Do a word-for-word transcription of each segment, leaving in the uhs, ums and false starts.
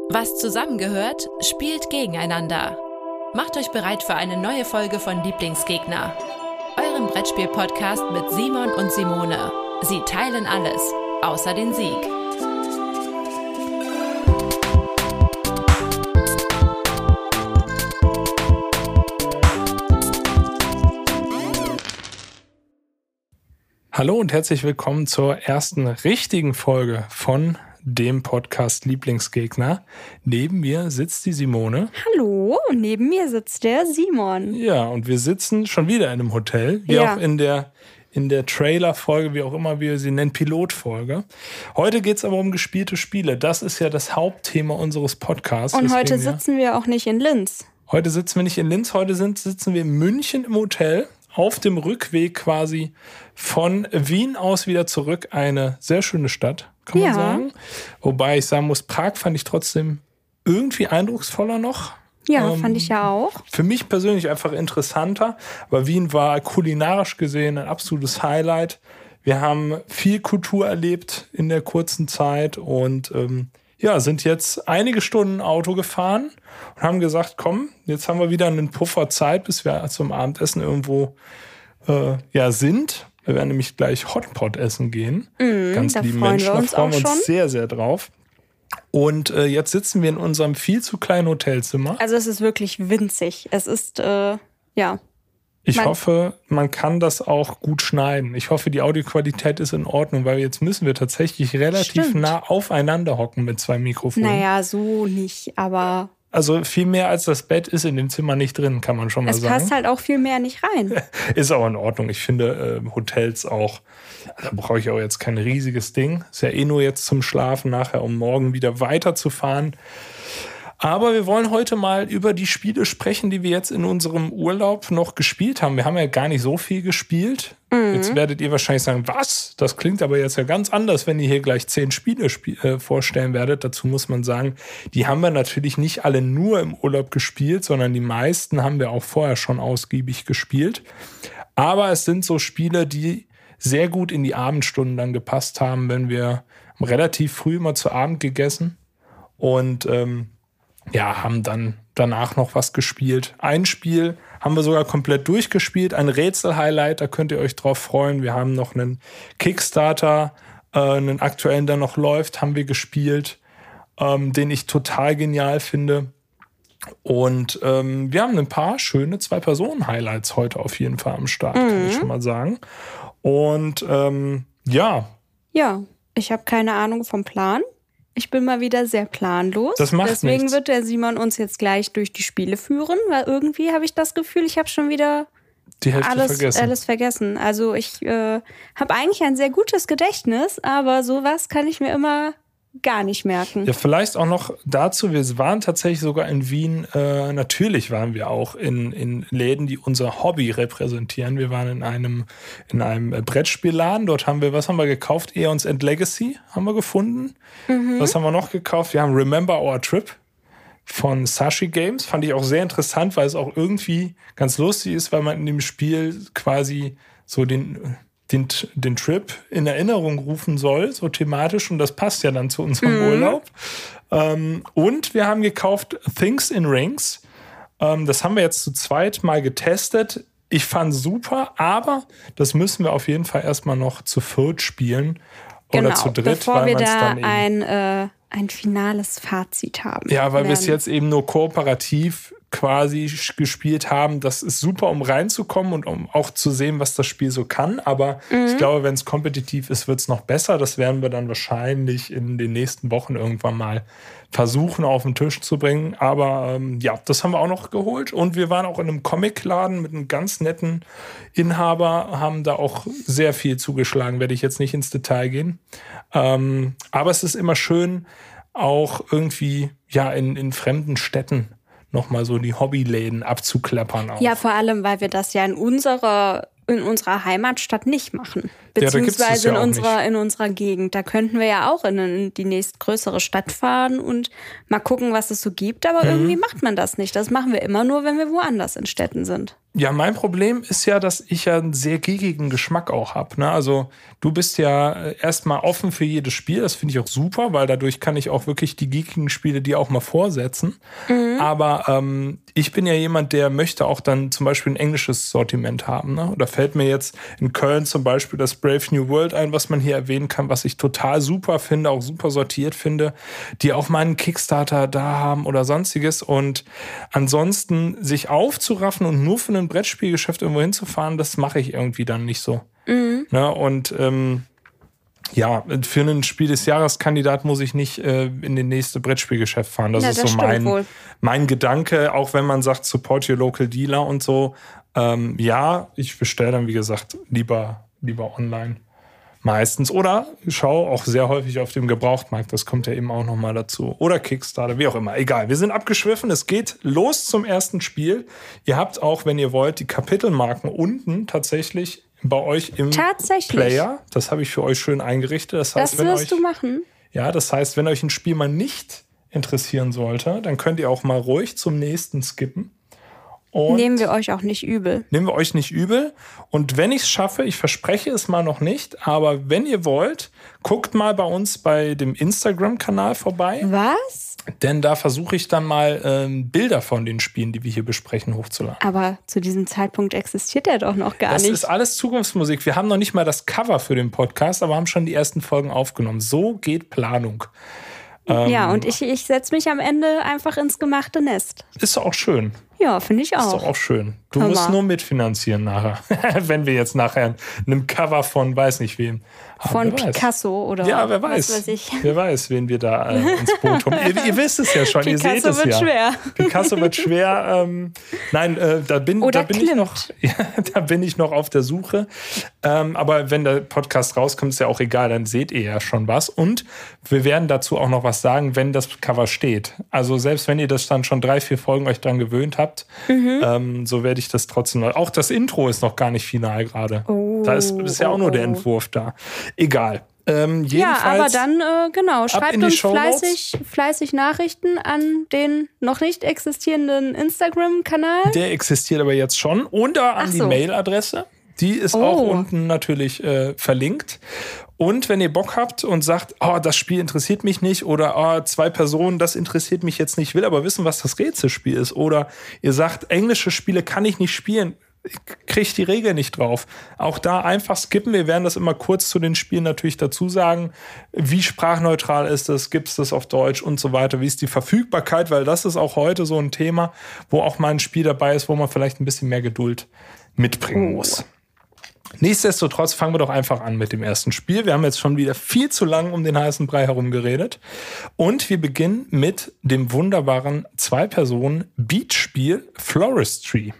Was zusammengehört, spielt gegeneinander. Macht euch bereit für eine neue Folge von Lieblingsgegner, eurem Brettspiel-Podcast mit Simon und Simone. Sie teilen alles, außer den Sieg. Hallo und herzlich willkommen zur ersten richtigen Folge von dem Podcast Lieblingsgegner. Neben mir sitzt die Simone. Hallo, und neben mir sitzt der Simon. Ja, und wir sitzen schon wieder in einem Hotel, wie ja. auch in der, in der Trailer-Folge, wie auch immer wir sie nennen, Pilotfolge. Heute geht es aber um gespielte Spiele. Das ist ja das Hauptthema unseres Podcasts. Und heute wir, sitzen wir auch nicht in Linz. Heute sitzen wir nicht in Linz, heute sind, sitzen wir in München im Hotel. Auf dem Rückweg quasi von Wien aus wieder zurück. Eine sehr schöne Stadt, kann man ja. sagen. Wobei ich sagen muss, Prag fand ich trotzdem irgendwie eindrucksvoller noch. Ja, ähm, fand ich ja auch. Für mich persönlich einfach interessanter. Aber Wien war kulinarisch gesehen ein absolutes Highlight. Wir haben viel Kultur erlebt in der kurzen Zeit und ähm, ja, sind jetzt einige Stunden Auto gefahren und haben gesagt, komm, jetzt haben wir wieder einen Puffer Zeit, bis wir zum Abendessen irgendwo äh, ja, sind. Wir werden nämlich gleich Hotpot essen gehen. Mm, Ganz da lieben freuen Menschen, wir da uns freuen wir auch uns schon. sehr, sehr drauf. Und äh, jetzt sitzen wir in unserem viel zu kleinen Hotelzimmer. Also es ist wirklich winzig. Es ist, äh, ja... Ich Man hoffe, man kann das auch gut schneiden. Ich hoffe, die Audioqualität ist in Ordnung, weil jetzt müssen wir tatsächlich relativ Stimmt. nah aufeinander hocken mit zwei Mikrofonen. Naja, so nicht, aber... Also viel mehr als das Bett ist in dem Zimmer nicht drin, kann man schon mal Es sagen. passt halt auch viel mehr nicht rein. Ist aber in Ordnung. Ich finde äh, Hotels auch, da brauche ich auch jetzt kein riesiges Ding. Ist ja eh nur jetzt zum Schlafen nachher, um morgen wieder weiterzufahren. Aber wir wollen heute mal über die Spiele sprechen, die wir jetzt in unserem Urlaub noch gespielt haben. Wir haben ja gar nicht so viel gespielt. Mhm. Jetzt werdet ihr wahrscheinlich sagen, was? Das klingt aber jetzt ja ganz anders, wenn ihr hier gleich zehn Spiele sp- äh, vorstellen werdet. Dazu muss man sagen, die haben wir natürlich nicht alle nur im Urlaub gespielt, sondern die meisten haben wir auch vorher schon ausgiebig gespielt. Aber es sind so Spiele, die sehr gut in die Abendstunden dann gepasst haben, wenn wir relativ früh mal zu Abend gegessen und ähm, ja, haben dann danach noch was gespielt. Ein Spiel haben wir sogar komplett durchgespielt. Ein Rätsel-Highlight, da könnt ihr euch drauf freuen. Wir haben noch einen Kickstarter, äh, einen aktuellen, der noch läuft, haben wir gespielt, ähm, den ich total genial finde. Und ähm, wir haben ein paar schöne Zwei-Personen-Highlights heute auf jeden Fall am Start, mhm. kann ich schon mal sagen. Und ähm, ja. Ja, ich habe keine Ahnung vom Plan. Ich bin mal wieder sehr planlos. Das macht Deswegen nichts. wird der Simon uns jetzt gleich durch die Spiele führen, weil irgendwie habe ich das Gefühl, ich habe schon wieder die Hälfte alles vergessen. alles vergessen. Also ich äh, habe eigentlich ein sehr gutes Gedächtnis, aber sowas kann ich mir immer gar nicht merken. Ja, vielleicht auch noch dazu, wir waren tatsächlich sogar in Wien, äh, natürlich waren wir auch in, in Läden, die unser Hobby repräsentieren. Wir waren in einem, in einem Brettspielladen, dort haben wir, was haben wir gekauft? Aeons and Legacy haben wir gefunden. Mhm. Was haben wir noch gekauft? Wir haben Remember Our Trip von Sashi Games, fand ich auch sehr interessant, weil es auch irgendwie ganz lustig ist, weil man in dem Spiel quasi so den... Den, den Trip in Erinnerung rufen soll, so thematisch, und das passt ja dann zu unserem mhm. Urlaub. Ähm, und wir haben gekauft Things in Rings. Ähm, das haben wir jetzt zu zweit mal getestet. Ich fand super, aber das müssen wir auf jeden Fall erstmal noch zu viert spielen oder genau, zu dritt, bevor weil wir man es da dann eben ein, äh, ein finales Fazit haben. Ja, weil wir es werden. jetzt eben nur kooperativ quasi gespielt haben. Das ist super, um reinzukommen und um auch zu sehen, was das Spiel so kann. Aber mhm. ich glaube, wenn es kompetitiv ist, wird es noch besser. Das werden wir dann wahrscheinlich in den nächsten Wochen irgendwann mal versuchen, auf den Tisch zu bringen. Aber ähm, ja, das haben wir auch noch geholt. Und wir waren auch in einem Comicladen mit einem ganz netten Inhaber, haben da auch sehr viel zugeschlagen. Werde ich jetzt nicht ins Detail gehen. Ähm, aber es ist immer schön, auch irgendwie ja in, in fremden Städten nochmal so die Hobbyläden abzuklappern. Auch. Ja, vor allem, weil wir das ja in unserer, in unserer Heimatstadt nicht machen. Beziehungsweise ja, ja in, unserer, nicht. in unserer Gegend. Da könnten wir ja auch in die nächstgrößere Stadt fahren und mal gucken, was es so gibt. Aber mhm. irgendwie macht man das nicht. Das machen wir immer nur, wenn wir woanders in Städten sind. Ja, mein Problem ist ja, dass ich ja einen sehr giegigen Geschmack auch habe. Ne? Also du bist ja erstmal offen für jedes Spiel. Das finde ich auch super, weil dadurch kann ich auch wirklich die giegigen Spiele dir auch mal vorsetzen. Mhm. Aber ähm, ich bin ja jemand, der möchte auch dann zum Beispiel ein englisches Sortiment haben. Ne? Da fällt mir jetzt in Köln zum Beispiel das Brave New World ein, was man hier erwähnen kann, was ich total super finde, auch super sortiert finde, die auch mal einen Kickstarter da haben oder sonstiges. Und ansonsten sich aufzuraffen und nur für ein Brettspielgeschäft irgendwo hinzufahren, das mache ich irgendwie dann nicht so. Mhm. Ne? Und ähm, ja, für ein Spiel des Jahreskandidat muss ich nicht äh, in den nächste Brettspielgeschäft fahren. Das, ja, das ist so mein, mein Gedanke, auch wenn man sagt, support your local dealer und so. Ähm, ja, ich bestelle dann, wie gesagt, lieber, lieber online. Meistens. Oder schau auch sehr häufig auf dem Gebrauchtmarkt. Das kommt ja eben auch nochmal dazu. Oder Kickstarter, wie auch immer. Egal, wir sind abgeschwiffen. Es geht los zum ersten Spiel. Ihr habt auch, wenn ihr wollt, die Kapitelmarken unten tatsächlich bei euch im Player. Das habe ich für euch schön eingerichtet. Das heißt, das wenn wirst euch, du machen. Ja, das heißt, wenn euch ein Spiel mal nicht interessieren sollte, dann könnt ihr auch mal ruhig zum nächsten skippen. Und nehmen wir euch auch nicht übel. Nehmen wir euch nicht übel. Und wenn ich es schaffe, ich verspreche es mal noch nicht, aber wenn ihr wollt, guckt mal bei uns bei dem Instagram-Kanal vorbei. Was? Denn da versuche ich dann mal ähm, Bilder von den Spielen, die wir hier besprechen, hochzuladen. Aber zu diesem Zeitpunkt existiert der doch noch gar das nicht. Das ist alles Zukunftsmusik. Wir haben noch nicht mal das Cover für den Podcast, aber haben schon die ersten Folgen aufgenommen. So geht Planung. Ja, und ich, ich setze mich am Ende einfach ins gemachte Nest. Ist doch auch schön. Ja, finde ich auch. Ist doch auch schön. Du Hammer. musst nur mitfinanzieren nachher. Wenn wir jetzt nachher einem Cover von weiß nicht wem haben. Von Picasso oder ja, wer weiß. Was weiß ich. Wer weiß, wen wir da äh, ins Boot holen. ihr, ihr wisst es ja schon, Picasso ihr seht es wird ja. schwer. Picasso wird schwer. Ähm, nein, äh, da bin, oder da bin Klimt. ich noch, ja, da bin ich noch auf der Suche. Ähm, aber wenn der Podcast rauskommt, ist ja auch egal, dann seht ihr ja schon was. Und wir werden dazu auch noch was sagen, wenn das Cover steht. Also selbst wenn ihr das dann schon drei, vier Folgen euch dran gewöhnt habt, mhm. ähm, so werde ich das trotzdem noch. Auch das Intro ist noch gar nicht final gerade. Oh, da ist, ist ja auch oh. nur der Entwurf da. Egal. Ähm, ja, aber dann, äh, genau, schreibt uns fleißig, fleißig Nachrichten an den noch nicht existierenden Instagram-Kanal. Der existiert aber jetzt schon. Oder an Ach die so. Mailadresse. Die ist oh. auch unten natürlich äh, verlinkt. Und wenn ihr Bock habt und sagt, oh, das Spiel interessiert mich nicht oder oh, zwei Personen, das interessiert mich jetzt nicht, will aber wissen, was das Rätselspiel ist. Oder ihr sagt, englische Spiele kann ich nicht spielen, ich kriege die Regel nicht drauf. Auch da einfach skippen. Wir werden das immer kurz zu den Spielen natürlich dazu sagen. Wie sprachneutral ist das? Gibt es das auf Deutsch und so weiter? Wie ist die Verfügbarkeit? Weil das ist auch heute so ein Thema, wo auch mal ein Spiel dabei ist, wo man vielleicht ein bisschen mehr Geduld mitbringen muss. Nichtsdestotrotz fangen wir doch einfach an mit dem ersten Spiel. Wir haben jetzt schon wieder viel zu lang um den heißen Brei herum geredet. Und wir beginnen mit dem wunderbaren Zwei-Personen-Beat-Spiel Floristry.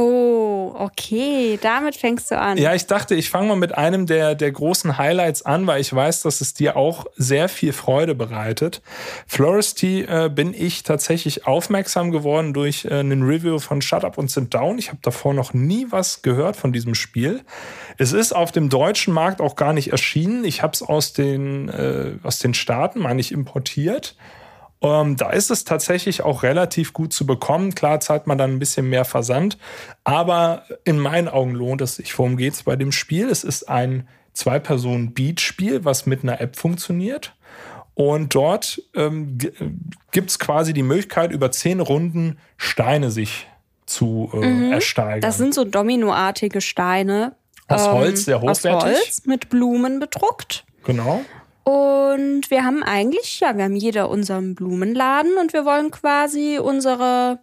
Oh, okay, damit fängst du an. Ja, ich dachte, ich fange mal mit einem der, der großen Highlights an, weil ich weiß, dass es dir auch sehr viel Freude bereitet. Floristry äh, bin ich tatsächlich aufmerksam geworden durch äh, einen Review von Shut Up und Sit Down. Ich habe davor noch nie was gehört von diesem Spiel. Es ist auf dem deutschen Markt auch gar nicht erschienen. Ich habe es aus den, äh, aus den Staaten, meine ich, importiert. Um, da ist es tatsächlich auch relativ gut zu bekommen. Klar zahlt man dann ein bisschen mehr Versand, aber in meinen Augen lohnt es sich. Worum geht es bei dem Spiel? Es ist ein Zwei-Personen-Beat-Spiel, was mit einer App funktioniert. Und dort ähm, g- gibt es quasi die Möglichkeit, über zehn Runden Steine sich zu äh, mhm. ersteigern. Das sind so dominoartige Steine. Aus Holz, sehr hochwertig. Aus Holz, mit Blumen bedruckt. Genau. Und wir haben eigentlich, ja, wir haben jeder unseren Blumenladen und wir wollen quasi unsere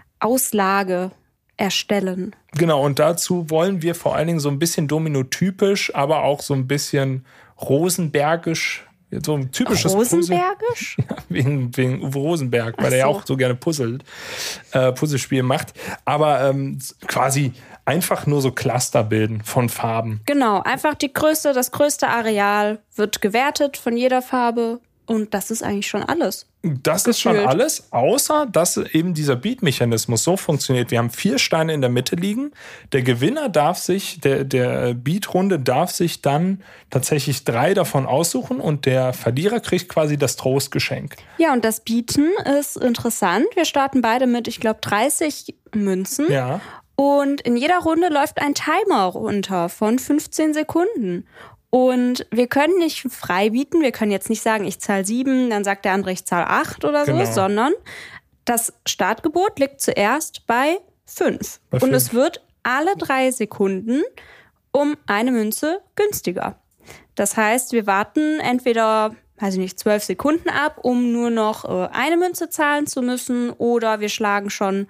Auslage erstellen. Genau, und dazu wollen wir vor allen Dingen so ein bisschen dominotypisch, aber auch so ein bisschen rosenbergisch, so ein typisches Rosenbergisch? Puzzle, ja, wegen, wegen Uwe Rosenberg, weil so. er ja auch so gerne puzzelt, äh, Puzzlespiele macht. Aber ähm, quasi einfach nur so Cluster bilden von Farben. Genau, einfach die größte, das größte Areal wird gewertet von jeder Farbe und das ist eigentlich schon alles. Das gefühlt. Ist schon alles, außer dass eben dieser Beat-Mechanismus so funktioniert. Wir haben vier Steine in der Mitte liegen. Der Gewinner darf sich, der, der Beat-Runde darf sich dann tatsächlich drei davon aussuchen und der Verlierer kriegt quasi das Trostgeschenk. Ja, und das Beaten ist interessant. Wir starten beide mit, ich glaube, dreißig Münzen. Ja. Und in jeder Runde läuft ein Timer runter von fünfzehn Sekunden. Und wir können nicht frei bieten. Wir können jetzt nicht sagen, ich zahle sieben, dann sagt der andere, ich zahle acht oder so, genau. Sondern das Startgebot liegt zuerst bei fünf. Bei fünf. Und es wird alle drei Sekunden um eine Münze günstiger. Das heißt, wir warten entweder, weiß ich nicht, zwölf Sekunden ab, um nur noch äh, eine Münze zahlen zu müssen, oder wir schlagen schon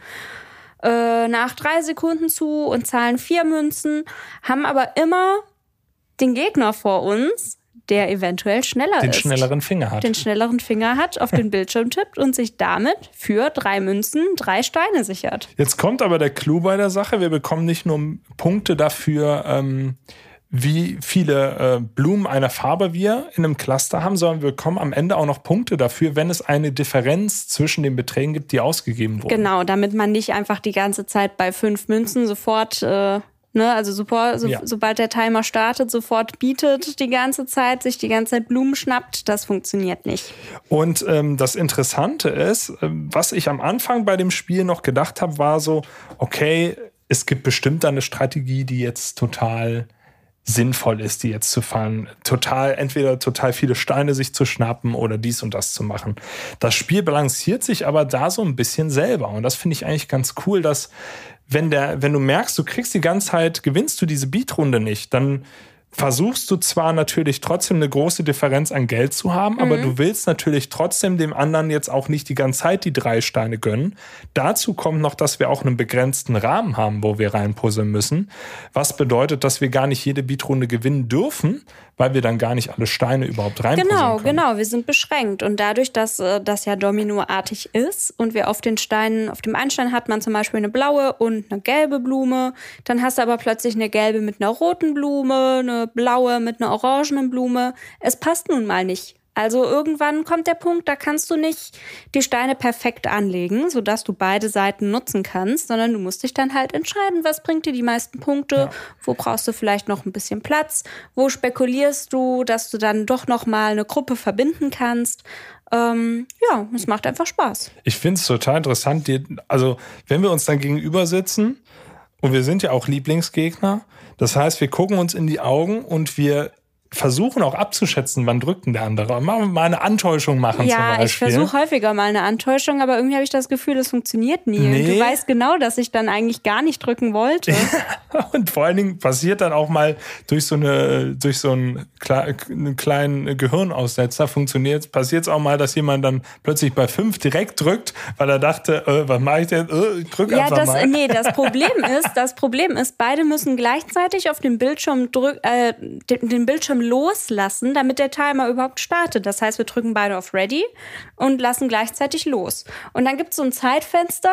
äh, nach drei Sekunden zu und zahlen vier Münzen, haben aber immer den Gegner vor uns, der eventuell schneller den ist. Den schnelleren Finger hat. Den schnelleren Finger hat, auf den Bildschirm tippt und sich damit für drei Münzen drei Steine sichert. Jetzt kommt aber der Clou bei der Sache. Wir bekommen nicht nur Punkte dafür, ähm, wie viele äh, Blumen einer Farbe wir in einem Cluster haben, sondern wir bekommen am Ende auch noch Punkte dafür, wenn es eine Differenz zwischen den Beträgen gibt, die ausgegeben wurden. Genau, damit man nicht einfach die ganze Zeit bei fünf Münzen sofort, äh, ne, also super, so, ja. sobald der Timer startet, sofort bietet die ganze Zeit, sich die ganze Zeit Blumen schnappt. Das funktioniert nicht. Und ähm, das Interessante ist, was ich am Anfang bei dem Spiel noch gedacht habe, war so, okay, es gibt bestimmt eine Strategie, die jetzt total sinnvoll ist, die jetzt zu fahren. Total, entweder total viele Steine sich zu schnappen oder dies und das zu machen. Das Spiel balanciert sich aber da so ein bisschen selber. Und das finde ich eigentlich ganz cool, dass wenn der, wenn du merkst, du kriegst die ganze Zeit, gewinnst du diese Beatrunde nicht, dann versuchst du zwar natürlich trotzdem eine große Differenz an Geld zu haben, mhm. aber du willst natürlich trotzdem dem anderen jetzt auch nicht die ganze Zeit die drei Steine gönnen. Dazu kommt noch, dass wir auch einen begrenzten Rahmen haben, wo wir reinpuzzeln müssen. Was bedeutet, dass wir gar nicht jede Beatrunde gewinnen dürfen, weil wir dann gar nicht alle Steine überhaupt reinpuzzeln genau, können. Genau, genau, wir sind beschränkt. Und dadurch, dass äh, das ja dominoartig ist und wir auf den Steinen, auf dem einen Stein hat man zum Beispiel eine blaue und eine gelbe Blume, dann hast du aber plötzlich eine gelbe mit einer roten Blume, eine blaue mit einer orangenen Blume. Es passt nun mal nicht. Also irgendwann kommt der Punkt, da kannst du nicht die Steine perfekt anlegen, sodass du beide Seiten nutzen kannst, sondern du musst dich dann halt entscheiden, was bringt dir die meisten Punkte, ja. Wo brauchst du vielleicht noch ein bisschen Platz, wo spekulierst du, dass du dann doch noch mal eine Gruppe verbinden kannst. Ähm, ja, es macht einfach Spaß. Ich finde es total interessant, die, also wenn wir uns dann gegenüber sitzen und wir sind ja auch Lieblingsgegner, das heißt, wir gucken uns in die Augen und wir versuchen auch abzuschätzen, wann drückt denn der andere. Machen wir mal eine Antäuschung machen ja, zum Beispiel. Ja, ich versuche häufiger mal eine Antäuschung, aber irgendwie habe ich das Gefühl, das funktioniert nie. Nee. Und du weißt genau, dass ich dann eigentlich gar nicht drücken wollte. Und vor allen Dingen passiert dann auch mal durch so eine, durch so einen, einen kleinen Gehirnaussetzer funktioniert, passiert es auch mal, dass jemand dann plötzlich bei fünf direkt drückt, weil er dachte, äh, was mache ich denn? Äh, ich drück ja, einfach das, mal. Nee, das Problem ist, das Problem ist, beide müssen gleichzeitig auf dem Bildschirm drück, äh, den, den Bildschirm loslassen, damit der Timer überhaupt startet. Das heißt, wir drücken beide auf Ready und lassen gleichzeitig los. Und dann gibt es so ein Zeitfenster,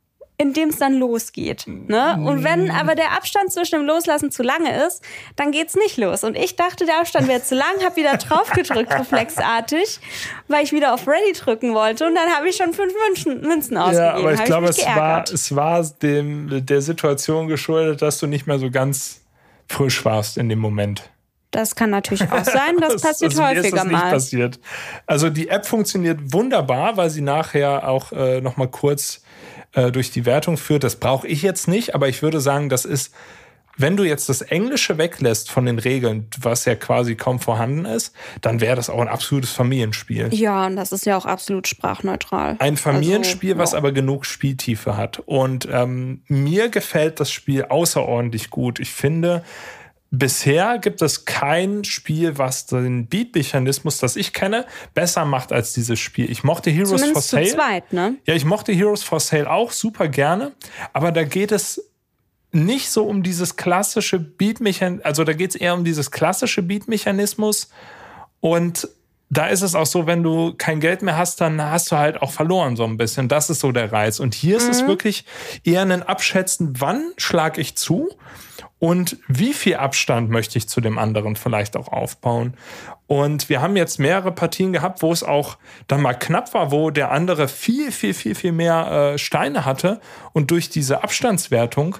in dem es dann losgeht. Ne? Und wenn aber der Abstand zwischen dem Loslassen zu lange ist, dann geht's nicht los. Und ich dachte, der Abstand wäre zu lang, habe wieder drauf gedrückt, reflexartig, weil ich wieder auf Ready drücken wollte. Und dann habe ich schon fünf Münzen, Münzen ausgegeben. Ja, aber ich hab glaube, ich es war, es war dem, der Situation geschuldet, dass du nicht mehr so ganz frisch warst in dem Moment. Das kann natürlich auch sein, das passiert also, häufiger mir ist das nicht mal. Passiert. Also die App funktioniert wunderbar, weil sie nachher auch äh, noch mal kurz äh, durch die Wertung führt. Das brauche ich jetzt nicht, aber ich würde sagen, das ist, wenn du jetzt das Englische weglässt von den Regeln, was ja quasi kaum vorhanden ist, dann wäre das auch ein absolutes Familienspiel. Ja, und das ist ja auch absolut sprachneutral. Ein Familienspiel, also, was ja. aber genug Spieltiefe hat. Und ähm, mir gefällt das Spiel außerordentlich gut. Ich finde, bisher gibt es kein Spiel, was den Beat-Mechanismus, das ich kenne, besser macht als dieses Spiel. Ich mochte Heroes Zumindest for Sale. Zu zweit, ne? Ja, ich mochte Heroes for Sale auch super gerne, aber da geht es nicht so um dieses klassische Beat-Mechanismus, also da geht es eher um dieses klassische Beat-Mechanismus und da ist es auch so, wenn du kein Geld mehr hast, dann hast du halt auch verloren so ein bisschen. Das ist so der Reiz. Und hier ist mhm. es wirklich eher ein Abschätzen, wann schlage ich zu und wie viel Abstand möchte ich zu dem anderen vielleicht auch aufbauen. Und wir haben jetzt mehrere Partien gehabt, wo es auch dann mal knapp war, wo der andere viel, viel, viel, viel mehr äh, Steine hatte. Und durch diese Abstandswertung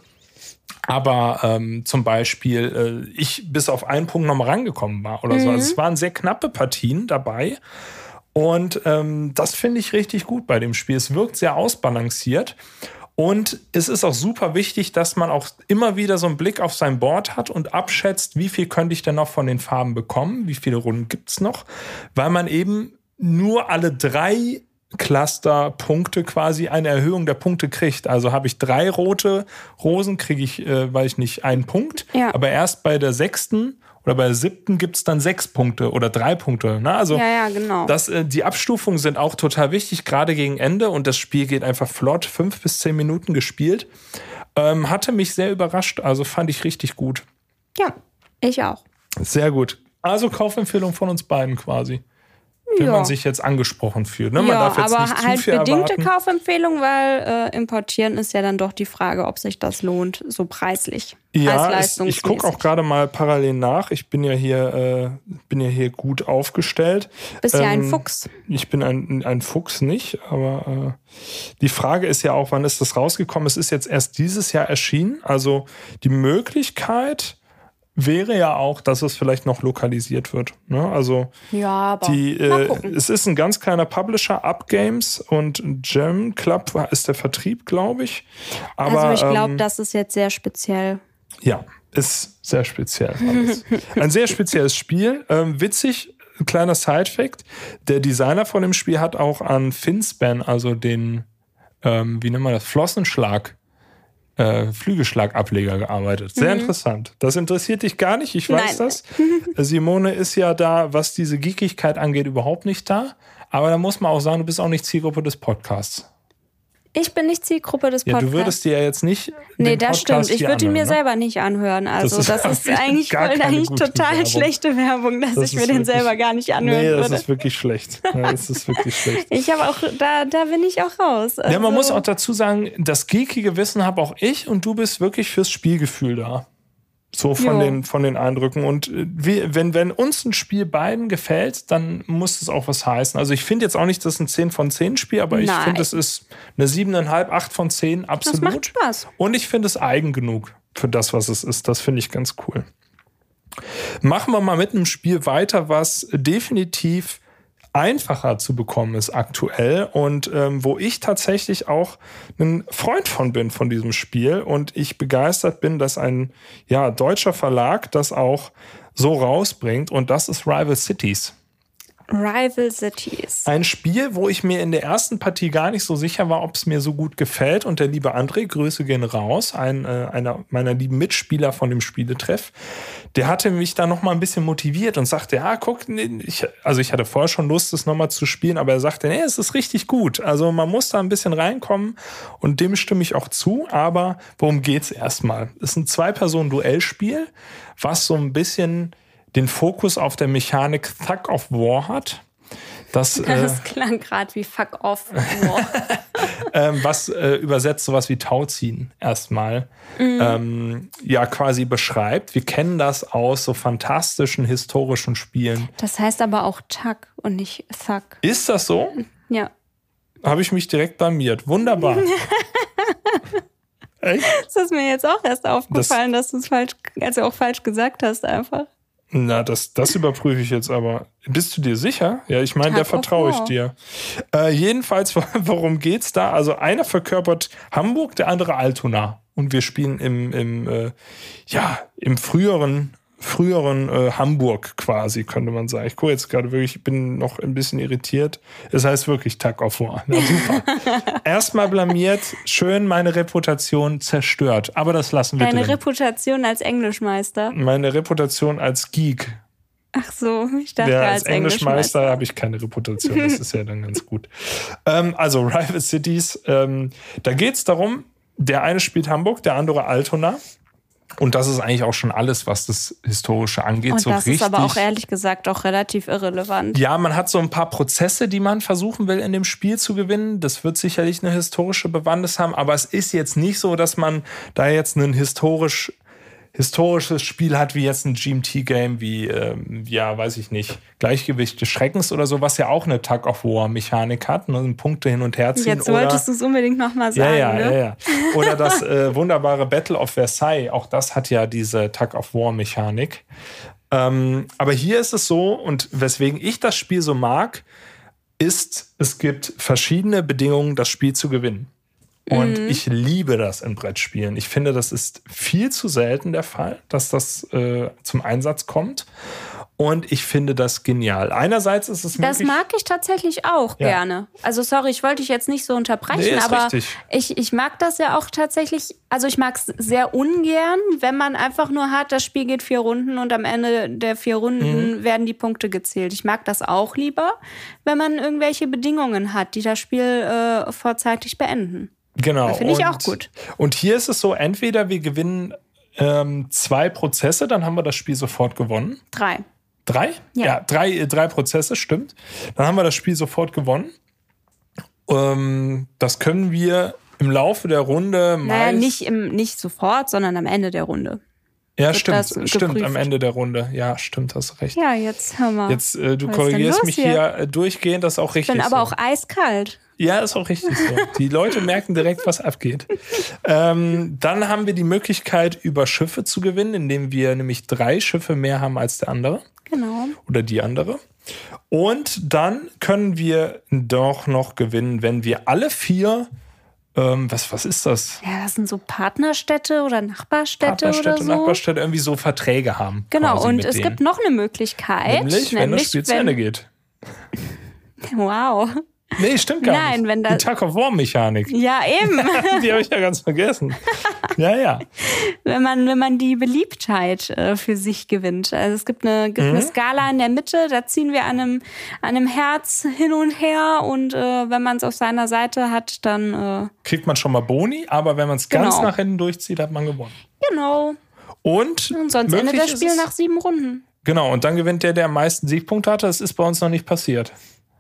aber ähm, zum Beispiel äh, ich bis auf einen Punkt noch mal rangekommen war oder mhm. so. Also es waren sehr knappe Partien dabei. Und ähm, das finde ich richtig gut bei dem Spiel. Es wirkt sehr ausbalanciert. Und es ist auch super wichtig, dass man auch immer wieder so einen Blick auf sein Board hat und abschätzt, wie viel könnte ich denn noch von den Farben bekommen, wie viele Runden gibt es noch, weil man eben nur alle drei Cluster-Punkte quasi eine Erhöhung der Punkte kriegt. Also habe ich drei rote Rosen, kriege ich, äh, weiß ich nicht, einen Punkt. Ja. Aber erst bei der sechsten oder bei der siebten gibt es dann sechs Punkte oder drei Punkte. Ne? Also ja, ja, genau. das, äh, die Abstufungen sind auch total wichtig, gerade gegen Ende. Und das Spiel geht einfach flott, fünf bis zehn Minuten gespielt. Ähm, hatte mich sehr überrascht, also fand ich richtig gut. Ja, ich auch. Sehr gut. Also Kaufempfehlung von uns beiden quasi. Wenn ja. man sich jetzt angesprochen fühlt. Ne? Man ja, darf jetzt aber nicht zu halt viel bedingte erwarten. Kaufempfehlung, weil äh, importieren ist ja dann doch die Frage, ob sich das lohnt, so preislich. Ja, es, ich gucke auch gerade mal parallel nach. Ich bin ja hier, äh, bin ja hier gut aufgestellt. Bist ähm, ja ein Fuchs. Ich bin ein, ein Fuchs nicht, aber äh, die Frage ist ja auch, wann ist das rausgekommen? Es ist jetzt erst dieses Jahr erschienen. Also die Möglichkeit wäre ja auch, dass es vielleicht noch lokalisiert wird. Ne? Also ja, aber die, äh, es ist ein ganz kleiner Publisher, Upgames, und Gem Club ist der Vertrieb, glaube ich. Aber, also ich glaube, ähm, das ist jetzt sehr speziell. Ja, ist sehr speziell alles. Ein sehr spezielles Spiel. Ähm, witzig, ein kleiner Side-Fact. Der Designer von dem Spiel hat auch an Finspan, also den, ähm, wie nennt man das, Flossenschlag, Äh, Flügelschlagableger gearbeitet. Sehr mhm. interessant. Das interessiert dich gar nicht, ich weiß Nein. das. Simone ist ja da, was diese Geekigkeit angeht, überhaupt nicht da. Aber da muss man auch sagen, du bist auch nicht Zielgruppe des Podcasts. Ich bin nicht Zielgruppe des Ja, Podcasts. du würdest dir ja jetzt nicht Nee, den das Podcast stimmt. Ich würde ihn mir anhören, ne? selber nicht anhören. Also Das das ist ist, eigentlich gar voll keine eigentlich gute total Werbung. schlechte Werbung, dass Das ich mir ist den wirklich- selber gar nicht anhören Nee, das würde. ist wirklich schlecht. Ja, das ist wirklich schlecht. Ich habe auch, da, da bin ich auch raus. Also, Ja, man muss auch dazu sagen, das geekige Wissen habe auch ich und du bist wirklich fürs Spielgefühl da. So von Jo. den, von den Eindrücken. Und äh, wir, wenn, wenn uns ein Spiel beiden gefällt, dann muss es auch was heißen. Also ich finde jetzt auch nicht, das ist ein zehn von zehn Spiel, aber ich Nein. finde, es ist eine sieben Komma fünf, acht von zehn, absolut. Das macht Spaß. Und ich finde es eigen genug für das, was es ist. Das finde ich ganz cool. Machen wir mal mit einem Spiel weiter, was definitiv einfacher zu bekommen ist aktuell und ähm, wo ich tatsächlich auch ein Freund von bin von diesem Spiel und ich begeistert bin, dass ein ja, deutscher Verlag das auch so rausbringt, und das ist Rival Cities. Rival Cities. Ein Spiel, wo ich mir in der ersten Partie gar nicht so sicher war, ob es mir so gut gefällt. Und der liebe André, Grüße gehen raus, ein, äh, einer meiner lieben Mitspieler von dem Spieletreff, der hatte mich da noch mal ein bisschen motiviert und sagte, ja, guck, ich, also ich hatte vorher schon Lust, das noch mal zu spielen, aber er sagte, nee, es ist richtig gut. Also man muss da ein bisschen reinkommen und dem stimme ich auch zu. Aber worum geht's erstmal? Es ist ein Zwei-Personen-Duellspiel, was so ein bisschen den Fokus auf der Mechanik Thug of War hat. Das, Das äh, klang gerade wie Fuck Off. Wow. ähm, was äh, übersetzt sowas wie Tauziehen erstmal mhm. ähm, ja quasi beschreibt. Wir kennen das aus so fantastischen historischen Spielen. Das heißt aber auch Tug und nicht Thug. Ist das so? Ja. Habe ich mich direkt blamiert. Wunderbar. Echt? Das ist mir jetzt auch erst aufgefallen, das dass du es falsch, also auch falsch gesagt hast einfach. Na, das, das überprüfe ich jetzt aber. Bist du dir sicher? Ja, ich meine, da vertraue ich dir. Äh, jedenfalls, worum geht's da? Also einer verkörpert Hamburg, der andere Altona. Und wir spielen im, im, äh, ja, im früheren, früheren äh, Hamburg quasi, könnte man sagen. Ich gucke jetzt gerade wirklich, ich bin noch ein bisschen irritiert. Es heißt wirklich Tug of War. Na super. Erstmal blamiert, schön meine Reputation zerstört. Aber das lassen wir Deine drin. Reputation als Englischmeister. Meine Reputation als Geek. Ach so, ich dachte Ja, als, als Englischmeister habe ich keine Reputation. Das ist ja dann ganz gut. ähm, also Rival Cities, ähm, da geht es darum, der eine spielt Hamburg, der andere Altona. Und das ist eigentlich auch schon alles, was das Historische angeht. Und so das richtig, ist aber auch ehrlich gesagt auch relativ irrelevant. Ja, man hat so ein paar Prozesse, die man versuchen will, in dem Spiel zu gewinnen. Das wird sicherlich eine historische Bewandtnis haben, aber es ist jetzt nicht so, dass man da jetzt ein historisch, historisches Spiel hat, wie jetzt ein G M T-Game, wie, ähm, ja, weiß ich nicht, Gleichgewicht des Schreckens oder so, was ja auch eine Tug-of-War-Mechanik hat, ne? Punkte hin und her ziehen. Jetzt wolltest du es unbedingt nochmal sagen, ja, ja, ne? ja, ja. Oder das äh, wunderbare Battle of Versailles, auch das hat ja diese Tug-of-War-Mechanik. Ähm, aber hier ist es so, und weswegen ich das Spiel so mag, ist, es gibt verschiedene Bedingungen, das Spiel zu gewinnen. Und Mhm. ich liebe das in Brettspielen. Ich finde, das ist viel zu selten der Fall, dass das äh, zum Einsatz kommt. Und ich finde das genial. Einerseits ist es Das möglich, mag ich tatsächlich auch Ja. gerne. Also sorry, ich wollte dich jetzt nicht so unterbrechen, Nee, ist aber richtig. ich, ich mag das ja auch tatsächlich, also ich mag es sehr ungern, wenn man einfach nur hat, das Spiel geht vier Runden und am Ende der vier Runden Mhm. werden die Punkte gezählt. Ich mag das auch lieber, wenn man irgendwelche Bedingungen hat, die das Spiel äh, vorzeitig beenden. Genau. Finde ich und, auch gut. Und hier ist es so, entweder wir gewinnen ähm, zwei Prozesse, dann haben wir das Spiel sofort gewonnen. Drei. Drei? Ja. drei, äh, drei Prozesse, stimmt. Dann haben wir das Spiel sofort gewonnen. Ähm, das können wir im Laufe der Runde meist... Naja, nicht, im, nicht sofort, sondern am Ende der Runde. Ja, wird stimmt, das stimmt, geprüft. am Ende der Runde. Ja, stimmt, hast recht. Ja, jetzt hör mal. Jetzt, äh, du Was ist korrigierst denn mich los hier, hier? äh, durchgehend, das ist auch Ich richtig bin aber so. auch eiskalt. Ja, ist auch richtig so. Die Leute merken direkt, was abgeht. Ähm, dann haben wir die Möglichkeit, über Schiffe zu gewinnen, indem wir nämlich drei Schiffe mehr haben als der andere Genau. oder die andere. Und dann können wir doch noch gewinnen, wenn wir alle vier, ähm, was, was ist das? Ja, das sind so Partnerstädte oder Nachbarstädte, Partnerstädte, oder so. Nachbarstädte, irgendwie so Verträge haben. Genau, quasi und mit es denen. gibt noch eine Möglichkeit. Nämlich, wenn das Spiel zu wenn- Ende geht. Wow. Nee, stimmt gar Nein, nicht. wenn das- Die Tug-of-War-Mechanik. Ja, eben. Die habe ich ja ganz vergessen. Ja, ja. wenn man, wenn man die Beliebtheit äh, für sich gewinnt. Also es gibt eine, gibt Mhm. eine Skala in der Mitte, da ziehen wir an einem, an einem Herz hin und her und äh, wenn man es auf seiner Seite hat, dann äh, Kriegt man schon mal Boni, aber wenn man es ganz Genau. nach hinten durchzieht, hat man gewonnen. genau. Und, Und sonst möglich endet das ist Spiel es- nach sieben Runden. Genau, und dann gewinnt der, der am meisten Siegpunkte hatte. Das ist bei uns noch nicht passiert.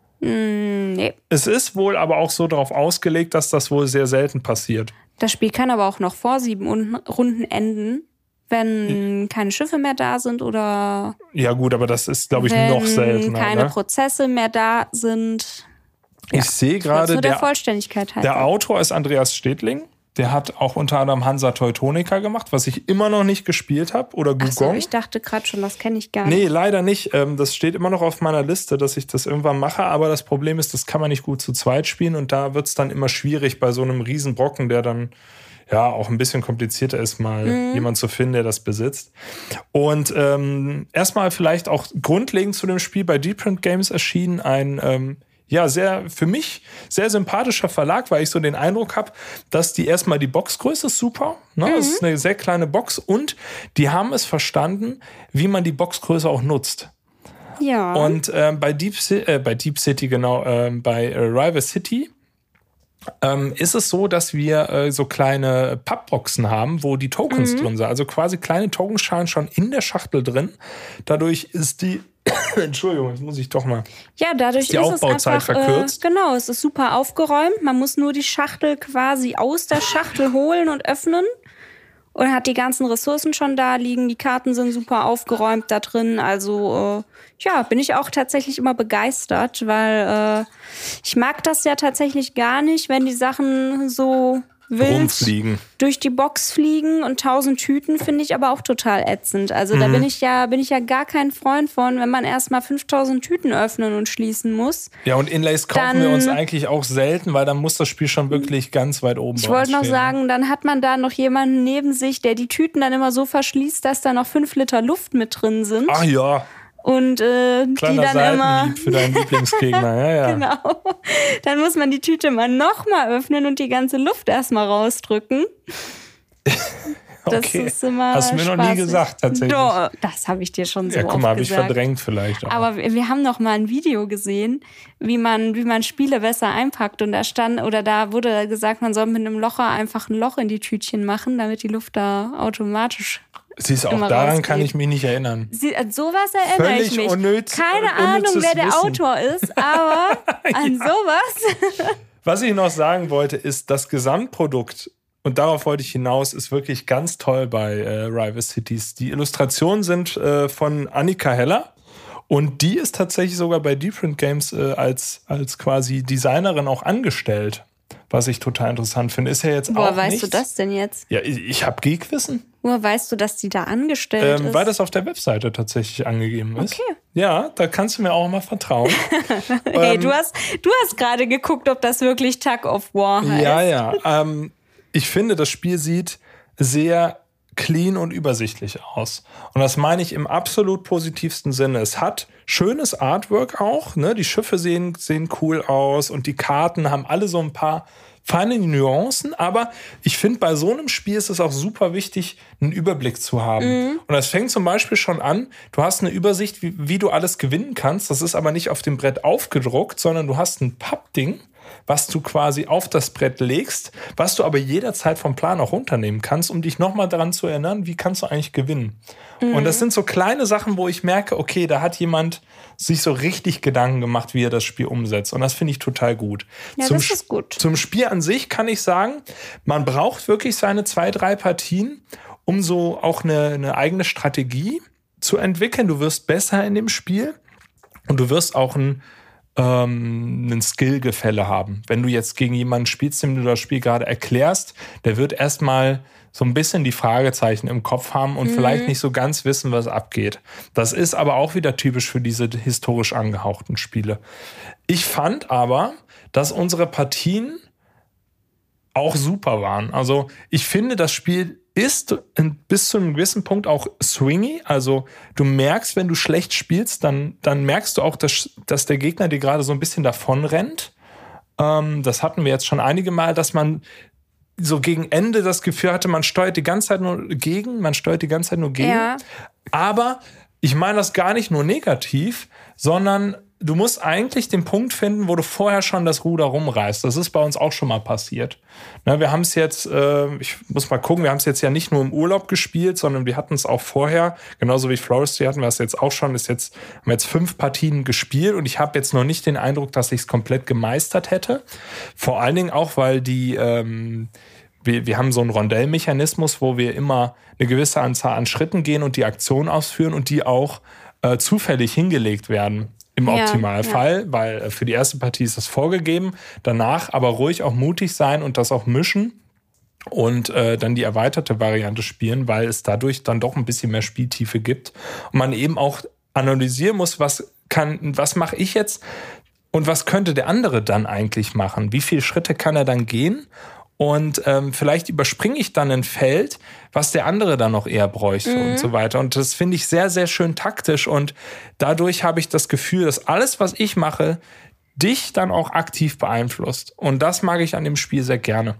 Mm, nee. Es ist wohl aber auch so darauf ausgelegt, dass das wohl sehr selten passiert. Das Spiel kann aber auch noch vor sieben Un- Runden enden, wenn keine Schiffe mehr da sind oder Ja gut, aber das ist, glaube ich, wenn noch seltener. keine Ne? Prozesse mehr da sind. Ich sehe Wollte gerade, nur der, der, Vollständigkeit halten. der Autor ist Andreas Stedling. Der hat auch unter anderem Hansa Teutonica gemacht, was ich immer noch nicht gespielt habe. Oder Ach so, Gugong. ich dachte gerade schon, das kenne ich gar nicht. Nee, leider nicht. Ähm, Das steht immer noch auf meiner Liste, dass ich das irgendwann mache. Aber das Problem ist, das kann man nicht gut zu zweit spielen. Und da wird es dann immer schwierig bei so einem Riesenbrocken, der dann ja auch ein bisschen komplizierter ist, mal Mhm. jemand zu finden, der das besitzt. Und ähm, erstmal vielleicht auch grundlegend zu dem Spiel bei Deep Print Games erschienen ein ähm, ja, sehr, für mich sehr sympathischer Verlag, weil ich so den Eindruck habe, dass die erstmal die Boxgröße ist super. Ne? Das ist eine sehr kleine Box und die haben es verstanden, wie man die Boxgröße auch nutzt. Ja. Und ähm, bei, Deep Ci- äh, bei Deep City, genau, ähm, bei äh, Rival City ähm, ist es so, dass wir äh, so kleine Pappboxen haben, wo die Tokens drin sind. Also quasi kleine Tokenschalen schon in der Schachtel drin. Dadurch ist die Entschuldigung, jetzt muss ich doch mal. ja, dadurch die ist es Aufbauzeit einfach, verkürzt. Äh, genau, es ist super aufgeräumt. Man muss nur die Schachtel quasi aus der Schachtel holen und öffnen und hat die ganzen Ressourcen schon da liegen. Die Karten sind super aufgeräumt da drin. Also äh, ja, bin ich auch tatsächlich immer begeistert, weil äh, ich mag das ja tatsächlich gar nicht, wenn die Sachen so wild Rumfliegen. durch die Box fliegen und tausend Tüten finde ich aber auch total ätzend. Also da bin ich ja bin ich ja gar kein Freund von, wenn man erstmal fünftausend Tüten öffnen und schließen muss. Ja, und Inlays kaufen Dann- wir uns eigentlich auch selten, weil dann muss das Spiel schon wirklich ganz weit oben Ich bei uns wollte noch stehen. sagen, dann hat man da noch jemanden neben sich, der die Tüten dann immer so verschließt, dass da noch fünf Liter Luft mit drin sind. Ach ja, Und äh, die kleiner dann immer. Seitenhieb für deinen Lieblingsgegner. Ja, ja. Genau. Dann muss man die Tüte mal nochmal öffnen und die ganze Luft erstmal rausdrücken. Das Okay. ist immer Hast du mir noch nie spaßig. gesagt, tatsächlich. Doch, das habe ich dir schon so Ja, guck oft mal, habe ich gesagt. verdrängt vielleicht auch. Aber wir wir haben noch mal ein Video gesehen, wie man, wie man Spiele besser einpackt. Und da stand, oder da wurde gesagt, man soll mit einem Locher einfach ein Loch in die Tütchen machen, damit die Luft da automatisch. Siehst du, auch immer daran rausgeht. kann ich mich nicht erinnern. Sie, an sowas erinnere Völlig ich mich. unnütz- Keine unnützes Ahnung, wer der Wissen. Autor ist, aber an sowas. Was ich noch sagen wollte, ist, das Gesamtprodukt, und darauf wollte ich hinaus, ist wirklich ganz toll bei äh, Rival Cities. Die Illustrationen sind äh, von Annika Heller und die ist tatsächlich sogar bei Deep Print Games äh, als, als quasi Designerin auch angestellt, was ich total interessant finde. Ist ja jetzt Woher auch weißt nichts. du das denn jetzt? Ja, ich, ich habe Geekwissen. Woher weißt du, dass die da angestellt ähm, ist? Weil das auf der Webseite tatsächlich angegeben ist. Okay. Ja, da kannst du mir auch mal vertrauen. Hey, ähm, du hast, du hast gerade geguckt, ob das wirklich Tug of War heißt. Ja, ja. Ähm, ich finde, das Spiel sieht sehr clean und übersichtlich aus. Und das meine ich im absolut positivsten Sinne. Es hat schönes Artwork auch. Ne? Die Schiffe sehen, sehen cool aus und die Karten haben alle so ein paar feine Nuancen. Aber ich finde, bei so einem Spiel ist es auch super wichtig, einen Überblick zu haben. Mhm. Und das fängt zum Beispiel schon an, du hast eine Übersicht, wie, wie du alles gewinnen kannst. Das ist aber nicht auf dem Brett aufgedruckt, sondern du hast ein Pappding, was du quasi auf das Brett legst, was du aber jederzeit vom Plan auch runternehmen kannst, um dich nochmal daran zu erinnern, wie kannst du eigentlich gewinnen. Mhm. Und das sind so kleine Sachen, wo ich merke, okay, da hat jemand sich so richtig Gedanken gemacht, wie er das Spiel umsetzt. Und das finde ich total gut. Ja, zum, das ist gut. Zum Spiel an sich kann ich sagen, man braucht wirklich seine zwei, drei Partien, um so auch eine, eine eigene Strategie zu entwickeln. Du wirst besser in dem Spiel und du wirst auch ein ein Skill-Gefälle haben. Wenn du jetzt gegen jemanden spielst, dem du das Spiel gerade erklärst, der wird erstmal so ein bisschen die Fragezeichen im Kopf haben und mhm. vielleicht nicht so ganz wissen, was abgeht. Das ist aber auch wieder typisch für diese historisch angehauchten Spiele. Ich fand aber, dass unsere Partien auch super waren. Also ich finde, das Spiel ist bis zu einem gewissen Punkt auch swingy. Also du merkst, wenn du schlecht spielst, dann, dann merkst du auch, dass, dass der Gegner dir gerade so ein bisschen davon rennt. Ähm, das hatten wir jetzt schon einige Mal, dass man so gegen Ende das Gefühl hatte, man steuert die ganze Zeit nur gegen, man steuert die ganze Zeit nur gegen. Ja. Aber ich meine das gar nicht nur negativ, sondern du musst eigentlich den Punkt finden, wo du vorher schon das Ruder rumreißt. Das ist bei uns auch schon mal passiert. Ne, wir haben es jetzt, äh, ich muss mal gucken, wir haben es jetzt ja nicht nur im Urlaub gespielt, sondern wir hatten es auch vorher. Genauso wie Floristry hatten wir es jetzt auch schon. Ist jetzt, haben wir jetzt fünf Partien gespielt und ich habe jetzt noch nicht den Eindruck, dass ich es komplett gemeistert hätte. Vor allen Dingen auch, weil die, ähm, wir, wir haben so einen Rondellmechanismus, wo wir immer eine gewisse Anzahl an Schritten gehen und die Aktion ausführen und die auch äh, zufällig hingelegt werden. Im Optimalfall, ja, ja. Weil für die erste Partie ist das vorgegeben. Danach aber ruhig auch mutig sein und das auch mischen und äh, dann die erweiterte Variante spielen, weil es dadurch dann doch ein bisschen mehr Spieltiefe gibt. Und man eben auch analysieren muss, was kann, was mache ich jetzt und was könnte der andere dann eigentlich machen? Wie viele Schritte kann er dann gehen? Und ähm, vielleicht überspringe ich dann ein Feld, was der andere dann noch eher bräuchte mhm. und so weiter. Und das finde ich sehr, sehr schön taktisch. Und dadurch habe ich das Gefühl, dass alles, was ich mache, dich dann auch aktiv beeinflusst. Und das mag ich an dem Spiel sehr gerne.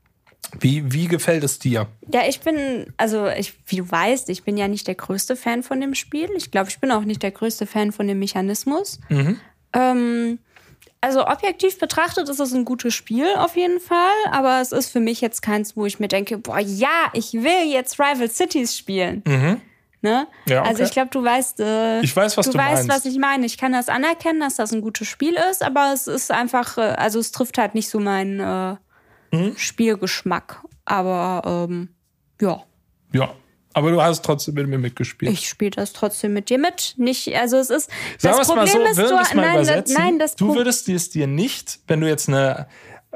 Wie, wie gefällt es dir? Ja, ich bin, also ich, wie du weißt, ich bin ja nicht der größte Fan von dem Spiel. Ich glaube, ich bin auch nicht der größte Fan von dem Mechanismus. Mhm. Ähm, Also objektiv betrachtet ist es ein gutes Spiel auf jeden Fall, aber es ist für mich jetzt keins, wo ich mir denke, boah, ja, ich will jetzt Rival Cities spielen. Mhm. Ne? Ja, okay. Also ich glaube, du weißt, äh, ich weiß, was du, du weißt, meinst. was ich meine. Ich kann das anerkennen, dass das ein gutes Spiel ist, aber es ist einfach, äh, also es trifft halt nicht so meinen äh, mhm. Spielgeschmack. Aber ähm, ja. Ja. Aber du hast trotzdem mit mir mitgespielt. Ich spiele das trotzdem mit dir mit. Nicht, also es ist. Sagen das wir es Problem mal so, ist, würden wir es mal nein, übersetzen. Nein, das du würdest es dir nicht, wenn du jetzt eine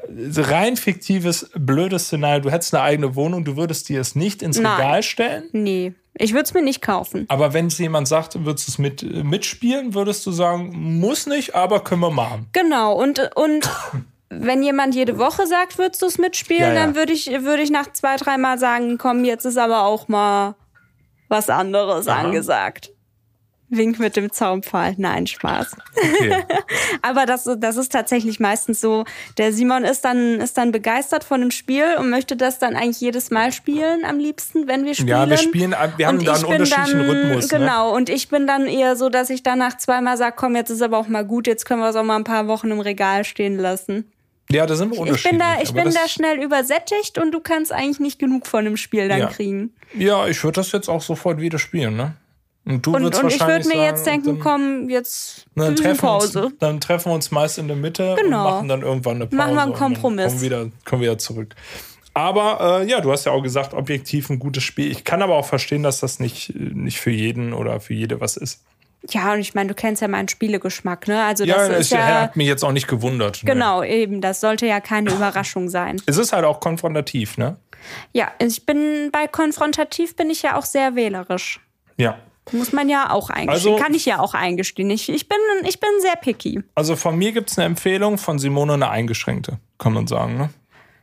rein fiktives, blödes Szenario, du hättest eine eigene Wohnung, du würdest dir es nicht ins nein. Regal stellen? Nee, ich würde es mir nicht kaufen. Aber wenn es jemand sagt, würdest du es mit, mitspielen, würdest du sagen, muss nicht, aber können wir machen. Genau, und, und wenn jemand jede Woche sagt, würdest du es mitspielen, ja, ja. dann würde ich, würd ich nach zwei, dreimal sagen, komm, jetzt ist aber auch mal was anderes Aha. angesagt. Wink mit dem Zaunpfahl. Nein, Spaß. Okay. Aber das, das ist tatsächlich meistens so. Der Simon ist dann, ist dann begeistert von dem Spiel und möchte das dann eigentlich jedes Mal spielen, am liebsten, wenn wir spielen. Ja, wir spielen, wir haben da einen unterschiedlichen dann, Rhythmus. Genau, ne? Und ich bin dann eher so, dass ich danach zweimal sage, komm, jetzt ist aber auch mal gut, jetzt können wir es auch mal ein paar Wochen im Regal stehen lassen. Ja, da sind wir unterschiedlich. Ich bin da, ich bin da schnell übersättigt und du kannst eigentlich nicht genug von dem Spiel dann ja. kriegen. Ja, ich würde das jetzt auch sofort wieder spielen, ne? Und, du und, und ich würde mir sagen, jetzt denken, dann, komm, jetzt dann treffen Pause. Uns, dann treffen wir uns meist in der Mitte genau. und machen dann irgendwann eine Pause. Machen wir einen Kompromiss. Und kommen wieder, kommen wieder zurück. Aber äh, ja, du hast ja auch gesagt, objektiv ein gutes Spiel. Ich kann aber auch verstehen, dass das nicht, nicht für jeden oder für jede was ist. Ja, und ich meine, du kennst ja meinen Spielegeschmack, ne? Also das ja, ist es ja, hat mich jetzt auch nicht gewundert. Genau, ne? eben. Das sollte ja keine Überraschung sein. Es ist halt auch konfrontativ, ne? Ja, ich bin bei konfrontativ bin ich ja auch sehr wählerisch. Ja. Muss man ja auch eingestehen. Also, kann ich ja auch eingestehen. Ich, ich, bin, ich bin sehr picky. Also von mir gibt es eine Empfehlung, von Simone eine eingeschränkte, kann man sagen, ne?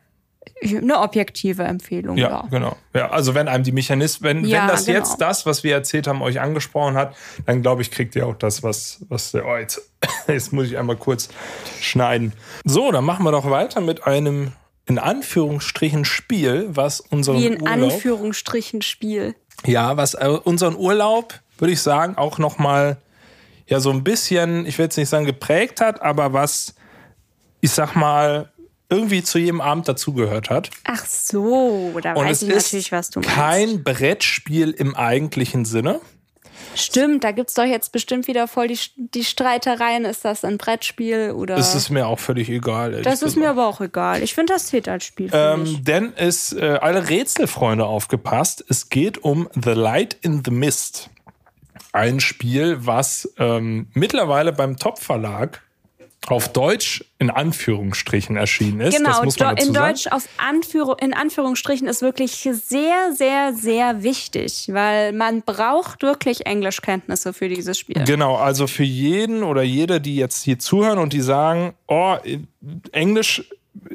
Eine objektive Empfehlung, ja. Ja, genau. Ja, also wenn einem die Mechanismen, wenn, ja, wenn das genau. jetzt das, was wir erzählt haben, euch angesprochen hat, dann glaube ich, kriegt ihr auch das, was, was der, oh, jetzt, jetzt muss ich einmal kurz schneiden. So, dann machen wir doch weiter mit einem, in Anführungsstrichen, Spiel, was unseren Wie in Urlaub, Anführungsstrichen Spiel. Ja, was unseren Urlaub, würde ich sagen, auch nochmal, ja, so ein bisschen, ich will jetzt nicht sagen geprägt hat, aber was, ich sag mal, irgendwie zu jedem Abend dazugehört hat. Ach so, da und weiß ich natürlich, was du meinst. Kein Brettspiel im eigentlichen Sinne. Stimmt, da gibt's doch jetzt bestimmt wieder voll die, die Streitereien. Ist das ein Brettspiel oder? Das ist mir auch völlig egal. Das ist mir aber auch egal. Ich finde, das zählt als Spiel für ähm, mich. Denn es, äh, alle Rätselfreunde aufgepasst, es geht um The Light in the Mist. Ein Spiel, was ähm, mittlerweile beim Top-Verlag auf Deutsch in Anführungsstrichen erschienen ist. Genau, das muss man dazu in sagen. Deutsch auf Anführ- in Anführungsstrichen ist wirklich sehr, sehr, sehr wichtig, weil man braucht wirklich Englischkenntnisse für dieses Spiel. Genau, also für jeden oder jede, die jetzt hier zuhören und die sagen, oh, Englisch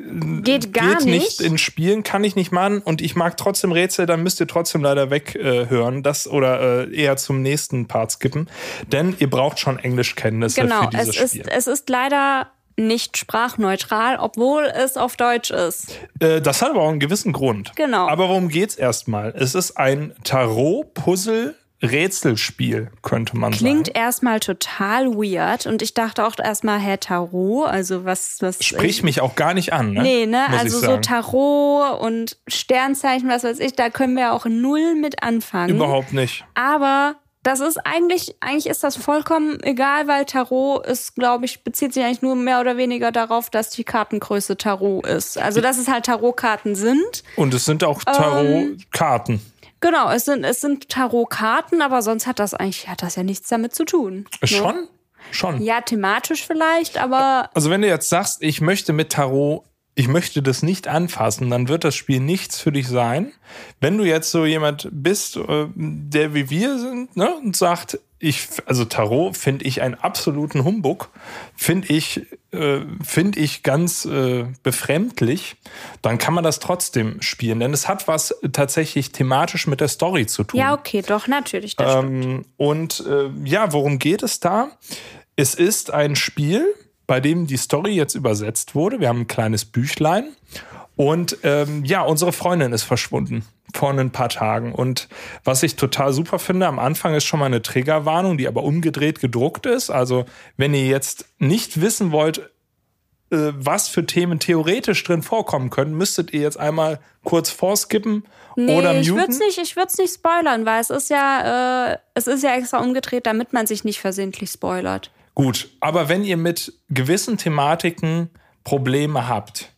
geht gar geht nicht. nicht in Spielen, kann ich nicht machen und ich mag trotzdem Rätsel, dann müsst ihr trotzdem leider weghören äh, das oder äh, eher zum nächsten Part skippen, denn ihr braucht schon Englischkenntnisse genau, für dieses es Spiel. Ist, es ist leider nicht sprachneutral, obwohl es auf Deutsch ist. Äh, das hat aber auch einen gewissen Grund. Genau. Aber worum geht's erstmal? Es ist ein Tarot-Puzzle- Rätselspiel, könnte man Klingt sagen. erstmal total weird und ich dachte auch erstmal, hä, Tarot, also was... was Spricht ich, mich auch gar nicht an, ne? Nee, ne, Muss also ich so sagen. Tarot und Sternzeichen, was weiß ich, da können wir auch null mit anfangen. Überhaupt nicht. Aber das ist eigentlich, eigentlich ist das vollkommen egal, weil Tarot ist, glaube ich, bezieht sich eigentlich nur mehr oder weniger darauf, dass die Kartengröße Tarot ist. Also, dass es halt Tarotkarten sind. Und es sind auch Tarotkarten. Ähm, Genau, es sind, es sind Tarotkarten, aber sonst hat das eigentlich, hat das ja nichts damit zu tun. Schon? Ne? Schon. Ja, thematisch vielleicht, aber... Also wenn du jetzt sagst, ich möchte mit Tarot, ich möchte das nicht anfassen, dann wird das Spiel nichts für dich sein. Wenn du jetzt so jemand bist, der wie wir sind, ne, und sagt, ich, also Tarot finde ich einen absoluten Humbug, finde ich, äh, finde ich ganz äh, befremdlich, dann kann man das trotzdem spielen, denn es hat was tatsächlich thematisch mit der Story zu tun. Ja, okay, doch, natürlich, das ähm, stimmt. Und äh, ja, worum geht es da? Es ist ein Spiel, bei dem die Story jetzt übersetzt wurde. Wir haben ein kleines Büchlein und ähm, ja, unsere Freundin ist verschwunden vor ein paar Tagen. Und was ich total super finde, am Anfang ist schon mal eine Triggerwarnung, die aber umgedreht gedruckt ist. Also wenn ihr jetzt nicht wissen wollt, äh, was für Themen theoretisch drin vorkommen können, müsstet ihr jetzt einmal kurz vorskippen nee, oder muten. Ich würde es nicht, ich würd's nicht spoilern, weil es ist ja, äh, es ist ja extra umgedreht, damit man sich nicht versehentlich spoilert. Gut, aber wenn ihr mit gewissen Thematiken Probleme habt,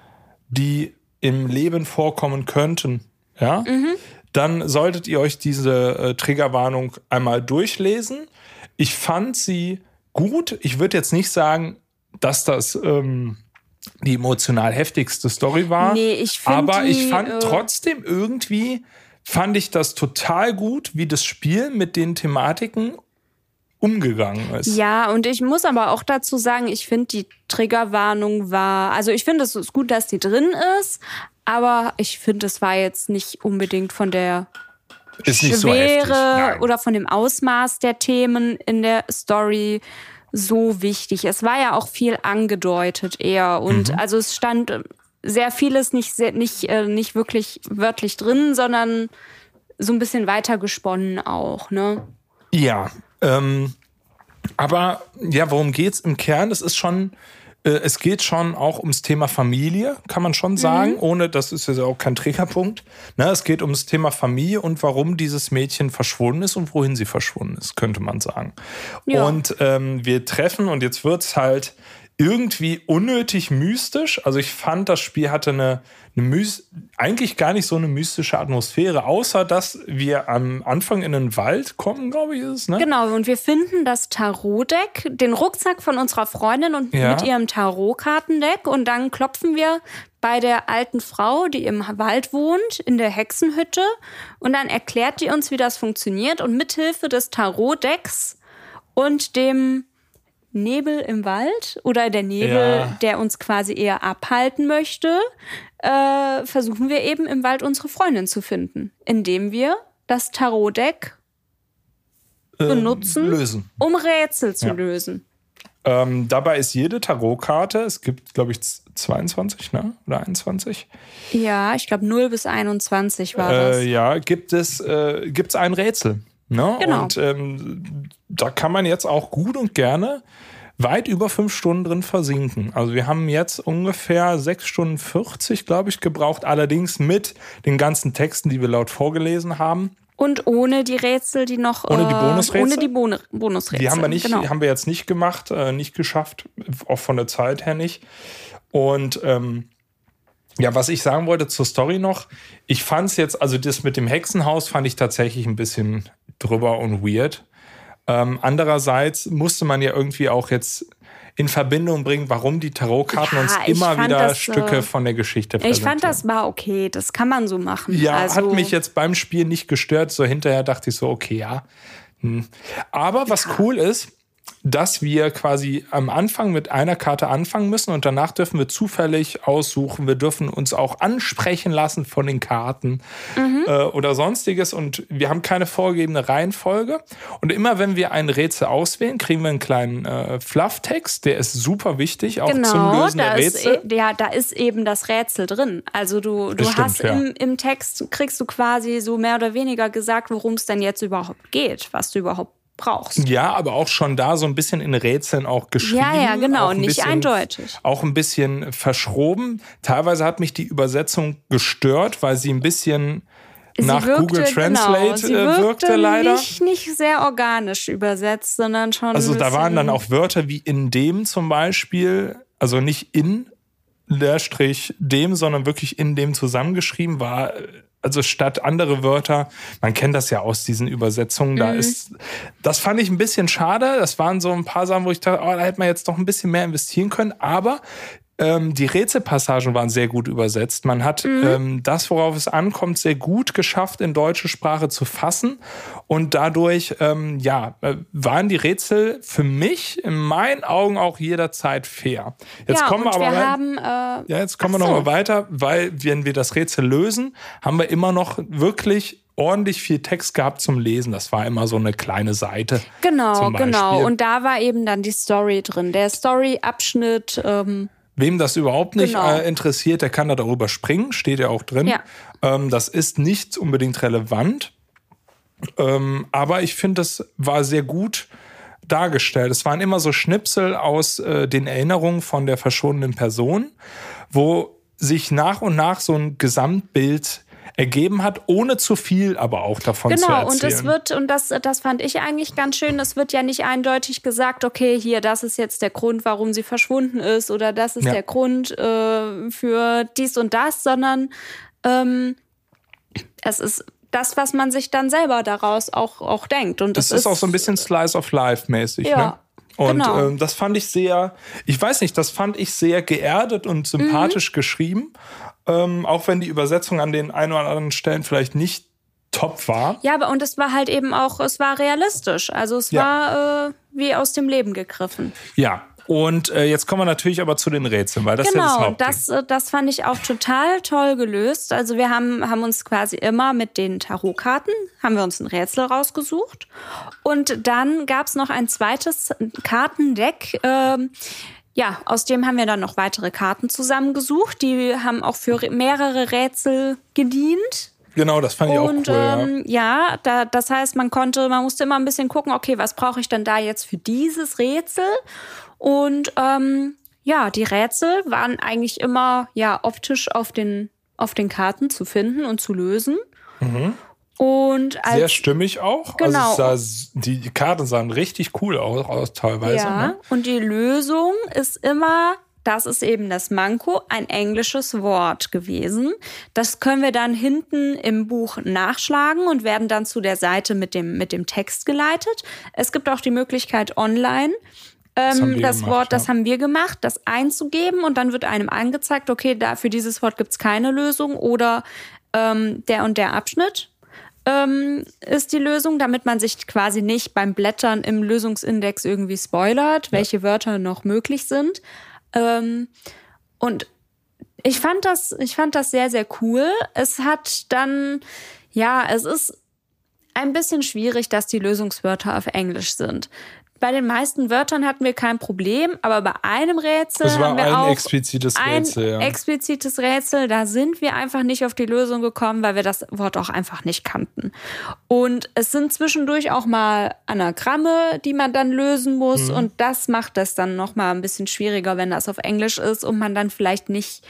die im Leben vorkommen könnten, ja, mhm. dann solltet ihr euch diese äh, Triggerwarnung einmal durchlesen. Ich fand sie gut. Ich würde jetzt nicht sagen, dass das ähm, die emotional heftigste Story war. Nee, ich find aber die, ich fand äh trotzdem irgendwie, fand ich das total gut, wie das Spiel mit den Thematiken umgegangen ist. Ja, und ich muss aber auch dazu sagen, ich finde, die Triggerwarnung war, also ich finde, es ist gut, dass die drin ist, aber ich finde, es war jetzt nicht unbedingt von der ist nicht Schwere so heftig, oder von dem Ausmaß der Themen in der Story so wichtig. Es war ja auch viel angedeutet eher und mhm. also es stand sehr vieles nicht, sehr, nicht, äh, nicht wirklich wörtlich drin, sondern so ein bisschen weiter gesponnen auch, ne? Ja, ähm, aber ja, worum geht's im Kern? Es ist schon, äh, es geht schon auch ums Thema Familie, kann man schon sagen, mhm. ohne, das ist ja auch kein Triggerpunkt. Ne, es geht ums Thema Familie und warum dieses Mädchen verschwunden ist und wohin sie verschwunden ist, könnte man sagen. Ja. Und ähm, wir treffen, und jetzt wird's halt irgendwie unnötig mystisch. Also ich fand, das Spiel hatte eine, eine Mys- eigentlich gar nicht so eine mystische Atmosphäre, außer dass wir am Anfang in den Wald kommen, glaube ich, ist es, ne? Genau, und wir finden das Tarotdeck, den Rucksack von unserer Freundin und ja. mit ihrem Tarotkartendeck und dann klopfen wir bei der alten Frau, die im Wald wohnt, in der Hexenhütte und dann erklärt die uns, wie das funktioniert und mithilfe des Tarotdecks und dem Nebel im Wald oder der Nebel, ja. der uns quasi eher abhalten möchte, äh, versuchen wir eben im Wald unsere Freundin zu finden, indem wir das Tarotdeck äh, benutzen, lösen. um Rätsel zu ja. lösen. Ähm, dabei ist jede Tarotkarte, es gibt, glaube ich, zweiundzwanzig, ne? Oder einundzwanzig? Ja, ich glaube null bis einundzwanzig war äh, das. Ja, gibt es äh, gibt's ein Rätsel. Ne? Genau. Und ähm, da kann man jetzt auch gut und gerne weit über fünf Stunden drin versinken. Also wir haben jetzt ungefähr sechs Stunden vierzig, glaube ich, gebraucht. Allerdings mit den ganzen Texten, die wir laut vorgelesen haben. Und ohne die Rätsel, die noch... Ohne die Bonusrätsel? Ohne die Bon- Bonusrätsel. Die haben wir, nicht, genau. haben wir jetzt nicht gemacht, äh, nicht geschafft, auch von der Zeit her nicht. Und ähm, ja, was ich sagen wollte zur Story noch, ich fand es jetzt, also das mit dem Hexenhaus fand ich tatsächlich ein bisschen drüber und weird. Ähm, andererseits musste man ja irgendwie auch jetzt in Verbindung bringen, warum die Tarotkarten ja, uns immer wieder das, Stücke äh, von der Geschichte präsentieren. Ich fand, das war okay, das kann man so machen. Ja, also, hat mich jetzt beim Spiel nicht gestört. So hinterher dachte ich so, okay, ja. Hm. Aber was ja. cool ist, dass wir quasi am Anfang mit einer Karte anfangen müssen und danach dürfen wir zufällig aussuchen. Wir dürfen uns auch ansprechen lassen von den Karten mhm. äh, oder sonstiges und wir haben keine vorgegebene Reihenfolge. Und immer wenn wir ein Rätsel auswählen, kriegen wir einen kleinen äh, Flufftext, der ist super wichtig, auch genau, zum Lösen der Rätsel. Ist, ja, da ist eben das Rätsel drin. Also du, du stimmt, hast ja. im, im Text, kriegst du quasi so mehr oder weniger gesagt, worum es denn jetzt überhaupt geht, was du überhaupt brauchst. Ja, aber auch schon da so ein bisschen in Rätseln auch geschrieben. Ja, ja, genau, ein nicht bisschen, eindeutig. Auch ein bisschen verschroben. Teilweise hat mich die Übersetzung gestört, weil sie ein bisschen sie nach wirkte, Google Translate genau, sie wirkte, wirkte leider. Nicht, nicht sehr organisch übersetzt, sondern schon Also ein da waren dann auch Wörter wie in dem zum Beispiel, also nicht in Leerstrich dem, sondern wirklich in dem zusammengeschrieben war. Also statt andere Wörter, man kennt das ja aus diesen Übersetzungen, da mhm. ist, das fand ich ein bisschen schade. Das waren so ein paar Sachen, wo ich dachte, oh, da hätte man jetzt doch ein bisschen mehr investieren können. Aber ähm, die Rätselpassagen waren sehr gut übersetzt. Man hat mhm. ähm, das, worauf es ankommt, sehr gut geschafft, in deutsche Sprache zu fassen. Und dadurch, ähm, ja, waren die Rätsel für mich in meinen Augen auch jederzeit fair. Jetzt ja, kommen wir aber wir mal, haben, äh, ja, jetzt kommen wir noch so. mal weiter, weil wenn wir das Rätsel lösen, haben wir immer noch wirklich ordentlich viel Text gehabt zum Lesen. Das war immer so eine kleine Seite. Genau, genau. Und da war eben dann die Story drin. Der Story-Abschnitt. Ähm Wem das überhaupt nicht genau. äh, interessiert, der kann da darüber springen, steht ja auch drin. Ja. Ähm, das ist nicht unbedingt relevant. Ähm, aber ich finde, das war sehr gut dargestellt. Es waren immer so Schnipsel aus äh, den Erinnerungen von der verschwundenen Person, wo sich nach und nach so ein Gesamtbild ergeben hat, ohne zu viel aber auch davon genau, zu erzählen. Genau, und es wird, und das, das fand ich eigentlich ganz schön, es wird ja nicht eindeutig gesagt, okay, hier, das ist jetzt der Grund, warum sie verschwunden ist oder das ist ja. der Grund äh, für dies und das, sondern ähm, es ist das, was man sich dann selber daraus auch, auch denkt. Und das es ist, ist auch so ein bisschen Slice of Life mäßig, ja. ne? Und genau. ähm, das fand ich sehr, ich weiß nicht, das fand ich sehr geerdet und sympathisch mhm. geschrieben. Ähm, auch wenn die Übersetzung an den ein oder anderen Stellen vielleicht nicht top war. Ja, aber und es war halt eben auch, es war realistisch. Also es ja. war äh, wie aus dem Leben gegriffen. Ja. Und äh, jetzt kommen wir natürlich aber zu den Rätseln, weil das genau, ist ja das Hauptding. das, äh, das fand ich auch total toll gelöst. Also wir haben, haben uns quasi immer mit den Tarotkarten, haben wir uns ein Rätsel rausgesucht. Und dann gab es noch ein zweites Kartendeck, ähm, ja, aus dem haben wir dann noch weitere Karten zusammengesucht. Die haben auch für mehrere Rätsel gedient. Genau, das fand ich und, auch cool. Ähm, ja, ja da, das heißt, man konnte, man musste immer ein bisschen gucken, okay, was brauche ich denn da jetzt für dieses Rätsel? Und ähm, ja, die Rätsel waren eigentlich immer ja optisch auf den, auf den Karten zu finden und zu lösen. Mhm. Und als, sehr stimmig auch. Genau. Also es sah, die Karten sahen richtig cool aus, aus teilweise. Ja, ne? Und die Lösung ist immer, das ist eben das Manko, ein englisches Wort gewesen. Das können wir dann hinten im Buch nachschlagen und werden dann zu der Seite mit dem, mit dem Text geleitet. Es gibt auch die Möglichkeit, online ähm, das, das gemacht, Wort, ja. das haben wir gemacht, das einzugeben und dann wird einem angezeigt, okay, da für dieses Wort gibt's keine Lösung oder ähm, der und der Abschnitt ähm, ist die Lösung, damit man sich quasi nicht beim Blättern im Lösungsindex irgendwie spoilert, ja. welche Wörter noch möglich sind. Ähm, und ich fand das, ich fand das sehr, sehr cool. Es hat dann, ja, es ist ein bisschen schwierig, dass die Lösungswörter auf Englisch sind. Bei den meisten Wörtern hatten wir kein Problem, aber bei einem Rätsel das war haben wir ein auch explizites Rätsel, ein ja. explizites Rätsel. Da sind wir einfach nicht auf die Lösung gekommen, weil wir das Wort auch einfach nicht kannten. Und es sind zwischendurch auch mal Anagramme, die man dann lösen muss. Mhm. Und das macht das dann noch mal ein bisschen schwieriger, wenn das auf Englisch ist und man dann vielleicht nicht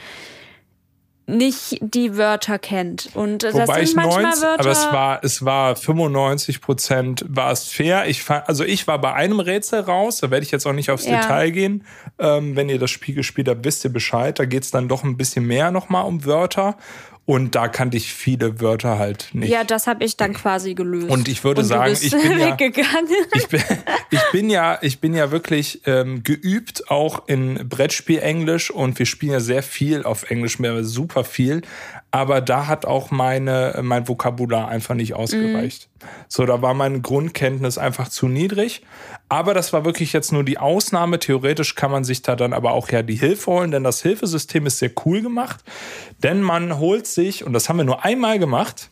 nicht die Wörter kennt. Und das Wobei sind manchmal neunzig, Wörter. Aber es war, es war fünfundneunzig Prozent war es fair. Ich fand, also ich war bei einem Rätsel raus, da werde ich jetzt auch nicht aufs ja. Detail gehen. Ähm, wenn ihr das Spiel gespielt habt, wisst ihr Bescheid. Da geht es dann doch ein bisschen mehr nochmal um Wörter. Und da kannte ich viele Wörter halt nicht. Ja, das habe ich dann quasi gelöst. Und ich würde Und sagen, du bist ich bin ja, weggegangen. ich bin, ich bin ja, ich bin ja wirklich ähm, geübt auch in Brettspiel-Englisch und wir spielen ja sehr viel auf Englisch, mehr super viel. Aber da hat auch meine mein Vokabular einfach nicht ausgereicht. Mm. So, da war meine Grundkenntnis einfach zu niedrig. Aber das war wirklich jetzt nur die Ausnahme. Theoretisch kann man sich da dann aber auch ja die Hilfe holen, denn das Hilfesystem ist sehr cool gemacht. Denn man holt sich, und das haben wir nur einmal gemacht,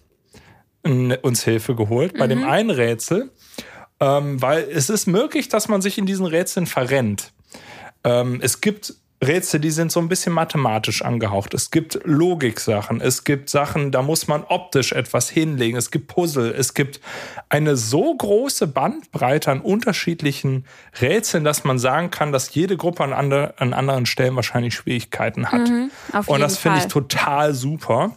uns Hilfe geholt, bei mhm. dem einen Rätsel, ähm, weil es ist möglich, dass man sich in diesen Rätseln verrennt. Ähm, es gibt Rätsel, die sind so ein bisschen mathematisch angehaucht. Es gibt Logiksachen, es gibt Sachen, da muss man optisch etwas hinlegen. Es gibt Puzzle, es gibt eine so große Bandbreite an unterschiedlichen Rätseln, dass man sagen kann, dass jede Gruppe an, andre, an anderen Stellen wahrscheinlich Schwierigkeiten hat. Mhm, auf Und jeden das finde ich Fall. total super.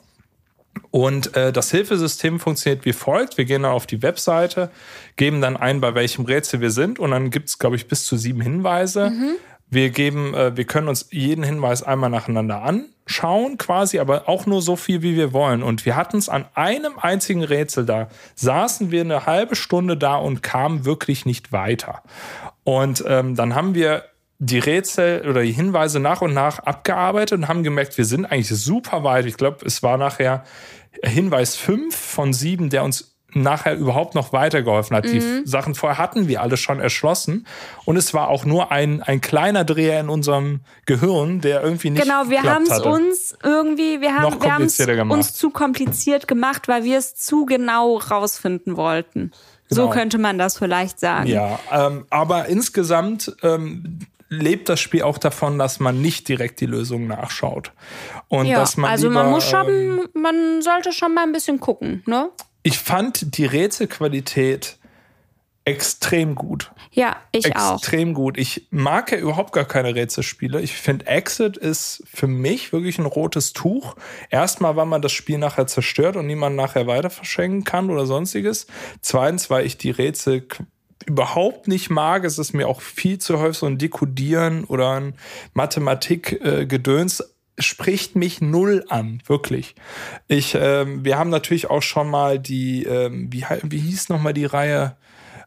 Und äh, das Hilfesystem funktioniert wie folgt. Wir gehen dann auf die Webseite, geben dann ein, bei welchem Rätsel wir sind. Und dann gibt es, glaube ich, bis zu sieben Hinweise. Mhm. Wir geben, äh, wir können uns jeden Hinweis einmal nacheinander anschauen, quasi, aber auch nur so viel, wie wir wollen. Und wir hatten es an einem einzigen Rätsel, da saßen wir eine halbe Stunde da und kamen wirklich nicht weiter. Und ähm, dann haben wir die Rätsel oder die Hinweise nach und nach abgearbeitet und haben gemerkt, wir sind eigentlich super weit. Ich glaube, es war nachher Hinweis fünf von sieben, der uns nachher überhaupt noch weitergeholfen hat. Mhm. Die Sachen vorher hatten wir alle schon erschlossen und es war auch nur ein, ein kleiner Dreher in unserem Gehirn, der irgendwie nicht Genau, wir haben es uns irgendwie, wir haben wir haben es uns zu kompliziert gemacht, weil wir es zu genau rausfinden wollten. Genau. So könnte man das vielleicht sagen. Ja, ähm, aber insgesamt ähm, lebt das Spiel auch davon, dass man nicht direkt die Lösung nachschaut. Und ja, dass man also lieber, man muss schon, ähm, man sollte schon mal ein bisschen gucken, ne? Ich fand die Rätselqualität extrem gut. Ja, ich extrem auch. Extrem gut. Ich mag ja überhaupt gar keine Rätselspiele. Ich finde, Exit ist für mich wirklich ein rotes Tuch. Erstmal, weil man das Spiel nachher zerstört und niemand nachher weiter verschenken kann oder sonstiges. Zweitens, weil ich die Rätsel überhaupt nicht mag. Es ist mir auch viel zu häufig so ein Dekodieren oder ein Mathematik-Gedöns. Spricht mich null an, wirklich. Ich, ähm, wir haben natürlich auch schon mal die, ähm, wie, wie hieß nochmal die Reihe,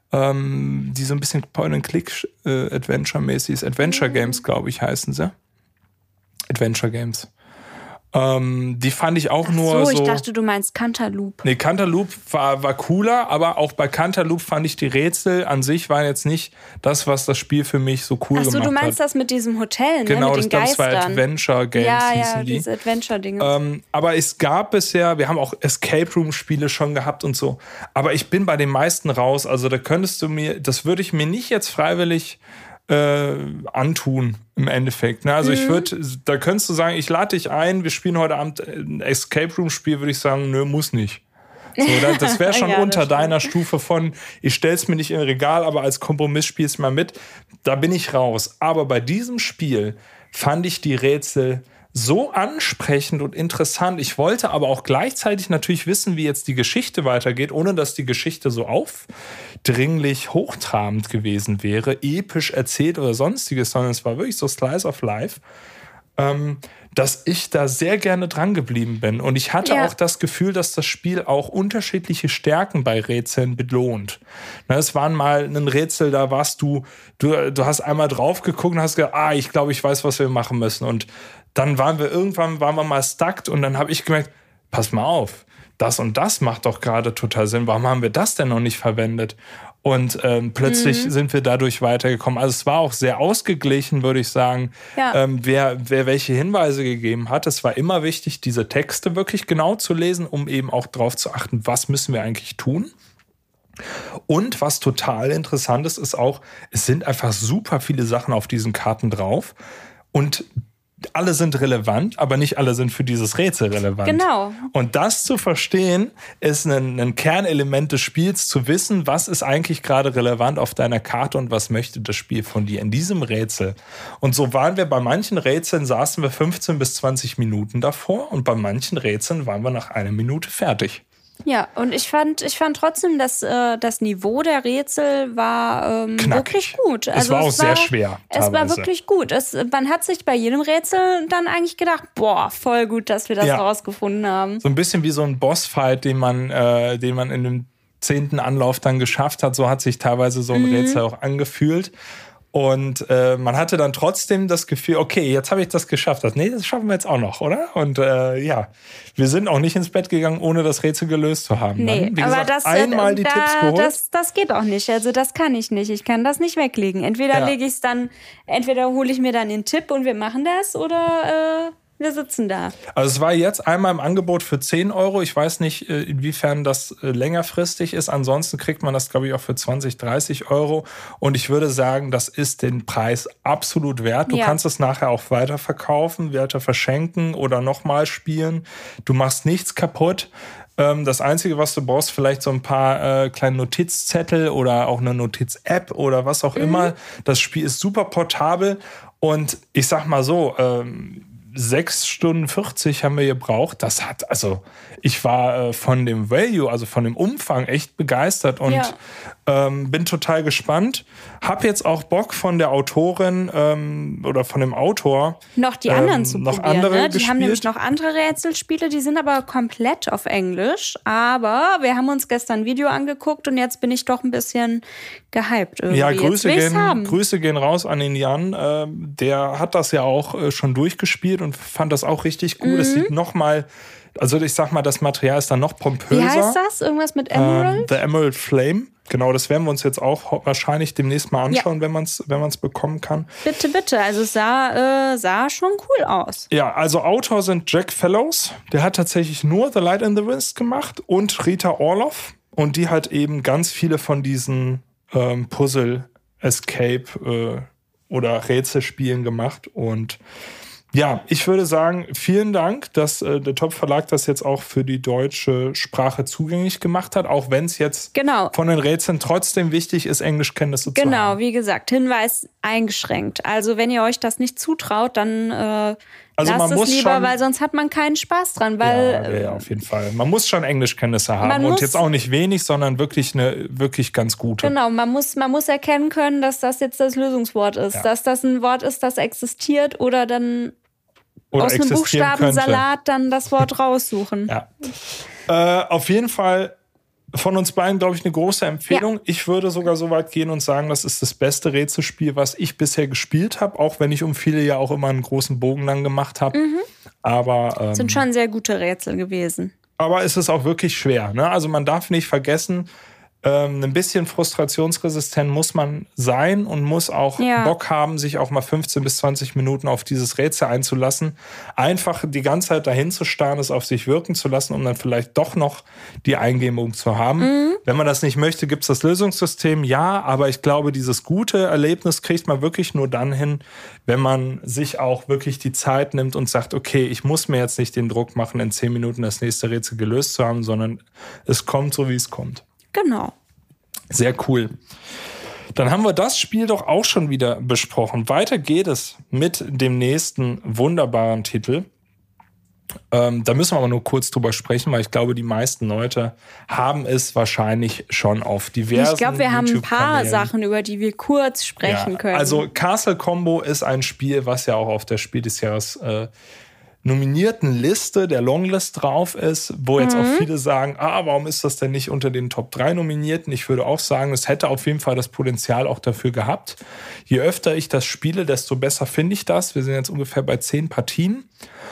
ähm, die so ein bisschen Point-and-Click-Adventure-mäßig ist. Adventure Games, glaube ich, heißen sie. Adventure Games. Ähm, die fand ich auch Ach nur so. so. Ich dachte, du meinst Cantaloupe. Nee, Cantaloupe war, war cooler, aber auch bei Cantaloupe fand ich die Rätsel an sich waren jetzt nicht das, was das Spiel für mich so cool Ach so, gemacht hat. du meinst hat. das mit diesem Hotel, ne? Genau, mit den das, das war Geistern. Adventure Games ja, hießen ja, die. diese Adventure-Dinge. Ähm, aber es gab bisher, wir haben auch Escape Room-Spiele schon gehabt und so. Aber ich bin bei den meisten raus. Also da könntest du mir, das würde ich mir nicht jetzt freiwillig äh, antun im Endeffekt. Ne? Also mhm. ich würde, da könntest du sagen, ich lade dich ein, wir spielen heute Abend ein Escape Room-Spiel, würde ich sagen, nö, muss nicht. So, das wäre schon ja, unter deiner Stufe von, ich stell's mir nicht in ein Regal, aber als Kompromiss spiel's mal mit. Da bin ich raus. Aber bei diesem Spiel fand ich die Rätsel so ansprechend und interessant. Ich wollte aber auch gleichzeitig natürlich wissen, wie jetzt die Geschichte weitergeht, ohne dass die Geschichte so aufdringlich hochtrabend gewesen wäre, episch erzählt oder sonstiges, sondern es war wirklich so Slice of Life, ähm, dass ich da sehr gerne dran geblieben bin. Und ich hatte ja. auch das Gefühl, dass das Spiel auch unterschiedliche Stärken bei Rätseln belohnt. Na, es waren mal ein Rätsel, da warst du, du, du hast einmal drauf geguckt und hast gesagt, ah, ich glaube, ich weiß, was wir machen müssen. Und dann waren wir irgendwann, waren wir mal stuck und dann habe ich gemerkt, pass mal auf, das und das macht doch gerade total Sinn. Warum haben wir das denn noch nicht verwendet? Und ähm, plötzlich mhm. sind wir dadurch weitergekommen. Also es war auch sehr ausgeglichen, würde ich sagen, ja. ähm, wer, wer welche Hinweise gegeben hat. Es war immer wichtig, diese Texte wirklich genau zu lesen, um eben auch darauf zu achten, was müssen wir eigentlich tun. Und was total interessant ist, ist auch, es sind einfach super viele Sachen auf diesen Karten drauf. Und alle sind relevant, aber nicht alle sind für dieses Rätsel relevant. Genau. Und das zu verstehen, ist ein, ein Kernelement des Spiels, zu wissen, was ist eigentlich gerade relevant auf deiner Karte und was möchte das Spiel von dir in diesem Rätsel. Und so waren wir bei manchen Rätseln, saßen wir fünfzehn bis zwanzig Minuten davor und bei manchen Rätseln waren wir nach einer Minute fertig. Ja, und ich fand, ich fand trotzdem, dass äh, das Niveau der Rätsel war ähm, wirklich gut. Also es war auch es war, sehr schwer. Es teilweise. war wirklich gut. Es, man hat sich bei jedem Rätsel dann eigentlich gedacht, boah, voll gut, dass wir das ja. rausgefunden haben. So ein bisschen wie so ein Bossfight, den man, äh, den man in dem zehnten Anlauf dann geschafft hat. So hat sich teilweise so ein mhm. Rätsel auch angefühlt. Und äh, man hatte dann trotzdem das Gefühl, okay, jetzt habe ich das geschafft. Das, nee, das schaffen wir jetzt auch noch, oder? Und äh, ja, wir sind auch nicht ins Bett gegangen, ohne das Rätsel gelöst zu haben. Nee, dann, wie aber gesagt, das, einmal die da, Tipps geholt. Das, das geht auch nicht. Also das kann ich nicht. Ich kann das nicht weglegen. Entweder ja. lege ich es dann, entweder hole ich mir dann den Tipp und wir machen das oder... Äh wir sitzen da. Also es war jetzt einmal im Angebot für zehn Euro. Ich weiß nicht, inwiefern das längerfristig ist. Ansonsten kriegt man das, glaube ich, auch für zwanzig, dreißig Euro. Und ich würde sagen, das ist den Preis absolut wert. Du ja. kannst es nachher auch weiterverkaufen, weiter verschenken oder nochmal spielen. Du machst nichts kaputt. Das Einzige, was du brauchst, vielleicht so ein paar äh, kleine Notizzettel oder auch eine Notiz-App oder was auch mhm. immer. Das Spiel ist super portabel. Und ich sag mal so, ähm, sechs Stunden vierzig haben wir gebraucht. Das hat, also ich war äh, von dem Value, also von dem Umfang echt begeistert und ja. ähm, bin total gespannt. Hab jetzt auch Bock von der Autorin ähm, oder von dem Autor noch die anderen ähm, zu noch probieren. Andere ne? Die gespielt. haben nämlich noch andere Rätselspiele, die sind aber komplett auf Englisch. Aber wir haben uns gestern ein Video angeguckt und jetzt bin ich doch ein bisschen gehypt irgendwie. Ja, Grüße gehen, Grüße gehen raus an den Jan. Äh, der hat das ja auch äh, schon durchgespielt und fand das auch richtig gut. Es mhm. sieht noch mal, also ich sag mal, das Material ist dann noch pompöser. Wie heißt das? Irgendwas mit Emerald? Ähm, The Emerald Flame. Genau, das werden wir uns jetzt auch wahrscheinlich demnächst mal anschauen, ja. wenn man es wenn man's bekommen kann. Bitte, bitte. Also es sah, äh, sah schon cool aus. Ja, also Autor sind Jack Fellows. Der hat tatsächlich nur The Light in the Mist gemacht und Rita Orloff. Und die hat eben ganz viele von diesen ähm, Puzzle, Escape äh, oder Rätselspielen gemacht. Und ja, ich würde sagen, vielen Dank, dass äh, der Top-Verlag das jetzt auch für die deutsche Sprache zugänglich gemacht hat, auch wenn es jetzt genau. von den Rätseln trotzdem wichtig ist, Englischkenntnisse genau, zu haben. Genau, wie gesagt, Hinweis eingeschränkt. Also wenn ihr euch das nicht zutraut, dann äh, also lasst man es muss lieber, schon, weil sonst hat man keinen Spaß dran. Weil, ja, ja, auf jeden Fall. Man muss schon Englischkenntnisse haben und jetzt auch nicht wenig, sondern wirklich eine wirklich ganz gute. Genau, man muss, man muss erkennen können, dass das jetzt das Lösungswort ist, ja. dass das ein Wort ist, das existiert oder dann Oder aus einem Buchstabensalat könnte. dann das Wort raussuchen. Ja. Äh, auf jeden Fall von uns beiden, glaube ich, eine große Empfehlung. Ja. Ich würde sogar so weit gehen und sagen, das ist das beste Rätselspiel, was ich bisher gespielt habe, auch wenn ich um viele ja auch immer einen großen Bogen lang gemacht habe. Mhm. Aber ähm, sind schon sehr gute Rätsel gewesen. Aber es ist auch wirklich schwer. Ne? Also man darf nicht vergessen, Ähm, ein bisschen frustrationsresistent muss man sein und muss auch ja. Bock haben, sich auch mal fünfzehn bis zwanzig Minuten auf dieses Rätsel einzulassen. Einfach die ganze Zeit dahin zu starren, es auf sich wirken zu lassen, um dann vielleicht doch noch die Eingebung zu haben. Mhm. Wenn man das nicht möchte, gibt es das Lösungssystem, ja, aber ich glaube, dieses gute Erlebnis kriegt man wirklich nur dann hin, wenn man sich auch wirklich die Zeit nimmt und sagt, okay, ich muss mir jetzt nicht den Druck machen, in zehn Minuten das nächste Rätsel gelöst zu haben, sondern es kommt so, wie es kommt. Genau. Sehr cool. Dann haben wir das Spiel doch auch schon wieder besprochen. Weiter geht es mit dem nächsten wunderbaren Titel. Ähm, da müssen wir aber nur kurz drüber sprechen, weil ich glaube, die meisten Leute haben es wahrscheinlich schon auf diversen Ich glaube, wir haben ein paar Sachen, über die wir kurz sprechen ja, können. Also Castle Combo ist ein Spiel, was ja auch auf der Spiel des Jahres äh, nominierten Liste, der Longlist drauf ist, wo jetzt mhm. auch viele sagen, ah, warum ist das denn nicht unter den Top drei Nominierten? Ich würde auch sagen, es hätte auf jeden Fall das Potenzial auch dafür gehabt. Je öfter ich das spiele, desto besser finde ich das. Wir sind jetzt ungefähr bei zehn Partien.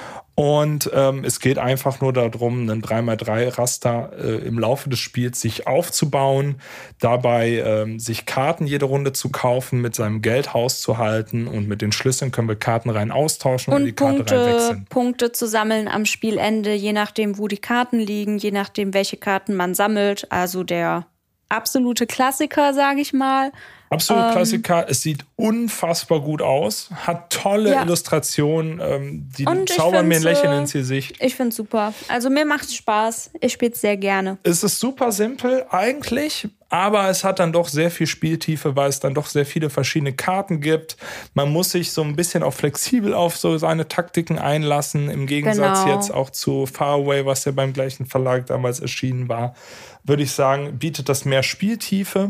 Und ähm, es geht einfach nur darum, einen drei mal drei Raster äh, im Laufe des Spiels sich aufzubauen, dabei ähm, sich Karten jede Runde zu kaufen, mit seinem Geld Haus zu halten und mit den Schlüsseln können wir Karten rein austauschen und, und die Punkte, Karte reinwechseln. Punkte zu sammeln am Spielende, je nachdem, wo die Karten liegen, je nachdem, welche Karten man sammelt. Also der absolute Klassiker, sage ich mal. Absolut ähm, Klassiker. Es sieht unfassbar gut aus, hat tolle ja. Illustrationen, ähm, die zaubern mir ein Lächeln ins Gesicht. Ich finde es super. Also mir macht es Spaß. Ich spiele es sehr gerne. Es ist super simpel eigentlich, aber es hat dann doch sehr viel Spieltiefe, weil es dann doch sehr viele verschiedene Karten gibt. Man muss sich so ein bisschen auch flexibel auf so seine Taktiken einlassen, im Gegensatz genau. jetzt auch zu Far Away, was ja beim gleichen Verlag damals erschienen war, würde ich sagen, bietet das mehr Spieltiefe.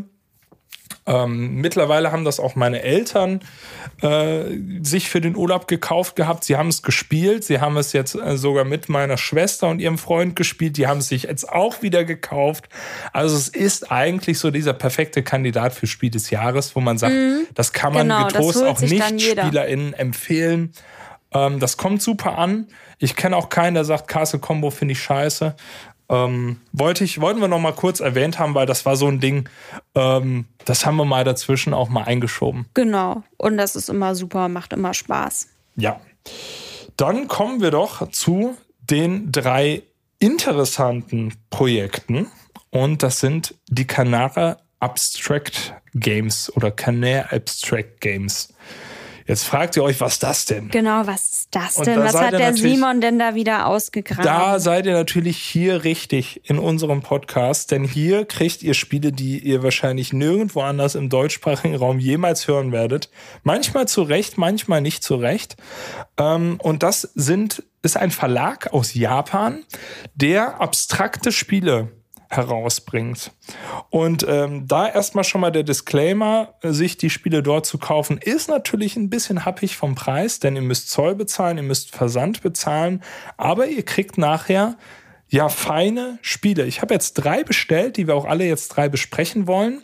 Ähm, mittlerweile haben das auch meine Eltern äh, sich für den Urlaub gekauft gehabt. Sie haben es gespielt. Sie haben es jetzt äh, sogar mit meiner Schwester und ihrem Freund gespielt. Die haben es sich jetzt auch wieder gekauft. Also es ist eigentlich so dieser perfekte Kandidat für Spiel des Jahres, wo man sagt, mhm. das kann man genau, getrost auch Nicht-SpielerInnen empfehlen. Ähm, das kommt super an. Ich kenne auch keinen, der sagt, Castle Combo finde ich scheiße. Ähm, wollte ich, wollten wir noch mal kurz erwähnt haben, weil das war so ein Ding, ähm, das haben wir mal dazwischen auch mal eingeschoben. Genau. Und das ist immer super, macht immer Spaß. Ja. Dann kommen wir doch zu den drei interessanten Projekten. Und das sind die Canara Abstract Games oder Canara Abstract Games. Jetzt fragt ihr euch, was ist das denn? Genau, was ist das denn? Was hat der Simon denn da wieder ausgegraben? Da seid ihr natürlich hier richtig in unserem Podcast, denn hier kriegt ihr Spiele, die ihr wahrscheinlich nirgendwo anders im deutschsprachigen Raum jemals hören werdet. Manchmal zu Recht, manchmal nicht zu Recht. Und das sind, ist ein Verlag aus Japan, der abstrakte Spiele herausbringt. Und ähm, da erstmal schon mal der Disclaimer, sich die Spiele dort zu kaufen, ist natürlich ein bisschen happig vom Preis, denn ihr müsst Zoll bezahlen, ihr müsst Versand bezahlen, aber ihr kriegt nachher ja feine Spiele. Ich habe jetzt drei bestellt, die wir auch alle jetzt drei besprechen wollen.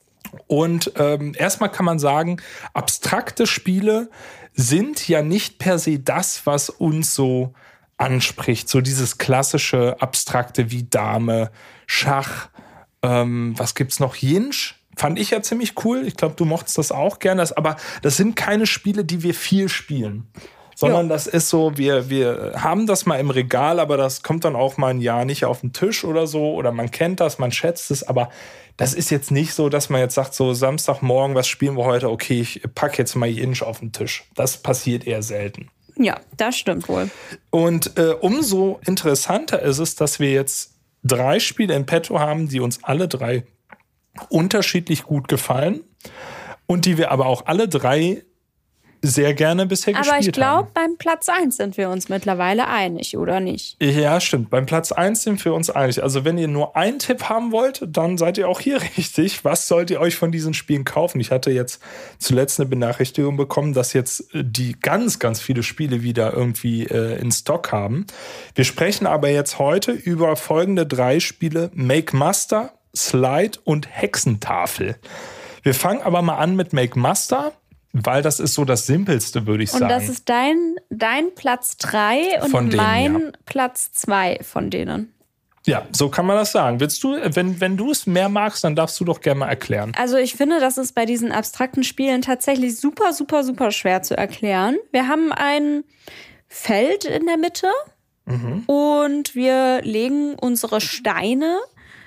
Und ähm, erstmal kann man sagen, abstrakte Spiele sind ja nicht per se das, was uns so anspricht. So dieses klassische Abstrakte wie Dame, Schach, ähm, was gibt's noch? Jinsch fand ich ja ziemlich cool. Ich glaube, du mochtest das auch gerne. Das, aber das sind keine Spiele, die wir viel spielen. Sondern ja. das ist so, wir, wir haben das mal im Regal, aber das kommt dann auch mal ein Jahr nicht auf den Tisch oder so. Oder man kennt das, man schätzt es, aber das ist jetzt nicht so, dass man jetzt sagt, so Samstagmorgen, was spielen wir heute? Okay, ich packe jetzt mal Jinsch auf den Tisch. Das passiert eher selten. Ja, das stimmt wohl. Und äh, umso interessanter ist es, dass wir jetzt drei Spiele in petto haben, die uns alle drei unterschiedlich gut gefallen und die wir aber auch alle drei sehr gerne bisher aber gespielt haben. Aber ich glaube, beim Platz eins sind wir uns mittlerweile einig, oder nicht? Ja, stimmt. Beim Platz eins sind wir uns einig. Also wenn ihr nur einen Tipp haben wollt, dann seid ihr auch hier richtig. Was sollt ihr euch von diesen Spielen kaufen? Ich hatte jetzt zuletzt eine Benachrichtigung bekommen, dass jetzt die ganz, ganz viele Spiele wieder irgendwie äh, in Stock haben. Wir sprechen aber jetzt heute über folgende drei Spiele: Make Master, Slide und Hexentafel. Wir fangen aber mal an mit Make Master, weil das ist so das Simpelste, würde ich sagen. Und das ist dein, dein Platz drei und von denen, mein ja. Platz zwei von denen. Ja, so kann man das sagen. Willst du, wenn, wenn du es mehr magst, dann darfst du doch gerne mal erklären. Also ich finde, das ist bei diesen abstrakten Spielen tatsächlich super, super, super schwer zu erklären. Wir haben ein Feld in der Mitte mhm. und wir legen unsere Steine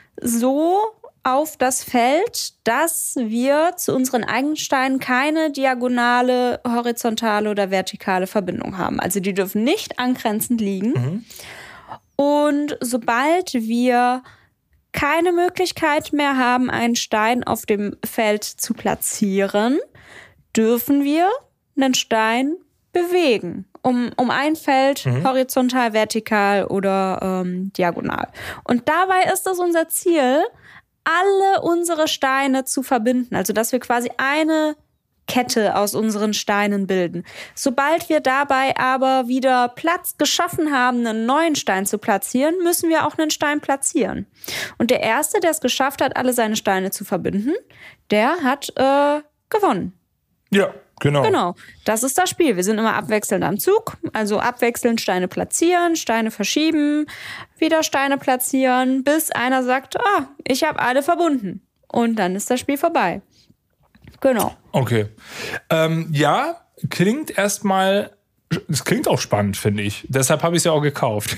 so auf das Feld, dass wir zu unseren eigenen Steinen keine diagonale, horizontale oder vertikale Verbindung haben. Also die dürfen nicht angrenzend liegen. Mhm. Und sobald wir keine Möglichkeit mehr haben, einen Stein auf dem Feld zu platzieren, dürfen wir einen Stein bewegen. Um, um ein Feld, mhm. horizontal, vertikal oder ähm, diagonal. Und dabei ist es unser Ziel, alle unsere Steine zu verbinden. Also, dass wir quasi eine Kette aus unseren Steinen bilden. Sobald wir dabei aber wieder Platz geschaffen haben, einen neuen Stein zu platzieren, müssen wir auch einen Stein platzieren. Und der Erste, der es geschafft hat, alle seine Steine zu verbinden, der hat äh, gewonnen. Ja, genau. Genau, das ist das Spiel. Wir sind immer abwechselnd am Zug, also abwechselnd Steine platzieren, Steine verschieben, wieder Steine platzieren, bis einer sagt, ah, ich habe alle verbunden. Und dann ist das Spiel vorbei. Genau. Okay. Ähm, ja, klingt erstmal, es klingt auch spannend, finde ich. Deshalb habe ich es ja auch gekauft.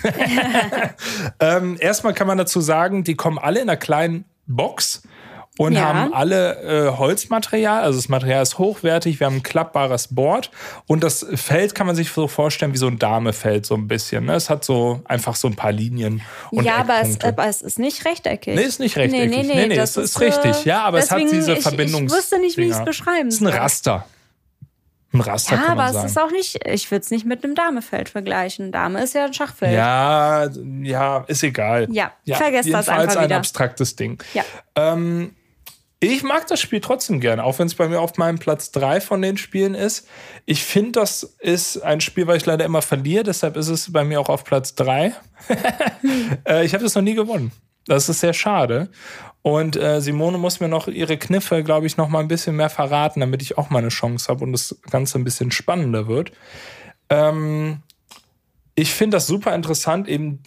ähm, erstmal kann man dazu sagen, die kommen alle in einer kleinen Box und ja. haben alle äh, Holzmaterial. Also das Material ist hochwertig, wir haben ein klappbares Board und das Feld kann man sich so vorstellen wie so ein Damefeld so ein bisschen. Ne? Es hat so einfach so ein paar Linien und ja, aber es, Eckpunkte. aber es ist nicht rechteckig. Nee, ist nicht rechteckig. Nee, nee, nee, nee das ist, ist richtig. Ja, aber es hat diese Verbindungs... Ich, ich wusste nicht, wie ich es beschreiben soll. Es ist ein Raster. Ein Raster, ja, kann man aber sagen. Es ist auch nicht, ich würde es nicht mit einem Damefeld vergleichen. Dame ist ja ein Schachfeld. Ja, ja, ist egal. Ja, ja vergesst das einfach Jedenfalls ein wieder. abstraktes Ding. Ja. Ähm, ich mag das Spiel trotzdem gerne, auch wenn es bei mir auf meinem Platz drei von den Spielen ist. Ich finde, das ist ein Spiel, weil ich leider immer verliere, deshalb ist es bei mir auch auf Platz drei. äh, ich habe das noch nie gewonnen. Das ist sehr schade. Und äh, Simone muss mir noch ihre Kniffe, glaube ich, noch mal ein bisschen mehr verraten, damit ich auch mal eine Chance habe und das Ganze ein bisschen spannender wird. Ähm, ich finde das super interessant, eben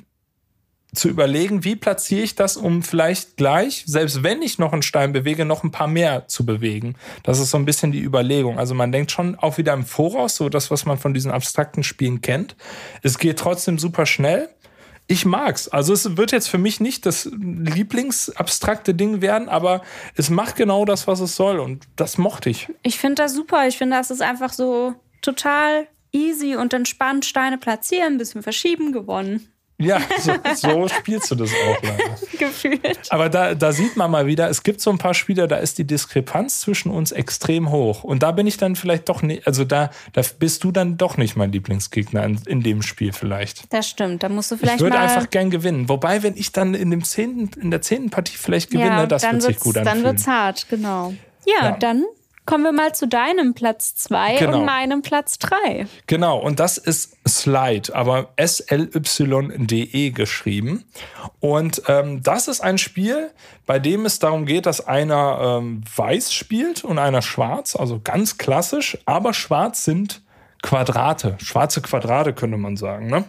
zu überlegen, wie platziere ich das, um vielleicht gleich, selbst wenn ich noch einen Stein bewege, noch ein paar mehr zu bewegen. Das ist so ein bisschen die Überlegung. Also man denkt schon auch wieder im Voraus, so das, was man von diesen abstrakten Spielen kennt. Es geht trotzdem super schnell. Ich mag's. Also es wird jetzt für mich nicht das Lieblingsabstrakte Ding werden, aber es macht genau das, was es soll und das mochte ich. Ich finde das super. Ich finde, das ist einfach so total easy und entspannt. Steine platzieren, ein bisschen verschieben, gewonnen. Ja, so, so spielst du das auch leider. Gefühlt. Aber da, da sieht man mal wieder, es gibt so ein paar Spieler, da ist die Diskrepanz zwischen uns extrem hoch. Und da bin ich dann vielleicht doch nicht, also da, da bist du dann doch nicht mein Lieblingsgegner in, in dem Spiel vielleicht. Das stimmt, da musst du vielleicht mal... Ich würde mal einfach gern gewinnen. Wobei, wenn ich dann in, dem zehnten, in der zehnten Partie vielleicht gewinne, ja, das wird sich gut anfühlen. Dann wird's hart, genau. Ja, ja. Dann kommen wir mal zu deinem Platz zwei genau. und meinem Platz drei. Genau, und das ist Slide, aber S L Y D E geschrieben. Und ähm, das ist ein Spiel, bei dem es darum geht, dass einer ähm, weiß spielt und einer schwarz, also ganz klassisch, aber schwarz sind Quadrate, schwarze Quadrate könnte man sagen, ne?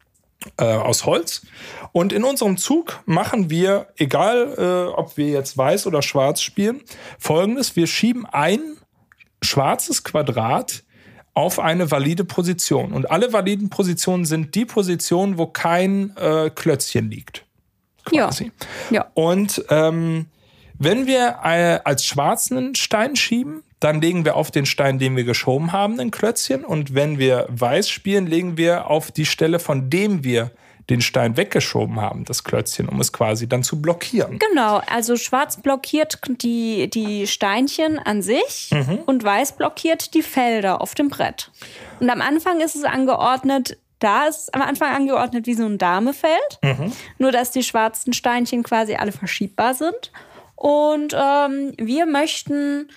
Äh, aus Holz. Und in unserem Zug machen wir, egal äh, ob wir jetzt weiß oder schwarz spielen, Folgendes: Wir schieben ein schwarzes Quadrat auf eine valide Position. Und alle validen Positionen sind die Positionen, wo kein äh, Klötzchen liegt. Quasi. Ja. Ja. Und ähm, wenn wir äh, als schwarzen Stein schieben, dann legen wir auf den Stein, den wir geschoben haben, ein Klötzchen. Und wenn wir weiß spielen, legen wir auf die Stelle, von dem wir den Stein weggeschoben haben, das Klötzchen, um es quasi dann zu blockieren. Genau, also schwarz blockiert die, die Steinchen an sich mhm. und weiß blockiert die Felder auf dem Brett. Und am Anfang ist es angeordnet, da ist es am Anfang angeordnet wie so ein Damefeld, mhm. nur dass die schwarzen Steinchen quasi alle verschiebbar sind. Und ähm, wir möchten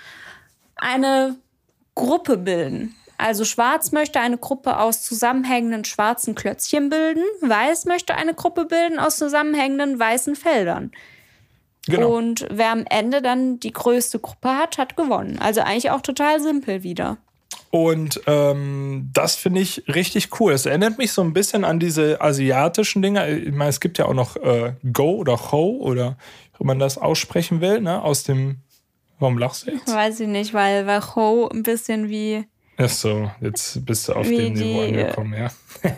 eine Gruppe bilden. Also Schwarz möchte eine Gruppe aus zusammenhängenden schwarzen Klötzchen bilden. Weiß möchte eine Gruppe bilden aus zusammenhängenden weißen Feldern. Genau. Und wer am Ende dann die größte Gruppe hat, hat gewonnen. Also eigentlich auch total simpel wieder. Und ähm, das finde ich richtig cool. Es erinnert mich so ein bisschen an diese asiatischen Dinge. Ich meine, es gibt ja auch noch äh, Go oder Ho oder wie man das aussprechen will, ne? Aus dem... Warum lachst du jetzt? Weiß ich nicht, weil, weil Ho ein bisschen wie... Ach so, jetzt bist du auf dem Niveau die, angekommen, ja.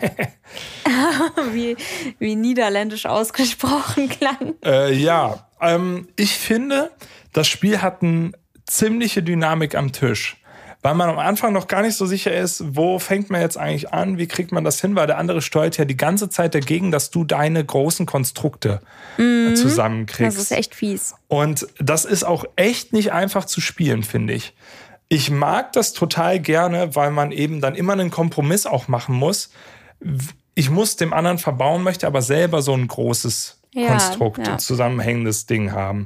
wie, wie niederländisch ausgesprochen klang. Äh, ja, ähm, ich finde, das Spiel hat eine ziemliche Dynamik am Tisch. weil man am Anfang noch gar nicht so sicher ist, wo fängt man jetzt eigentlich an, wie kriegt man das hin, weil der andere steuert ja die ganze Zeit dagegen, dass du deine großen Konstrukte mhm. zusammenkriegst. Das ist echt fies. Und das ist auch echt nicht einfach zu spielen, finde ich. Ich mag das total gerne, weil man eben dann immer einen Kompromiss auch machen muss. Ich muss dem anderen verbauen, möchte aber selber so ein großes ja, Konstrukt, ja. zusammenhängendes Ding haben.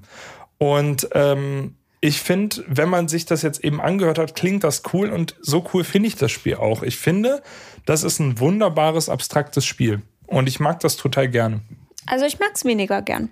Und ähm, ich finde, wenn man sich das jetzt eben angehört hat, klingt das cool und so cool finde ich das Spiel auch. Ich finde, das ist ein wunderbares, abstraktes Spiel und ich mag das total gerne. Also ich mag es weniger gern,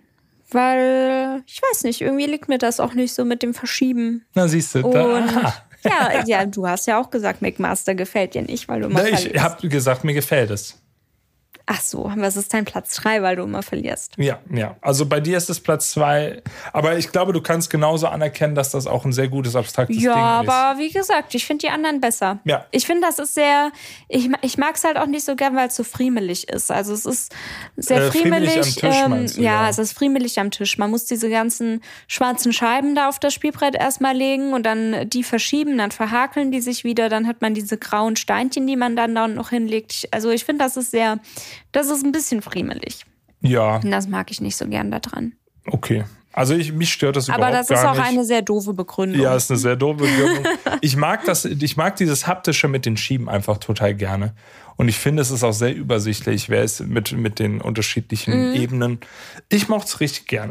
weil, ich weiß nicht, irgendwie liegt mir das auch nicht so mit dem Verschieben. Na siehst du, da. Ja, ja, du hast ja auch gesagt, McMaster gefällt dir nicht, weil du immer verlierst. Ich habe gesagt, mir gefällt es. Ach so, was ist dein Platz drei, weil du immer verlierst? Ja, ja. Also bei dir ist es Platz zwei. Aber ich glaube, du kannst genauso anerkennen, dass das auch ein sehr gutes, abstraktes ja, Ding ist. Ja, aber wie gesagt, ich finde die anderen besser. Ja. Ich finde, das ist sehr, ich, ich mag es halt auch nicht so gern, weil es so friemelig ist. Also es ist sehr äh, friemelig. friemelig am Tisch, ähm, meinst du, ja, ja, es ist friemelig am Tisch. Man muss diese ganzen schwarzen Scheiben da auf das Spielbrett erstmal legen und dann die verschieben, dann verhakeln die sich wieder. Dann hat man diese grauen Steinchen, die man dann da noch hinlegt. Also ich finde, das ist sehr, das ist ein bisschen friemelig. Ja. Und das mag ich nicht so gern daran. Okay. Also ich, mich stört das Aber überhaupt gar nicht. Aber das ist auch eine sehr doofe Begründung. Ja, ist eine sehr doofe Begründung. ich mag das, ich mag dieses Haptische mit den Schieben einfach total gerne. Und ich finde, es ist auch sehr übersichtlich, wer ist mit, mit den unterschiedlichen mhm. Ebenen. Ich mochte es richtig gerne.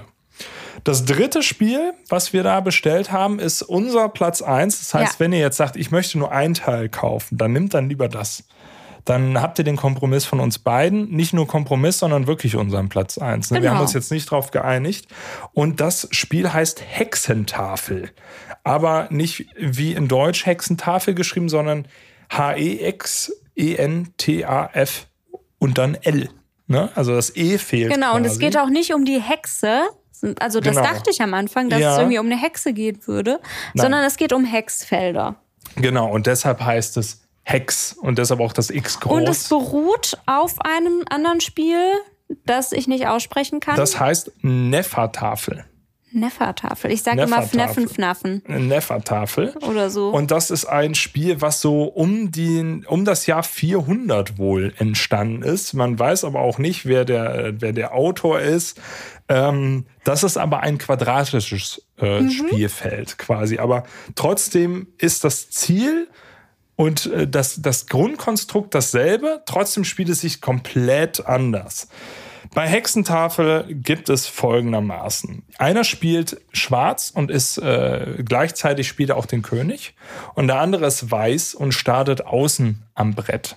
Das dritte Spiel, was wir da bestellt haben, ist unser Platz eins. Das heißt, ja. wenn ihr jetzt sagt, ich möchte nur ein Teil kaufen, dann nimmt dann lieber das. Dann habt ihr den Kompromiss von uns beiden. Nicht nur Kompromiss, sondern wirklich unseren Platz eins. Genau. Wir haben uns jetzt nicht drauf geeinigt. Und das Spiel heißt Hexentafel. Aber nicht wie in Deutsch Hexentafel geschrieben, sondern H E X E N T A F und dann L. Ne? Also das E fehlt Genau, quasi. Und es geht auch nicht um die Hexe. Also das genau. dachte ich am Anfang, dass ja. es irgendwie um eine Hexe gehen würde. Nein. Sondern es geht um Hexfelder. Genau, und deshalb heißt es Hex und deshalb auch das X groß. Und es beruht auf einem anderen Spiel, das ich nicht aussprechen kann. Das heißt Nefertafel. Nefertafel. Ich sage immer Fneffenfnaffen. Nefertafel. Oder so. Und das ist ein Spiel, was so um, den, um das Jahr vierhundert wohl entstanden ist. Man weiß aber auch nicht, wer der, wer der Autor ist. Ähm, das ist aber ein quadratisches äh, mhm. Spielfeld quasi. Aber trotzdem ist das Ziel und das, das Grundkonstrukt dasselbe, trotzdem spielt es sich komplett anders. Bei Hexentafel gibt es folgendermaßen. Einer spielt schwarz und ist äh, gleichzeitig spielt er auch den König. Und der andere ist weiß und startet außen am Brett.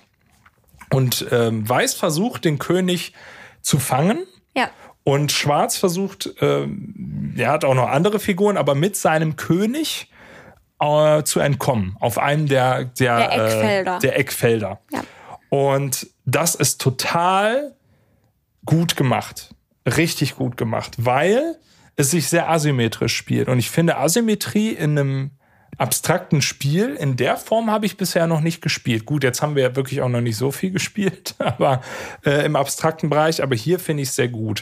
Und ähm, weiß versucht, den König zu fangen. Ja. Und schwarz versucht, ähm, er hat auch noch andere Figuren, aber mit seinem König äh, zu entkommen. Auf einem der, der, der Eckfelder. Äh, der Eckfelder. Ja. Und das ist total gut gemacht. Richtig gut gemacht, weil es sich sehr asymmetrisch spielt. Und ich finde Asymmetrie in einem abstrakten Spiel, in der Form habe ich bisher noch nicht gespielt. Gut, jetzt haben wir ja wirklich auch noch nicht so viel gespielt, aber äh, im abstrakten Bereich, aber hier finde ich es sehr gut.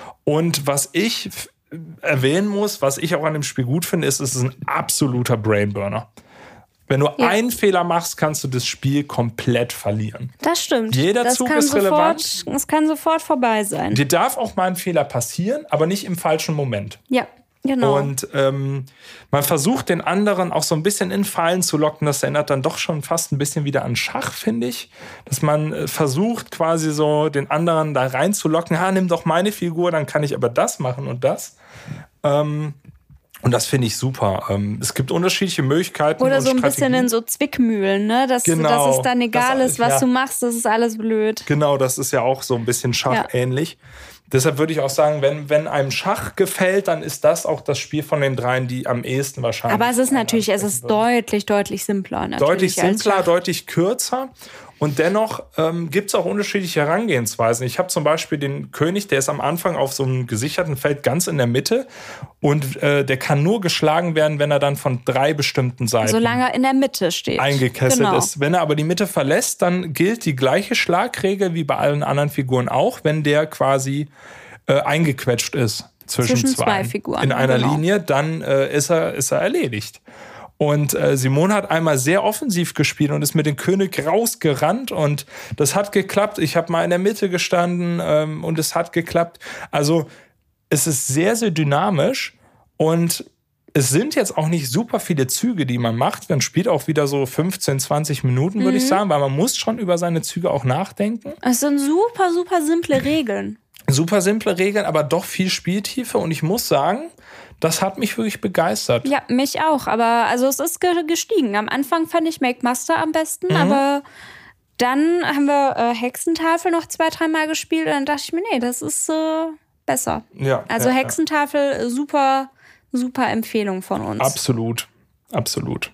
Und was ich f- erwähnen muss, was ich auch an dem Spiel gut finde, ist, es ist ein absoluter Brainburner. Wenn du ja. einen Fehler machst, kannst du das Spiel komplett verlieren. Das stimmt. Jeder das Zug kann ist sofort, relevant. Es kann sofort vorbei sein. Dir darf auch mal ein Fehler passieren, aber nicht im falschen Moment. Ja, genau. Und ähm, man versucht den anderen auch so ein bisschen in Fallen zu locken. Das erinnert dann doch schon fast ein bisschen wieder an Schach, finde ich. Dass man äh, versucht quasi so den anderen da reinzulocken. Ha, nimm doch meine Figur, dann kann ich aber das machen und das. Ähm, Und das finde ich super. Ähm, es gibt unterschiedliche Möglichkeiten. Oder und so ein Strategien. bisschen in so Zwickmühlen, ne? Dass, genau, dass es dann egal das, ist, was ja. du machst, das ist alles blöd. Genau, das ist ja auch so ein bisschen schachähnlich. Ja. Deshalb würde ich auch sagen, wenn, wenn einem Schach gefällt, dann ist das auch das Spiel von den dreien, die am ehesten wahrscheinlich. Aber es ist natürlich, es ist deutlich, deutlich simpler. Deutlich simpler, deutlich kürzer. Und dennoch ähm, gibt es auch unterschiedliche Herangehensweisen. Ich habe zum Beispiel den König, der ist am Anfang auf so einem gesicherten Feld ganz in der Mitte. Und äh, der kann nur geschlagen werden, wenn er dann von drei bestimmten Seiten solange er in der Mitte steht. eingekesselt genau. ist. Wenn er aber die Mitte verlässt, dann gilt die gleiche Schlagregel wie bei allen anderen Figuren auch, wenn der quasi äh, eingequetscht ist zwischen, zwischen zwei, zwei Figuren. in einer genau. Linie, dann äh, ist er, ist er erledigt. Und äh, Simone hat einmal sehr offensiv gespielt und ist mit dem König rausgerannt und das hat geklappt. Ich habe mal in der Mitte gestanden ähm, und es hat geklappt. Also es ist sehr, sehr dynamisch und es sind jetzt auch nicht super viele Züge, die man macht. Man spielt auch wieder so fünfzehn, zwanzig Minuten, würde mhm. ich sagen, weil man muss schon über seine Züge auch nachdenken. Es sind super, super simple Regeln. Super simple Regeln, aber doch viel Spieltiefe und ich muss sagen, das hat mich wirklich begeistert. Ja, mich auch. Aber also es ist gestiegen. Am Anfang fand ich Make Master am besten, mhm. aber dann haben wir äh, Hexentafel noch zwei, dreimal gespielt und dann dachte ich mir, nee, das ist äh, besser. Ja, also ja, Hexentafel, ja. super, super Empfehlung von uns. Absolut, absolut.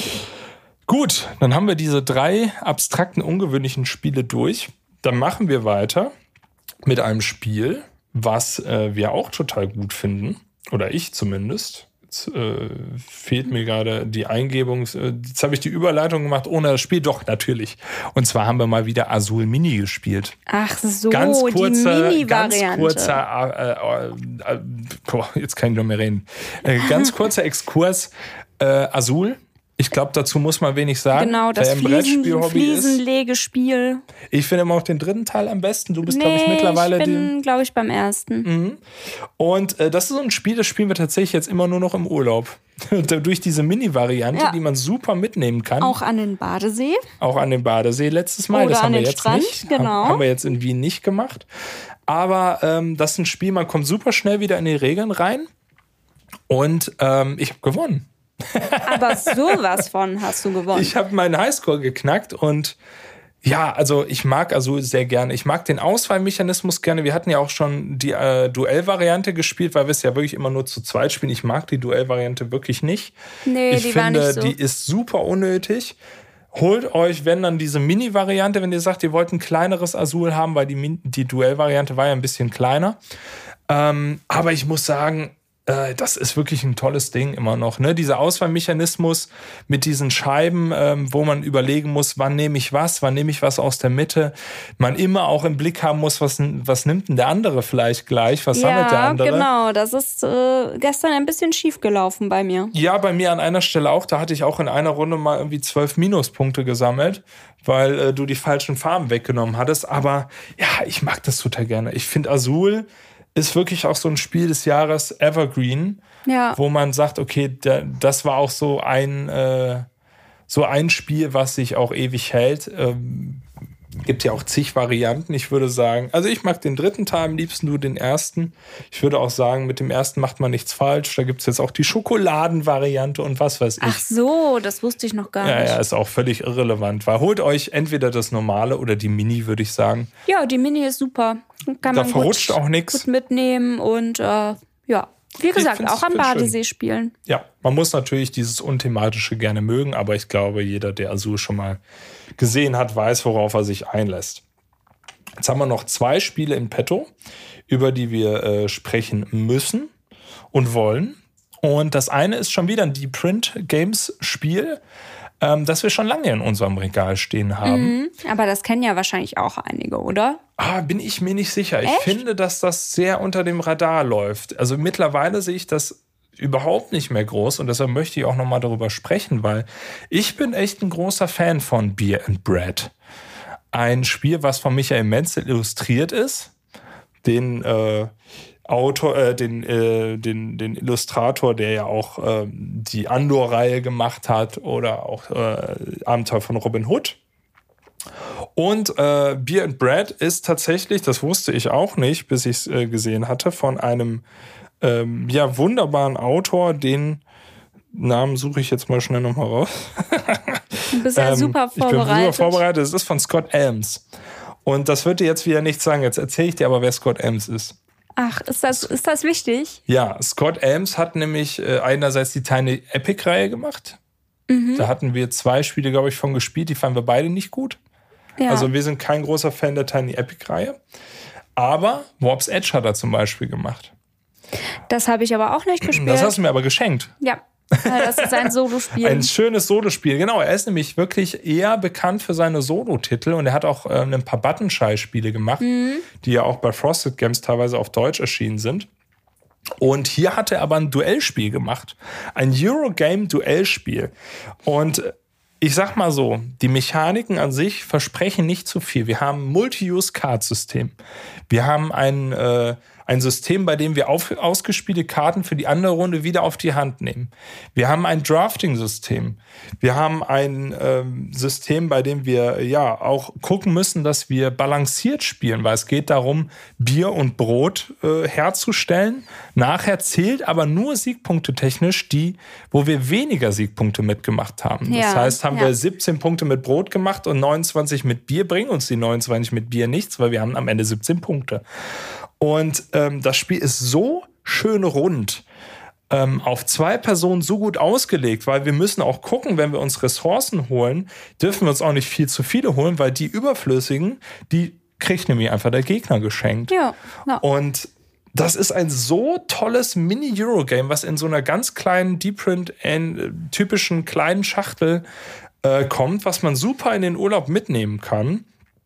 Gut, dann haben wir diese drei abstrakten, ungewöhnlichen Spiele durch. Dann machen wir weiter mit einem Spiel, was äh, wir auch total gut finden. Oder ich zumindest. Jetzt äh, fehlt mir gerade die Eingebung. Jetzt habe ich die Überleitung gemacht ohne das Spiel. Doch, natürlich. Und zwar haben wir mal wieder Azul Mini gespielt. Ach so, ganz kurzer, die Mini-Variante. Ganz kurzer, äh, äh, boah, jetzt kann ich noch mehr reden. Äh, ganz kurzer Exkurs. Äh, Azul. Ich glaube, dazu muss man wenig sagen. Genau, das Fliesen, Fliesenlegespiel. Ich finde immer auch den dritten Teil am besten. Du bist, nee, glaube ich, mittlerweile... ich bin, glaube ich, beim ersten. Mhm. Und äh, das ist so ein Spiel, das spielen wir tatsächlich jetzt immer nur noch im Urlaub. Durch diese Mini-Variante, ja. die man super mitnehmen kann. Auch an den Badesee. Auch an den Badesee letztes Mal. Oder das haben an wir den jetzt Strand, nicht. genau. Haben wir jetzt in Wien nicht gemacht. Aber ähm, das ist ein Spiel, man kommt super schnell wieder in die Regeln rein. Und ähm, ich habe gewonnen. Aber sowas von hast du gewonnen. Ich habe meinen Highscore geknackt und ja, also ich mag Azul sehr gerne. Ich mag den Auswahlmechanismus gerne. Wir hatten ja auch schon die äh, Duellvariante gespielt, weil wir es ja wirklich immer nur zu zweit spielen. Ich mag die Duellvariante wirklich nicht. Nee, ich die finde, war nicht so. Die ist super unnötig. Holt euch, wenn dann diese Mini-Variante, wenn ihr sagt, ihr wollt ein kleineres Azul haben, weil die, die Duellvariante war ja ein bisschen kleiner. Ähm, aber ich muss sagen, das ist wirklich ein tolles Ding immer noch. Ne? Dieser Auswahlmechanismus mit diesen Scheiben, ähm, wo man überlegen muss, wann nehme ich was, wann nehme ich was aus der Mitte. Man immer auch im Blick haben muss, was, was nimmt denn der andere vielleicht gleich, was ja, sammelt der andere. Ja, genau. Das ist äh, gestern ein bisschen schief gelaufen bei mir. Ja, bei mir an einer Stelle auch. Da hatte ich auch in einer Runde mal irgendwie zwölf Minuspunkte gesammelt, weil äh, du die falschen Farben weggenommen hattest. Aber ja, ich mag das total gerne. Ich finde Azul ist wirklich auch so ein Spiel des Jahres Evergreen, ja. wo man sagt, okay, da, das war auch so ein, äh, so ein Spiel, was sich auch ewig hält. Ähm, gibt ja auch zig Varianten. Ich würde sagen, also ich mag den dritten Teil am liebsten, du den ersten. Ich würde auch sagen, mit dem ersten macht man nichts falsch. Da gibt es jetzt auch die Schokoladenvariante und was weiß ich. Ach so, das wusste ich noch gar ja, nicht. Ja, ist auch völlig irrelevant, weil holt euch entweder das normale oder die Mini, würde ich sagen. Ja, die Mini ist super. Kann da man verrutscht gut, auch nichts. Gut mitnehmen und äh, ja, wie gesagt, auch am Badesee spielen. Ja, man muss natürlich dieses Unthematische gerne mögen, aber ich glaube, jeder, der Azul schon mal gesehen hat, weiß, worauf er sich einlässt. Jetzt haben wir noch zwei Spiele in petto, über die wir äh, sprechen müssen und wollen. Und das eine ist schon wieder ein Deep Print Games Spiel, ähm, das wir schon lange in unserem Regal stehen haben. Mhm, aber das kennen ja wahrscheinlich auch einige, oder? Ah, bin ich mir nicht sicher. Echt? Ich finde, dass das sehr unter dem Radar läuft. Also mittlerweile sehe ich das überhaupt nicht mehr groß und deshalb möchte ich auch nochmal darüber sprechen, weil ich bin echt ein großer Fan von Beer and Bread. Ein Spiel, was von Michael Menzel illustriert ist, den äh, Autor, äh, den, äh, den, den Illustrator, der ja auch äh, die Andor-Reihe gemacht hat oder auch äh, Abenteuer von Robin Hood. Und äh, Beer and Bread ist tatsächlich, das wusste ich auch nicht, bis ich es äh, gesehen hatte, von einem ähm, ja, wunderbaren Autor, den Namen suche ich jetzt mal schnell nochmal raus. Du bist ja ähm, super vorbereitet. Ich bin super vorbereitet. Es ist von Scott Elms. Und das wird dir jetzt wieder nichts sagen. Jetzt erzähle ich dir aber, wer Scott Elms ist. Ach, ist das, ist das wichtig? Ja, Scott Elms hat nämlich äh, einerseits die Tiny Epic-Reihe gemacht. Mhm. Da hatten wir zwei Spiele, glaube ich, von gespielt. Die fanden wir beide nicht gut. Ja. Also wir sind kein großer Fan der Tiny Epic-Reihe. Aber Warp's Edge hat er zum Beispiel gemacht. Das habe ich aber auch nicht gespielt. Das hast du mir aber geschenkt. Ja, das ist ein Solospiel. Ein schönes Solospiel, genau. Er ist nämlich wirklich eher bekannt für seine Solo-Titel und er hat auch äh, ein paar Button-Shy-Spiele gemacht, mhm. die ja auch bei Frosted Games teilweise auf Deutsch erschienen sind. Und hier hat er aber ein Duellspiel gemacht. Ein Eurogame-Duellspiel. Und ich sag mal so, die Mechaniken an sich versprechen nicht zu viel. Wir haben ein Multi-Use-Card-System. Wir haben ein, äh, ein System, bei dem wir auf, ausgespielte Karten für die andere Runde wieder auf die Hand nehmen. Wir haben ein Drafting-System. Wir haben ein ähm, System, bei dem wir ja auch gucken müssen, dass wir balanciert spielen, weil es geht darum, Bier und Brot äh, herzustellen. Nachher zählt aber nur Siegpunkte technisch die, wo wir weniger Siegpunkte mitgemacht haben. Ja, das heißt, haben ja. wir siebzehn Punkte mit Brot gemacht und neunundzwanzig mit Bier, bringen uns die neunundzwanzig mit Bier nichts, weil wir haben am Ende siebzehn Punkte. Und ähm, das Spiel ist so schön rund, ähm, auf zwei Personen so gut ausgelegt, weil wir müssen auch gucken, wenn wir uns Ressourcen holen, dürfen wir uns auch nicht viel zu viele holen, weil die überflüssigen, die kriegt nämlich einfach der Gegner geschenkt. Ja, ja. Und das ist ein so tolles Mini-Eurogame, was in so einer ganz kleinen Deep-Print, äh, typischen kleinen Schachtel äh, kommt, was man super in den Urlaub mitnehmen kann.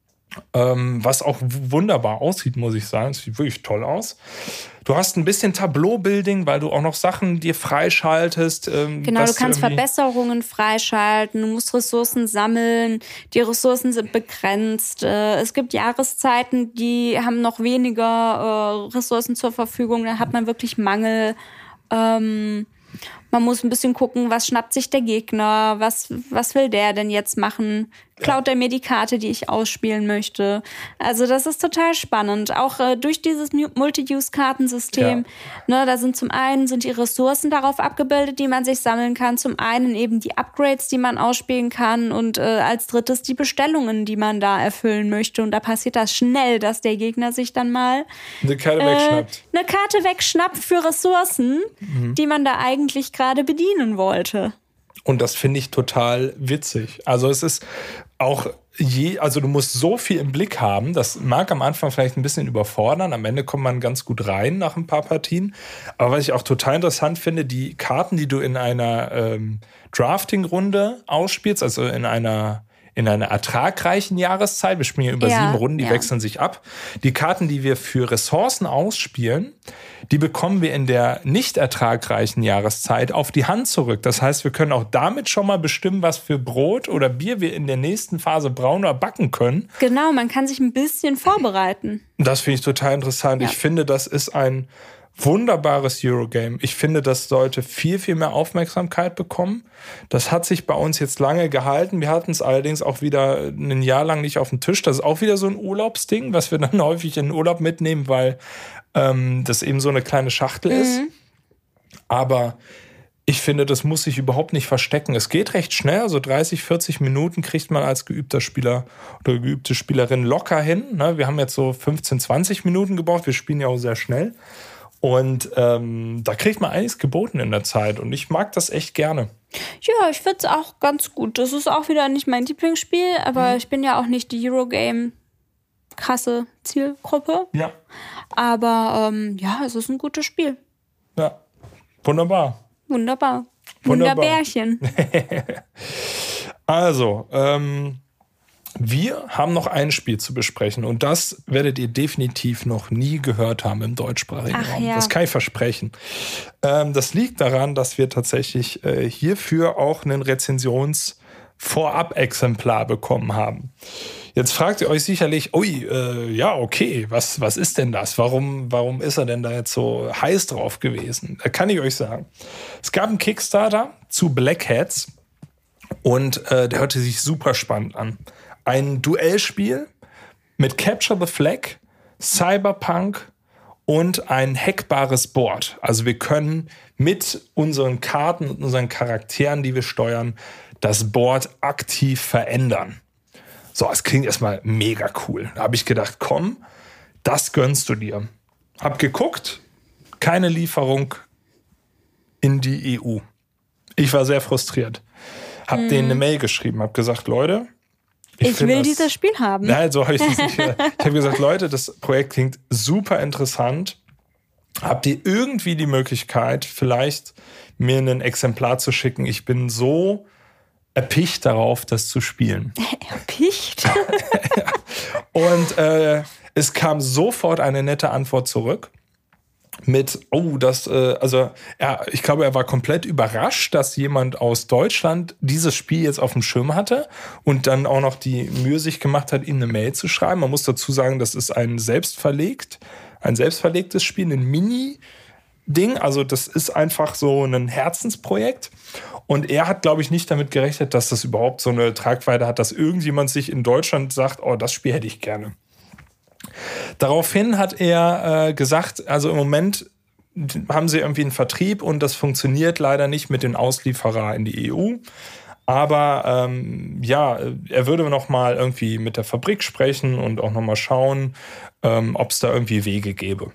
Ähm, was auch w- wunderbar aussieht, muss ich sagen. Es sieht wirklich toll aus. Du hast ein bisschen Tableau-Building, weil du auch noch Sachen dir freischaltest. Ähm, genau, du kannst Verbesserungen freischalten, du musst Ressourcen sammeln, die Ressourcen sind begrenzt. Äh, es gibt Jahreszeiten, die haben noch weniger äh, Ressourcen zur Verfügung, da hat man wirklich Mangel. Ähm, man muss ein bisschen gucken, was schnappt sich der Gegner, was, was will der denn jetzt machen? Klaut er mir die Karte, die ich ausspielen möchte? Also das ist total spannend. Auch äh, durch dieses Multi-Use-Kartensystem. Ja. Ne, da sind zum einen sind die Ressourcen darauf abgebildet, die man sich sammeln kann. Zum einen eben die Upgrades, die man ausspielen kann. Und äh, als drittes die Bestellungen, die man da erfüllen möchte. Und da passiert das schnell, dass der Gegner sich dann mal eine Karte äh, wegschnappt. Eine Karte wegschnappt für Ressourcen, mhm. die man da eigentlich gerade bedienen wollte. Und das finde ich total witzig. Also es ist auch je, also du musst so viel im Blick haben, das mag am Anfang vielleicht ein bisschen überfordern, am Ende kommt man ganz gut rein nach ein paar Partien. Aber was ich auch total interessant finde, die Karten, die du in einer ähm, Drafting-Runde ausspielst, also in einer in einer ertragreichen Jahreszeit, wir spielen hier über ja, sieben Runden, die ja. wechseln sich ab. Die Karten, die wir für Ressourcen ausspielen, die bekommen wir in der nicht ertragreichen Jahreszeit auf die Hand zurück. Das heißt, wir können auch damit schon mal bestimmen, was für Brot oder Bier wir in der nächsten Phase brauen oder backen können. Genau, man kann sich ein bisschen vorbereiten. Das finde ich total interessant. Ja. Ich finde, das ist ein wunderbares Eurogame. Ich finde, das sollte viel, viel mehr Aufmerksamkeit bekommen. Das hat sich bei uns jetzt lange gehalten. Wir hatten es allerdings auch wieder ein Jahr lang nicht auf dem Tisch. Das ist auch wieder so ein Urlaubsding, was wir dann häufig in den Urlaub mitnehmen, weil ähm, das eben so eine kleine Schachtel mhm. ist. Aber ich finde, das muss sich überhaupt nicht verstecken. Es geht recht schnell, also dreißig, vierzig Minuten kriegt man als geübter Spieler oder geübte Spielerin locker hin. Wir haben jetzt so fünfzehn, zwanzig Minuten gebraucht. Wir spielen ja auch sehr schnell. Und ähm, da kriegt man einiges geboten in der Zeit. Und ich mag das echt gerne. Ja, ich finde es auch ganz gut. Das ist auch wieder nicht mein Lieblingsspiel, aber mhm. ich bin ja auch nicht die Eurogame-krasse Zielgruppe. Ja. Aber ähm, ja, es ist ein gutes Spiel. Ja, wunderbar. Wunderbar. Wunderbar. Wunderbärchen. Also, ähm... wir haben noch ein Spiel zu besprechen und das werdet ihr definitiv noch nie gehört haben im deutschsprachigen Ach, Raum. Ja. Das kann ich versprechen. Ähm, das liegt daran, dass wir tatsächlich äh, hierfür auch ein Rezensions-Vorab-Exemplar bekommen haben. Jetzt fragt ihr euch sicherlich, ui, äh, ja, okay, was, was ist denn das? Warum, warum ist er denn da jetzt so heiß drauf gewesen? Da kann ich euch sagen. Es gab einen Kickstarter zu Black Hats und äh, der hörte sich super spannend an. Ein Duellspiel mit Capture the Flag, Cyberpunk und ein hackbares Board. Also wir können mit unseren Karten und unseren Charakteren, die wir steuern, das Board aktiv verändern. So, es klingt erstmal mega cool. Da habe ich gedacht, komm, das gönnst du dir. Hab geguckt, keine Lieferung in die E U. Ich war sehr frustriert. Hab hm. denen eine Mail geschrieben, hab gesagt, Leute, Ich, ich will das, dieses Spiel haben. Nein, so habe ich das nicht gesagt. Ich habe gesagt, Leute, das Projekt klingt super interessant. Habt ihr irgendwie die Möglichkeit, vielleicht mir ein Exemplar zu schicken? Ich bin so erpicht darauf, das zu spielen. Erpicht? Und äh, es kam sofort eine nette Antwort zurück. mit, oh, das, äh, also er, ich glaube, er war komplett überrascht, dass jemand aus Deutschland dieses Spiel jetzt auf dem Schirm hatte und dann auch noch die Mühe sich gemacht hat, ihm eine Mail zu schreiben. Man muss dazu sagen, das ist ein selbstverlegt, ein selbstverlegtes Spiel, ein Mini-Ding. Also das ist einfach so ein Herzensprojekt. Und er hat, glaube ich, nicht damit gerechnet, dass das überhaupt so eine Tragweite hat, dass irgendjemand sich in Deutschland sagt, oh, das Spiel hätte ich gerne. Daraufhin hat er äh, gesagt, also im Moment haben sie irgendwie einen Vertrieb und das funktioniert leider nicht mit den Auslieferer in die E U. Aber ähm, ja, er würde noch mal irgendwie mit der Fabrik sprechen und auch noch mal schauen, ähm, ob es da irgendwie Wege gäbe.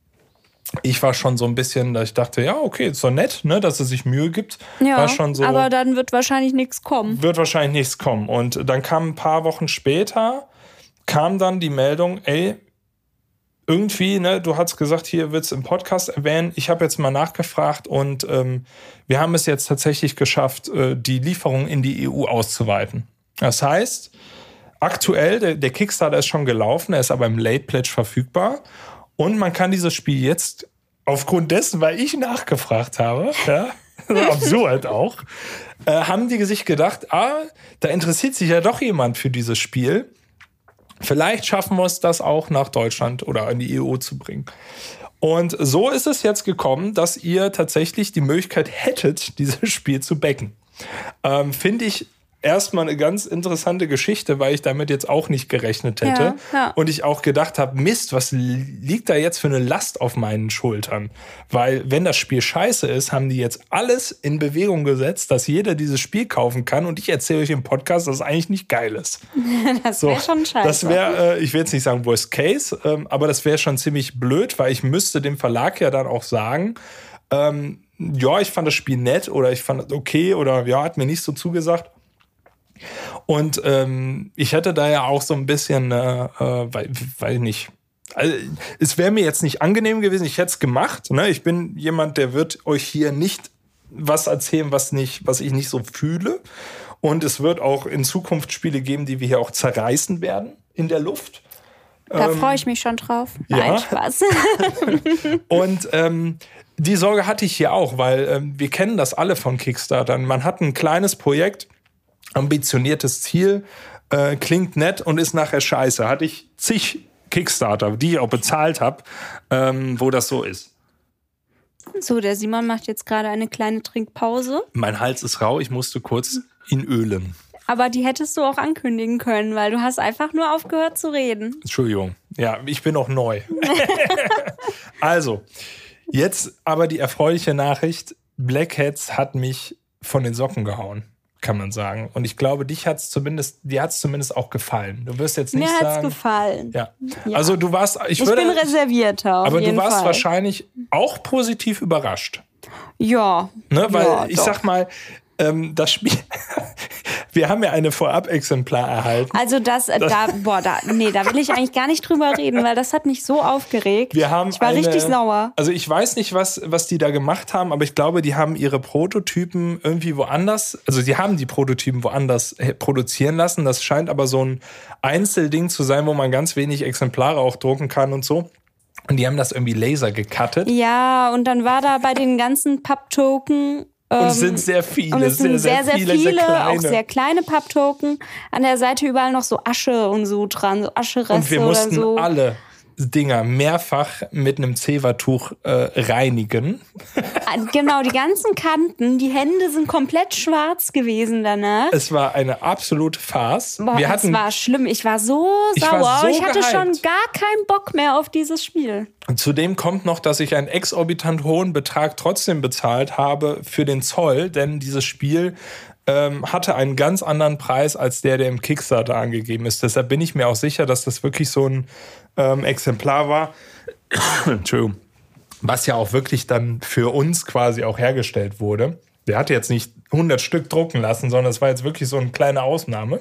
Ich war schon so ein bisschen, dass ich dachte, ja, okay, ist doch nett, ne, dass er sich Mühe gibt. Ja, war schon so, aber dann wird wahrscheinlich nichts kommen. Wird wahrscheinlich nichts kommen. Und dann kam ein paar Wochen später, kam dann die Meldung, ey, irgendwie, ne, du hast gesagt, hier wird's im Podcast erwähnen. Ich habe jetzt mal nachgefragt und ähm, wir haben es jetzt tatsächlich geschafft, äh, die Lieferung in die E U auszuweiten. Das heißt, aktuell, der, der Kickstarter ist schon gelaufen, er ist aber im Late Pledge verfügbar und man kann dieses Spiel jetzt aufgrund dessen, weil ich nachgefragt habe, ja, absurd auch, äh, haben die sich gedacht, ah, da interessiert sich ja doch jemand für dieses Spiel. Vielleicht schaffen wir es, das auch nach Deutschland oder in die E U zu bringen. Und so ist es jetzt gekommen, dass ihr tatsächlich die Möglichkeit hättet, dieses Spiel zu backen. Ähm, finde ich erstmal eine ganz interessante Geschichte, weil ich damit jetzt auch nicht gerechnet hätte. Ja, ja. Und ich auch gedacht habe, Mist, was liegt da jetzt für eine Last auf meinen Schultern? Weil wenn das Spiel scheiße ist, haben die jetzt alles in Bewegung gesetzt, dass jeder dieses Spiel kaufen kann. Und ich erzähle euch im Podcast, dass es eigentlich nicht geil ist. Das wäre so, schon scheiße. Das wäre, äh, ich will jetzt nicht sagen Worst Case, ähm, aber das wäre schon ziemlich blöd, weil ich müsste dem Verlag ja dann auch sagen, ähm, ja, ich fand das Spiel nett oder ich fand es okay oder ja, hat mir nicht so zugesagt. Und ähm, ich hätte da ja auch so ein bisschen, äh, äh, weil, weil nicht, also, es wäre mir jetzt nicht angenehm gewesen, ich hätte es gemacht. Ne? Ich bin jemand, der wird euch hier nicht was erzählen, was, nicht, was ich nicht so fühle. Und es wird auch in Zukunft Spiele geben, die wir hier auch zerreißen werden in der Luft. Da ähm, freue ich mich schon drauf. Ja. Nein, Spaß. Und ähm, die Sorge hatte ich hier auch, weil ähm, wir kennen das alle von Kickstartern. Man hat ein kleines Projekt, ambitioniertes Ziel, äh, klingt nett und ist nachher scheiße. Hatte ich zig Kickstarter, die ich auch bezahlt habe, ähm, wo das so ist. So, der Simon macht jetzt gerade eine kleine Trinkpause. Mein Hals ist rau, ich musste kurz ihn ölen. Aber die hättest du auch ankündigen können, weil du hast einfach nur aufgehört zu reden. Entschuldigung, ja, ich bin auch neu. Also, jetzt aber die erfreuliche Nachricht. Black Hats hat mich von den Socken gehauen, kann man sagen. Und ich glaube, dich hat's zumindest, dir hat's zumindest auch gefallen. Du wirst jetzt nicht Mir sagen... hat's gefallen. Ja. Ja. Also du warst... Ich, ich würde, bin reservierter, auf aber jeden du warst Fall. wahrscheinlich auch positiv überrascht. Ja. Ne? Weil ja, ich doch. sag mal, ähm, das Spiel... Wir haben ja eine Vorab-Exemplar erhalten. Also das, das, da, boah, da, nee, da will ich eigentlich gar nicht drüber reden, weil das hat mich so aufgeregt. Wir haben ich war eine, richtig sauer. Also ich weiß nicht, was, was die da gemacht haben, aber ich glaube, die haben ihre Prototypen irgendwie woanders, also die haben die Prototypen woanders produzieren lassen. Das scheint aber so ein Einzelding zu sein, wo man ganz wenig Exemplare auch drucken kann und so. Und die haben das irgendwie laser gecuttet. Ja, und dann war da bei den ganzen Papptoken... Und es sind sehr viele, und es sind sehr, sehr, sehr, viele, viele, sehr kleine. auch sehr kleine Papptoken. An der Seite überall noch so Asche und so dran, so Aschereste Und wir mussten oder so. alle Dinger mehrfach mit einem Zewa-Tuch äh, reinigen. Genau, die ganzen Kanten, die Hände sind komplett schwarz gewesen danach. Es war eine absolute Farce. Boah, wir es hatten, war schlimm. Ich war so ich sauer. war so ich hatte gehypt. schon gar keinen Bock mehr auf dieses Spiel. Zudem kommt noch, dass ich einen exorbitant hohen Betrag trotzdem bezahlt habe für den Zoll, denn dieses Spiel ähm, hatte einen ganz anderen Preis als der, der im Kickstarter angegeben ist. Deshalb bin ich mir auch sicher, dass das wirklich so ein ähm, Exemplar war. Entschuldigung. Was ja auch wirklich dann für uns quasi auch hergestellt wurde. Der hatte jetzt nicht hundert Stück drucken lassen, sondern es war jetzt wirklich so eine kleine Ausnahme.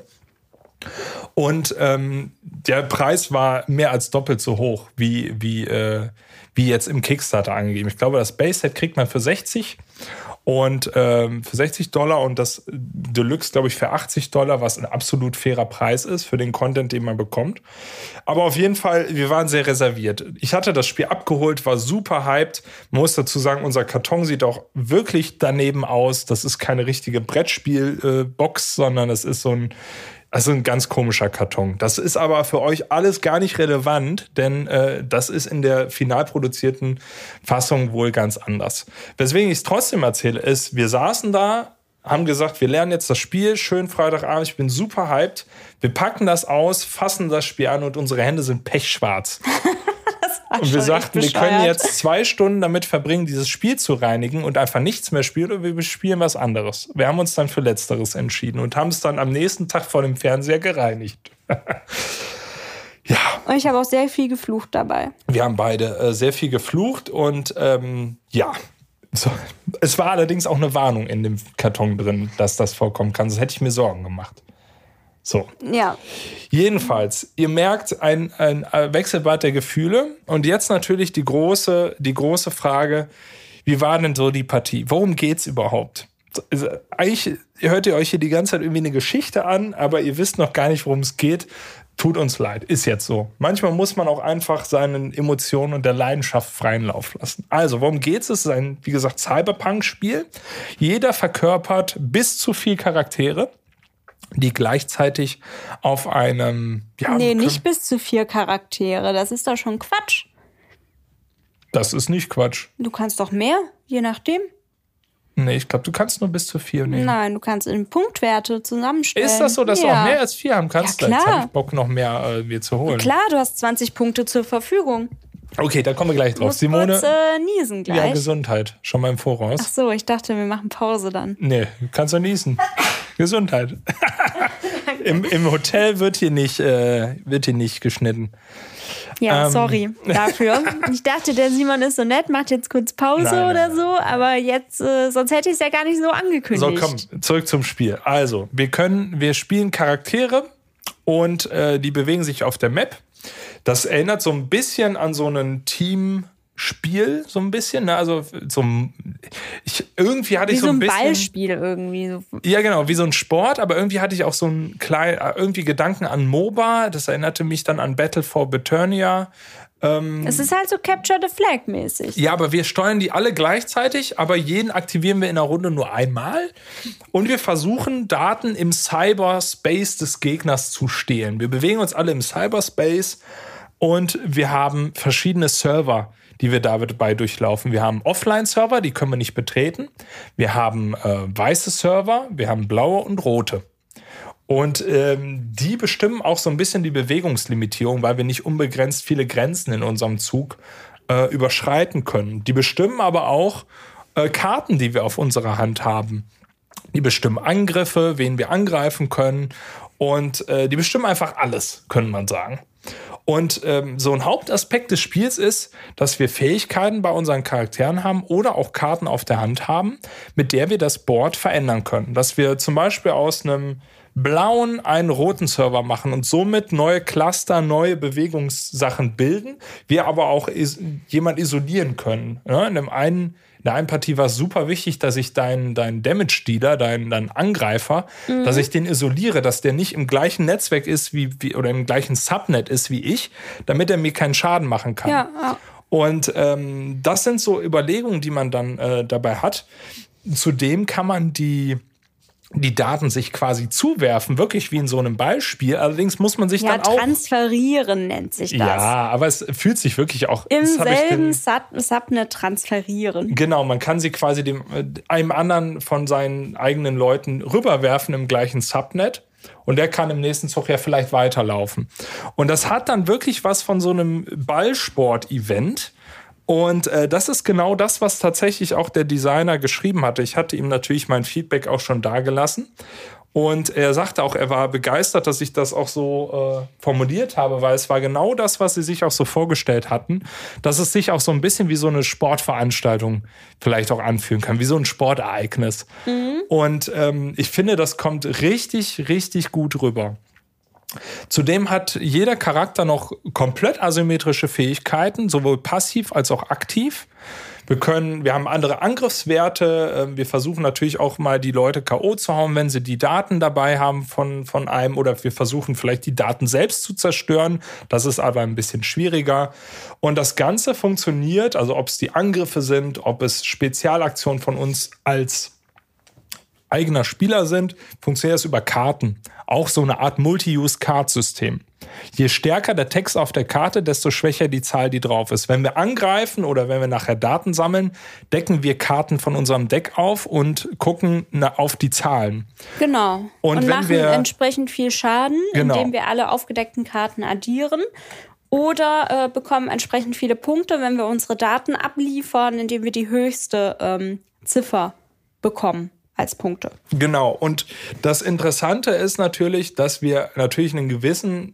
Und ähm, der Preis war mehr als doppelt so hoch, wie, wie, äh, wie jetzt im Kickstarter angegeben. Ich glaube, das Base-Set kriegt man für sechzig Und ähm, für sechzig Dollar und das Deluxe, glaube ich, für achtzig Dollar, was ein absolut fairer Preis ist für den Content, den man bekommt. Aber auf jeden Fall, wir waren sehr reserviert. Ich hatte das Spiel abgeholt, war super hyped. Man muss dazu sagen, unser Karton sieht auch wirklich daneben aus. Das ist keine richtige Brettspielbox, äh, sondern es ist so ein Also ein ganz komischer Karton. Das ist aber für euch alles gar nicht relevant, denn äh, das ist in der final produzierten Fassung wohl ganz anders. Weswegen ich es trotzdem erzähle, ist, wir saßen da, haben gesagt, wir lernen jetzt das Spiel, schön Freitagabend, ich bin super hyped. Wir packen das aus, fassen das Spiel an und unsere Hände sind pechschwarz. Und wir sagten, wir können jetzt zwei Stunden damit verbringen, dieses Spiel zu reinigen und einfach nichts mehr spielen oder wir spielen was anderes. Wir haben uns dann für Letzteres entschieden und haben es dann am nächsten Tag vor dem Fernseher gereinigt. Ja. Und ich habe auch sehr viel geflucht dabei. Wir haben beide äh, sehr viel geflucht und ähm, ja. So. Es war allerdings auch eine Warnung in dem Karton drin, dass das vorkommen kann. Das hätte ich mir Sorgen gemacht. So. Ja. Jedenfalls, ihr merkt ein, ein Wechselbad der Gefühle. Und jetzt natürlich die große, die große Frage, wie war denn so die Partie? Worum geht's überhaupt? Also, eigentlich hört ihr euch hier die ganze Zeit irgendwie eine Geschichte an, aber ihr wisst noch gar nicht, worum es geht. Tut uns leid, ist jetzt so. Manchmal muss man auch einfach seinen Emotionen und der Leidenschaft freien Lauf lassen. Also, worum geht's? Es ist ein, wie gesagt, Cyberpunk-Spiel. Jeder verkörpert bis zu vier Charaktere, die gleichzeitig auf einem... Ja, nee, nicht bis zu vier Charaktere. Das ist doch schon Quatsch. Das ist nicht Quatsch. Du kannst doch mehr, je nachdem. Nee, ich glaube, du kannst nur bis zu vier nehmen. Nein, du kannst in Punktwerte zusammenstellen. Ist das so, dass ja. du auch mehr als vier haben kannst? Ja, klar. Jetzt habe ich Bock, noch mehr äh, mir zu holen. Klar, du hast zwanzig Punkte zur Verfügung. Okay, da kommen wir gleich drauf. Muss Simone, kurz, äh, niesen gleich. Ja, Gesundheit. Schon mal im Voraus. Ach so, ich dachte, wir machen Pause dann. Nee, kannst du niesen. Gesundheit. Im, Im Hotel wird hier nicht, äh, wird hier nicht geschnitten. Ja, ähm. sorry dafür. Ich dachte, der Simon ist so nett, macht jetzt kurz Pause nein, nein, oder nein. so, aber jetzt, äh, sonst hätte ich es ja gar nicht so angekündigt. So, komm, zurück zum Spiel. Also, wir können, wir spielen Charaktere und äh, die bewegen sich auf der Map. Das erinnert so ein bisschen an so einen Teamspiel, so ein bisschen. Ne? Also so ich, irgendwie hatte wie ich so ein ein bisschen... Ballspiel irgendwie. Ja, genau, wie so ein Sport, aber irgendwie hatte ich auch so einen kleinen, irgendwie Gedanken an MOBA. Das erinnerte mich dann an Battle for Eternia. Ähm, es ist halt so Capture the Flag mäßig. Ja, aber wir steuern die alle gleichzeitig, aber jeden aktivieren wir in der Runde nur einmal. Und wir versuchen, Daten im Cyberspace des Gegners zu stehlen. Wir bewegen uns alle im Cyberspace und wir haben verschiedene Server, die wir dabei durchlaufen. Wir haben Offline-Server, die können wir nicht betreten. Wir haben äh, weiße Server, wir haben blaue und rote. Und ähm, die bestimmen auch so ein bisschen die Bewegungslimitierung, weil wir nicht unbegrenzt viele Grenzen in unserem Zug äh, überschreiten können. Die bestimmen aber auch äh, Karten, die wir auf unserer Hand haben. Die bestimmen Angriffe, wen wir angreifen können. Und äh, die bestimmen einfach alles, könnte man sagen. Und ähm, so ein Hauptaspekt des Spiels ist, dass wir Fähigkeiten bei unseren Charakteren haben oder auch Karten auf der Hand haben, mit der wir das Board verändern können. Dass wir zum Beispiel aus einem blauen einen roten Server machen und somit neue Cluster, neue Bewegungssachen bilden, wir aber auch is- jemand isolieren können. Ja, in dem einen In der einen Partie war es super wichtig, dass ich deinen dein Damage-Dealer, deinen dein Angreifer, mhm. dass ich den isoliere, dass der nicht im gleichen Netzwerk ist wie, wie oder im gleichen Subnet ist wie ich, damit er mir keinen Schaden machen kann. Ja, ja. Und ähm, das sind so Überlegungen, die man dann äh, dabei hat. Zudem kann man die die Daten sich quasi zuwerfen, wirklich wie in so einem Ballspiel. Allerdings muss man sich ja, dann auch... transferieren nennt sich das. Ja, aber es fühlt sich wirklich auch... Im selben Subnet transferieren. Genau, man kann sie quasi dem, einem anderen von seinen eigenen Leuten rüberwerfen im gleichen Subnet. Und der kann im nächsten Zug ja vielleicht weiterlaufen. Und das hat dann wirklich was von so einem Ballsport-Event. Und äh, das ist genau das, was tatsächlich auch der Designer geschrieben hatte. Ich hatte ihm natürlich mein Feedback auch schon dagelassen. Und er sagte auch, er war begeistert, dass ich das auch so äh, formuliert habe, weil es war genau das, was sie sich auch so vorgestellt hatten, dass es sich auch so ein bisschen wie so eine Sportveranstaltung vielleicht auch anfühlen kann, wie so ein Sportereignis. Mhm. Und ähm, ich finde, das kommt richtig, richtig gut rüber. Zudem hat jeder Charakter noch komplett asymmetrische Fähigkeiten, sowohl passiv als auch aktiv. Wir können, wir haben andere Angriffswerte. Wir versuchen natürlich auch mal die Leute K O zu hauen, wenn sie die Daten dabei haben von, von einem. Oder wir versuchen vielleicht die Daten selbst zu zerstören. Das ist aber ein bisschen schwieriger. Und das Ganze funktioniert, also ob es die Angriffe sind, ob es Spezialaktionen von uns als eigener Spieler sind, funktioniert es über Karten. Auch so eine Art Multi-Use-Card-System. Je stärker der Text auf der Karte, desto schwächer die Zahl, die drauf ist. Wenn wir angreifen oder wenn wir nachher Daten sammeln, decken wir Karten von unserem Deck auf und gucken auf die Zahlen. Genau. Und, und wenn machen wir, entsprechend viel Schaden, genau. indem wir alle aufgedeckten Karten addieren. Oder äh, bekommen entsprechend viele Punkte, wenn wir unsere Daten abliefern, indem wir die höchste ähm, Ziffer bekommen als Punkte. Genau. Und das Interessante ist natürlich, dass wir natürlich einen gewissen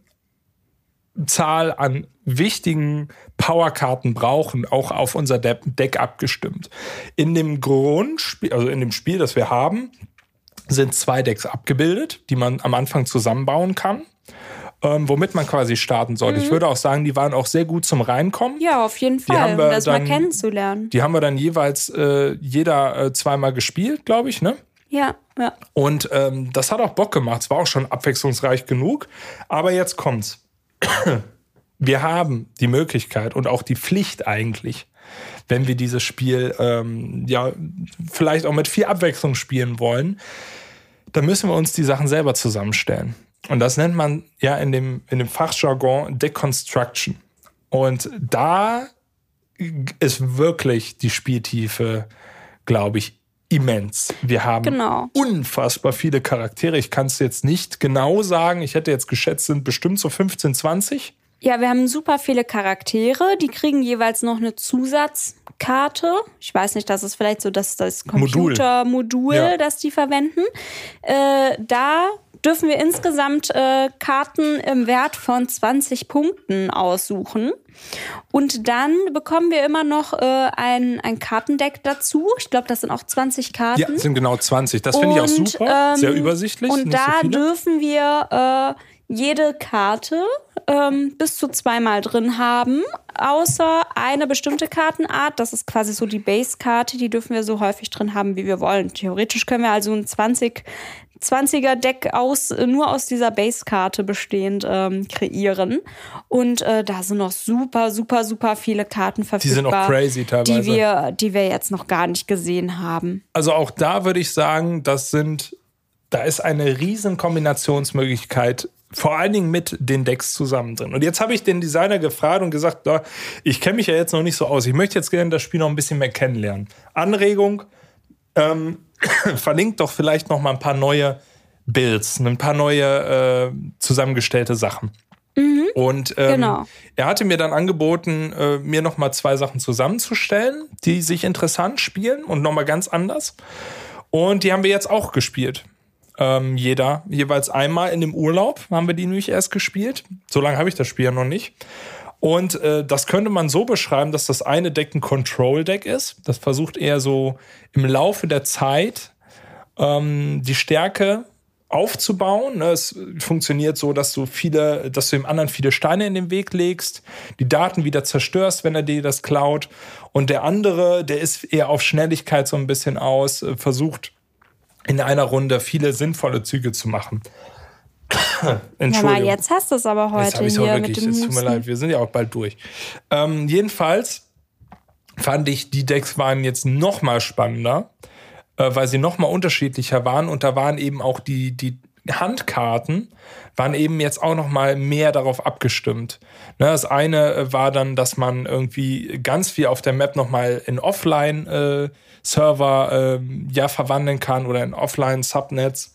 Zahl an wichtigen Powerkarten brauchen, auch auf unser De- Deck abgestimmt. In dem Grundspiel, also in dem Spiel, das wir haben, sind zwei Decks abgebildet, die man am Anfang zusammenbauen kann, ähm, womit man quasi starten sollte. Mhm. Ich würde auch sagen, die waren auch sehr gut zum Reinkommen. Ja, auf jeden Fall, um das dann mal kennenzulernen. Die haben wir dann jeweils äh, jeder äh, zweimal gespielt, glaube ich, ne? Ja, ja. Und ähm, das hat auch Bock gemacht. Es war auch schon abwechslungsreich genug. Aber jetzt kommt's. Wir haben die Möglichkeit und auch die Pflicht eigentlich, wenn wir dieses Spiel ähm, ja vielleicht auch mit viel Abwechslung spielen wollen, dann müssen wir uns die Sachen selber zusammenstellen. Und das nennt man ja in dem, in dem Fachjargon Deconstruction. Und da ist wirklich die Spieltiefe, glaube ich, immens. Wir haben genau. unfassbar viele Charaktere. Ich kann es jetzt nicht genau sagen. Ich hätte jetzt geschätzt, sind bestimmt so fünfzehn, zwanzig. Ja, wir haben super viele Charaktere. Die kriegen jeweils noch eine Zusatzkarte. Ich weiß nicht, das ist vielleicht so das, das Computermodul, ja. das die verwenden. Äh, da dürfen wir insgesamt äh, Karten im Wert von zwanzig Punkten aussuchen. Und dann bekommen wir immer noch äh, ein, ein Kartendeck dazu. Ich glaube, das sind auch zwanzig Karten. Ja, sind genau zwanzig. Das finde ich auch super. Ähm, Sehr übersichtlich. Und nicht da so dürfen wir äh, jede Karte ähm, bis zu zweimal drin haben, außer eine bestimmte Kartenart. Das ist quasi so die Base-Karte. Die dürfen wir so häufig drin haben, wie wir wollen. Theoretisch können wir also ein zwanzig zwanziger-Deck aus, nur aus dieser Base-Karte bestehend ähm, kreieren. Und äh, da sind noch super, super, super viele Karten verfügbar. Die sind auch crazy teilweise. Die wir, die wir jetzt noch gar nicht gesehen haben. Also auch da würde ich sagen, das sind, da ist eine riesen Kombinationsmöglichkeit, vor allen Dingen mit den Decks zusammen drin. Und jetzt habe ich den Designer gefragt und gesagt, oh, ich kenne mich ja jetzt noch nicht so aus. Ich möchte jetzt gerne das Spiel noch ein bisschen mehr kennenlernen. Anregung, ähm, verlinkt doch vielleicht noch mal ein paar neue Builds, ein paar neue äh, zusammengestellte Sachen. Mhm, und ähm, genau. er hatte mir dann angeboten, äh, mir noch mal zwei Sachen zusammenzustellen, die sich interessant spielen und noch mal ganz anders. Und die haben wir jetzt auch gespielt. Ähm, jeder jeweils einmal in dem Urlaub haben wir die nämlich erst gespielt. So lange habe ich das Spiel ja noch nicht. Und äh, das könnte man so beschreiben, dass das eine Deck ein Control-Deck ist. Das versucht eher so im Laufe der Zeit ähm, die Stärke aufzubauen. Es funktioniert so, dass du viele, dass du dem anderen viele Steine in den Weg legst, die Daten wieder zerstörst, wenn er dir das klaut. Und der andere, der ist eher auf Schnelligkeit so ein bisschen aus, versucht in einer Runde viele sinnvolle Züge zu machen. Entschuldigung. Ja, jetzt hast du es aber heute jetzt hier auch wirklich, mit dem es tut mir leid, wir sind ja auch bald durch. Ähm, jedenfalls fand ich, die Decks waren jetzt noch mal spannender, äh, weil sie noch mal unterschiedlicher waren und da waren eben auch die, die Handkarten waren eben jetzt auch noch mal mehr darauf abgestimmt. Ne, das eine war dann, dass man irgendwie ganz viel auf der Map noch mal in Offline-Server äh, äh, ja verwandeln kann oder in Offline-Subnets.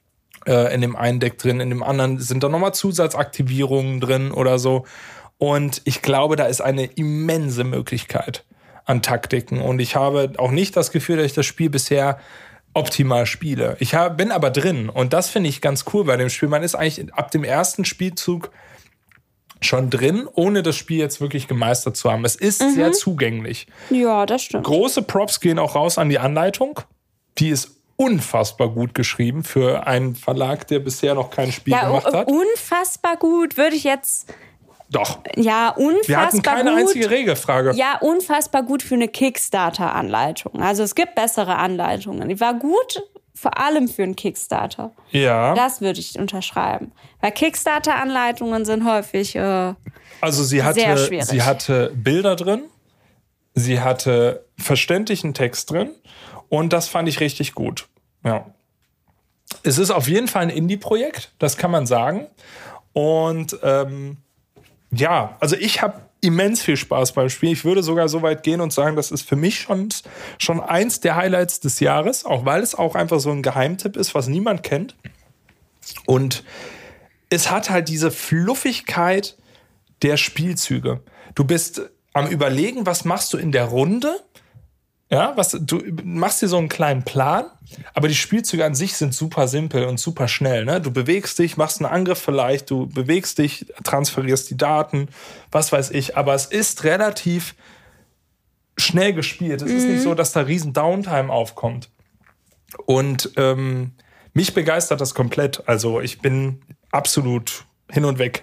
In dem einen Deck drin, in dem anderen sind da nochmal Zusatzaktivierungen drin oder so. Und ich glaube, da ist eine immense Möglichkeit an Taktiken. Und ich habe auch nicht das Gefühl, dass ich das Spiel bisher optimal spiele. Ich hab, bin aber drin. Und das finde ich ganz cool bei dem Spiel. Man ist eigentlich ab dem ersten Spielzug schon drin, ohne das Spiel jetzt wirklich gemeistert zu haben. Es ist mhm. sehr zugänglich. Ja, das stimmt. Große Props gehen auch raus an die Anleitung. Die ist unfassbar gut geschrieben für einen Verlag, der bisher noch kein Spiel ja, gemacht hat. Unfassbar gut würde ich jetzt... Doch. Ja, unfassbar gut. Wir hatten keine gut. einzige Regelfrage. Ja, unfassbar gut für eine Kickstarter-Anleitung. Also es gibt bessere Anleitungen. Die war gut, vor allem für einen Kickstarter. Ja. Das würde ich unterschreiben. Weil Kickstarter-Anleitungen sind häufig äh, also sie hatte, sehr schwierig. Sie hatte Bilder drin, sie hatte verständlichen Text drin und das fand ich richtig gut. Ja. Es ist auf jeden Fall ein Indie-Projekt, das kann man sagen. Und ähm, ja, also ich habe immens viel Spaß beim Spiel. Ich würde sogar so weit gehen und sagen, das ist für mich schon, schon eins der Highlights des Jahres, auch weil es auch einfach so ein Geheimtipp ist, was niemand kennt. Und es hat halt diese Fluffigkeit der Spielzüge. Du bist am Überlegen, was machst du in der Runde? Ja, was, du machst dir so einen kleinen Plan, aber die Spielzüge an sich sind super simpel und super schnell. Ne? Du bewegst dich, machst einen Angriff vielleicht, du bewegst dich, transferierst die Daten, was weiß ich. Aber es ist relativ schnell gespielt. Es mhm. ist nicht so, dass da riesen Downtime aufkommt. Und ähm, mich begeistert das komplett. Also ich bin absolut hin und weg.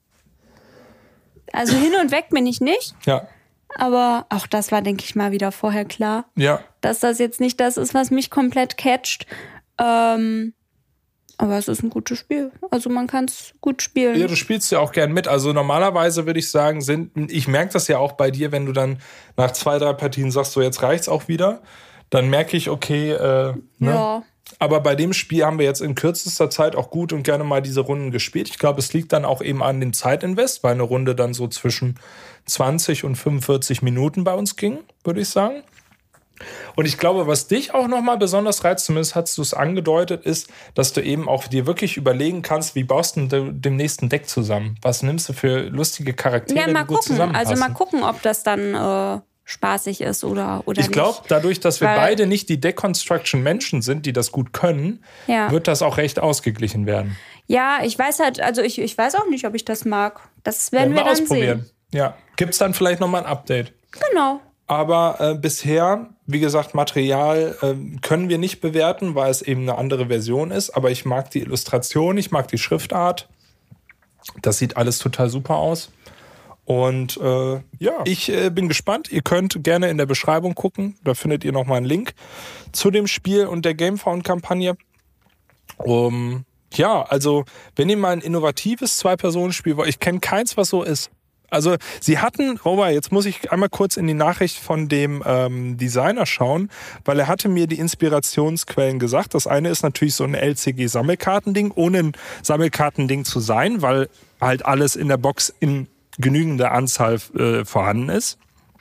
Also hin und weg bin ich nicht. Ja. Aber auch das war, denke ich mal, wieder vorher klar. Ja. Dass das jetzt nicht das ist, was mich komplett catcht. Ähm, aber es ist ein gutes Spiel. Also man kann es gut spielen. Ja, du spielst ja auch gern mit. Also normalerweise würde ich sagen, sind, ich merke das ja auch bei dir, wenn du dann nach zwei, drei Partien sagst, so jetzt reicht's auch wieder. Dann merke ich, okay, äh, ne? Ja. Aber bei dem Spiel haben wir jetzt in kürzester Zeit auch gut und gerne mal diese Runden gespielt. Ich glaube, es liegt dann auch eben an dem Zeitinvest, weil eine Runde dann so zwischen zwanzig und fünfundvierzig Minuten bei uns ging, würde ich sagen. Und ich glaube, was dich auch nochmal besonders reizt, zumindest hast du es angedeutet, ist, dass du eben auch dir wirklich überlegen kannst, wie baust du dem nächsten Deck zusammen? Was nimmst du für lustige Charaktere, ja, mal die gut gucken. zusammenpassen? Also mal gucken, ob das dann äh, spaßig ist oder, oder ich nicht. Ich glaube, dadurch, dass wir Weil, beide nicht die Deck-Construction-Menschen sind, die das gut können, ja. wird das auch recht ausgeglichen werden. Ja, ich weiß halt, also ich, ich weiß auch nicht, ob ich das mag. Das werden, werden wir, wir dann ausprobieren. Sehen. Ja, gibt es dann vielleicht nochmal ein Update. Genau. Aber äh, bisher, wie gesagt, Material äh, können wir nicht bewerten, weil es eben eine andere Version ist. Aber ich mag die Illustration, ich mag die Schriftart. Das sieht alles total super aus. Und äh, ja, ich äh, bin gespannt. Ihr könnt gerne in der Beschreibung gucken. Da findet ihr nochmal einen Link zu dem Spiel und der Gamefound-Kampagne. Um, ja, also wenn ihr mal ein innovatives Zwei-Personen-Spiel wollt, ich kenne keins, was so ist. Also sie hatten, Robert, jetzt muss ich einmal kurz in die Nachricht von dem ähm, Designer schauen, weil er hatte mir die Inspirationsquellen gesagt. Das eine ist natürlich so ein L C G-Sammelkartending, ohne ein Sammelkartending zu sein, weil halt alles in der Box in genügender Anzahl äh, vorhanden ist.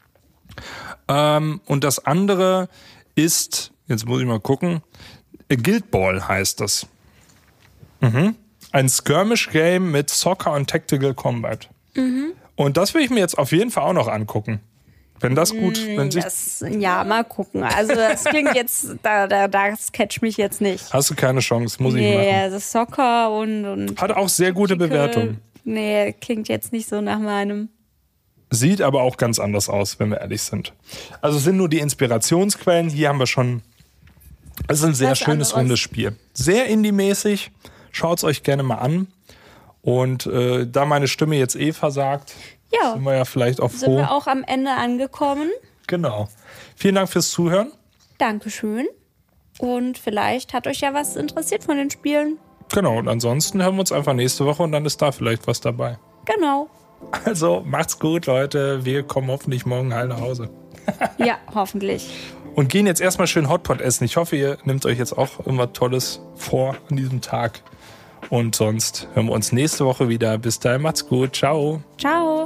Ähm, und das andere ist, jetzt muss ich mal gucken, Guild Ball heißt das. Mhm. Ein Skirmish-Game mit Soccer und Tactical Combat. Mhm. Und das will ich mir jetzt auf jeden Fall auch noch angucken. Wenn das gut, mm, wenn sich das, ja, mal gucken. Also das klingt jetzt, da, da, das catcht mich jetzt nicht. Hast du keine Chance, muss nee, ich machen. Nee, also Soccer und, und hat auch sehr gute Schicke, Bewertungen. Nee, klingt jetzt nicht so nach meinem. Sieht aber auch ganz anders aus, wenn wir ehrlich sind. Also es sind nur die Inspirationsquellen. Hier haben wir schon, es ist ein sehr Was schönes, anderes. rundes Spiel. Sehr indie-mäßig. Schaut es euch gerne mal an. Und äh, da meine Stimme jetzt eh versagt, ja, sind wir ja vielleicht auch froh. Sind wir auch am Ende angekommen. Genau. Vielen Dank fürs Zuhören. Dankeschön. Und vielleicht hat euch ja was interessiert von den Spielen. Genau, und ansonsten hören wir uns einfach nächste Woche und dann ist da vielleicht was dabei. Genau. Also, macht's gut, Leute. Wir kommen hoffentlich morgen heil nach Hause. Ja, hoffentlich. Und gehen jetzt erstmal schön Hotpot essen. Ich hoffe, ihr nehmt euch jetzt auch irgendwas Tolles vor an diesem Tag. Und sonst hören wir uns nächste Woche wieder. Bis dahin, macht's gut. Ciao. Ciao.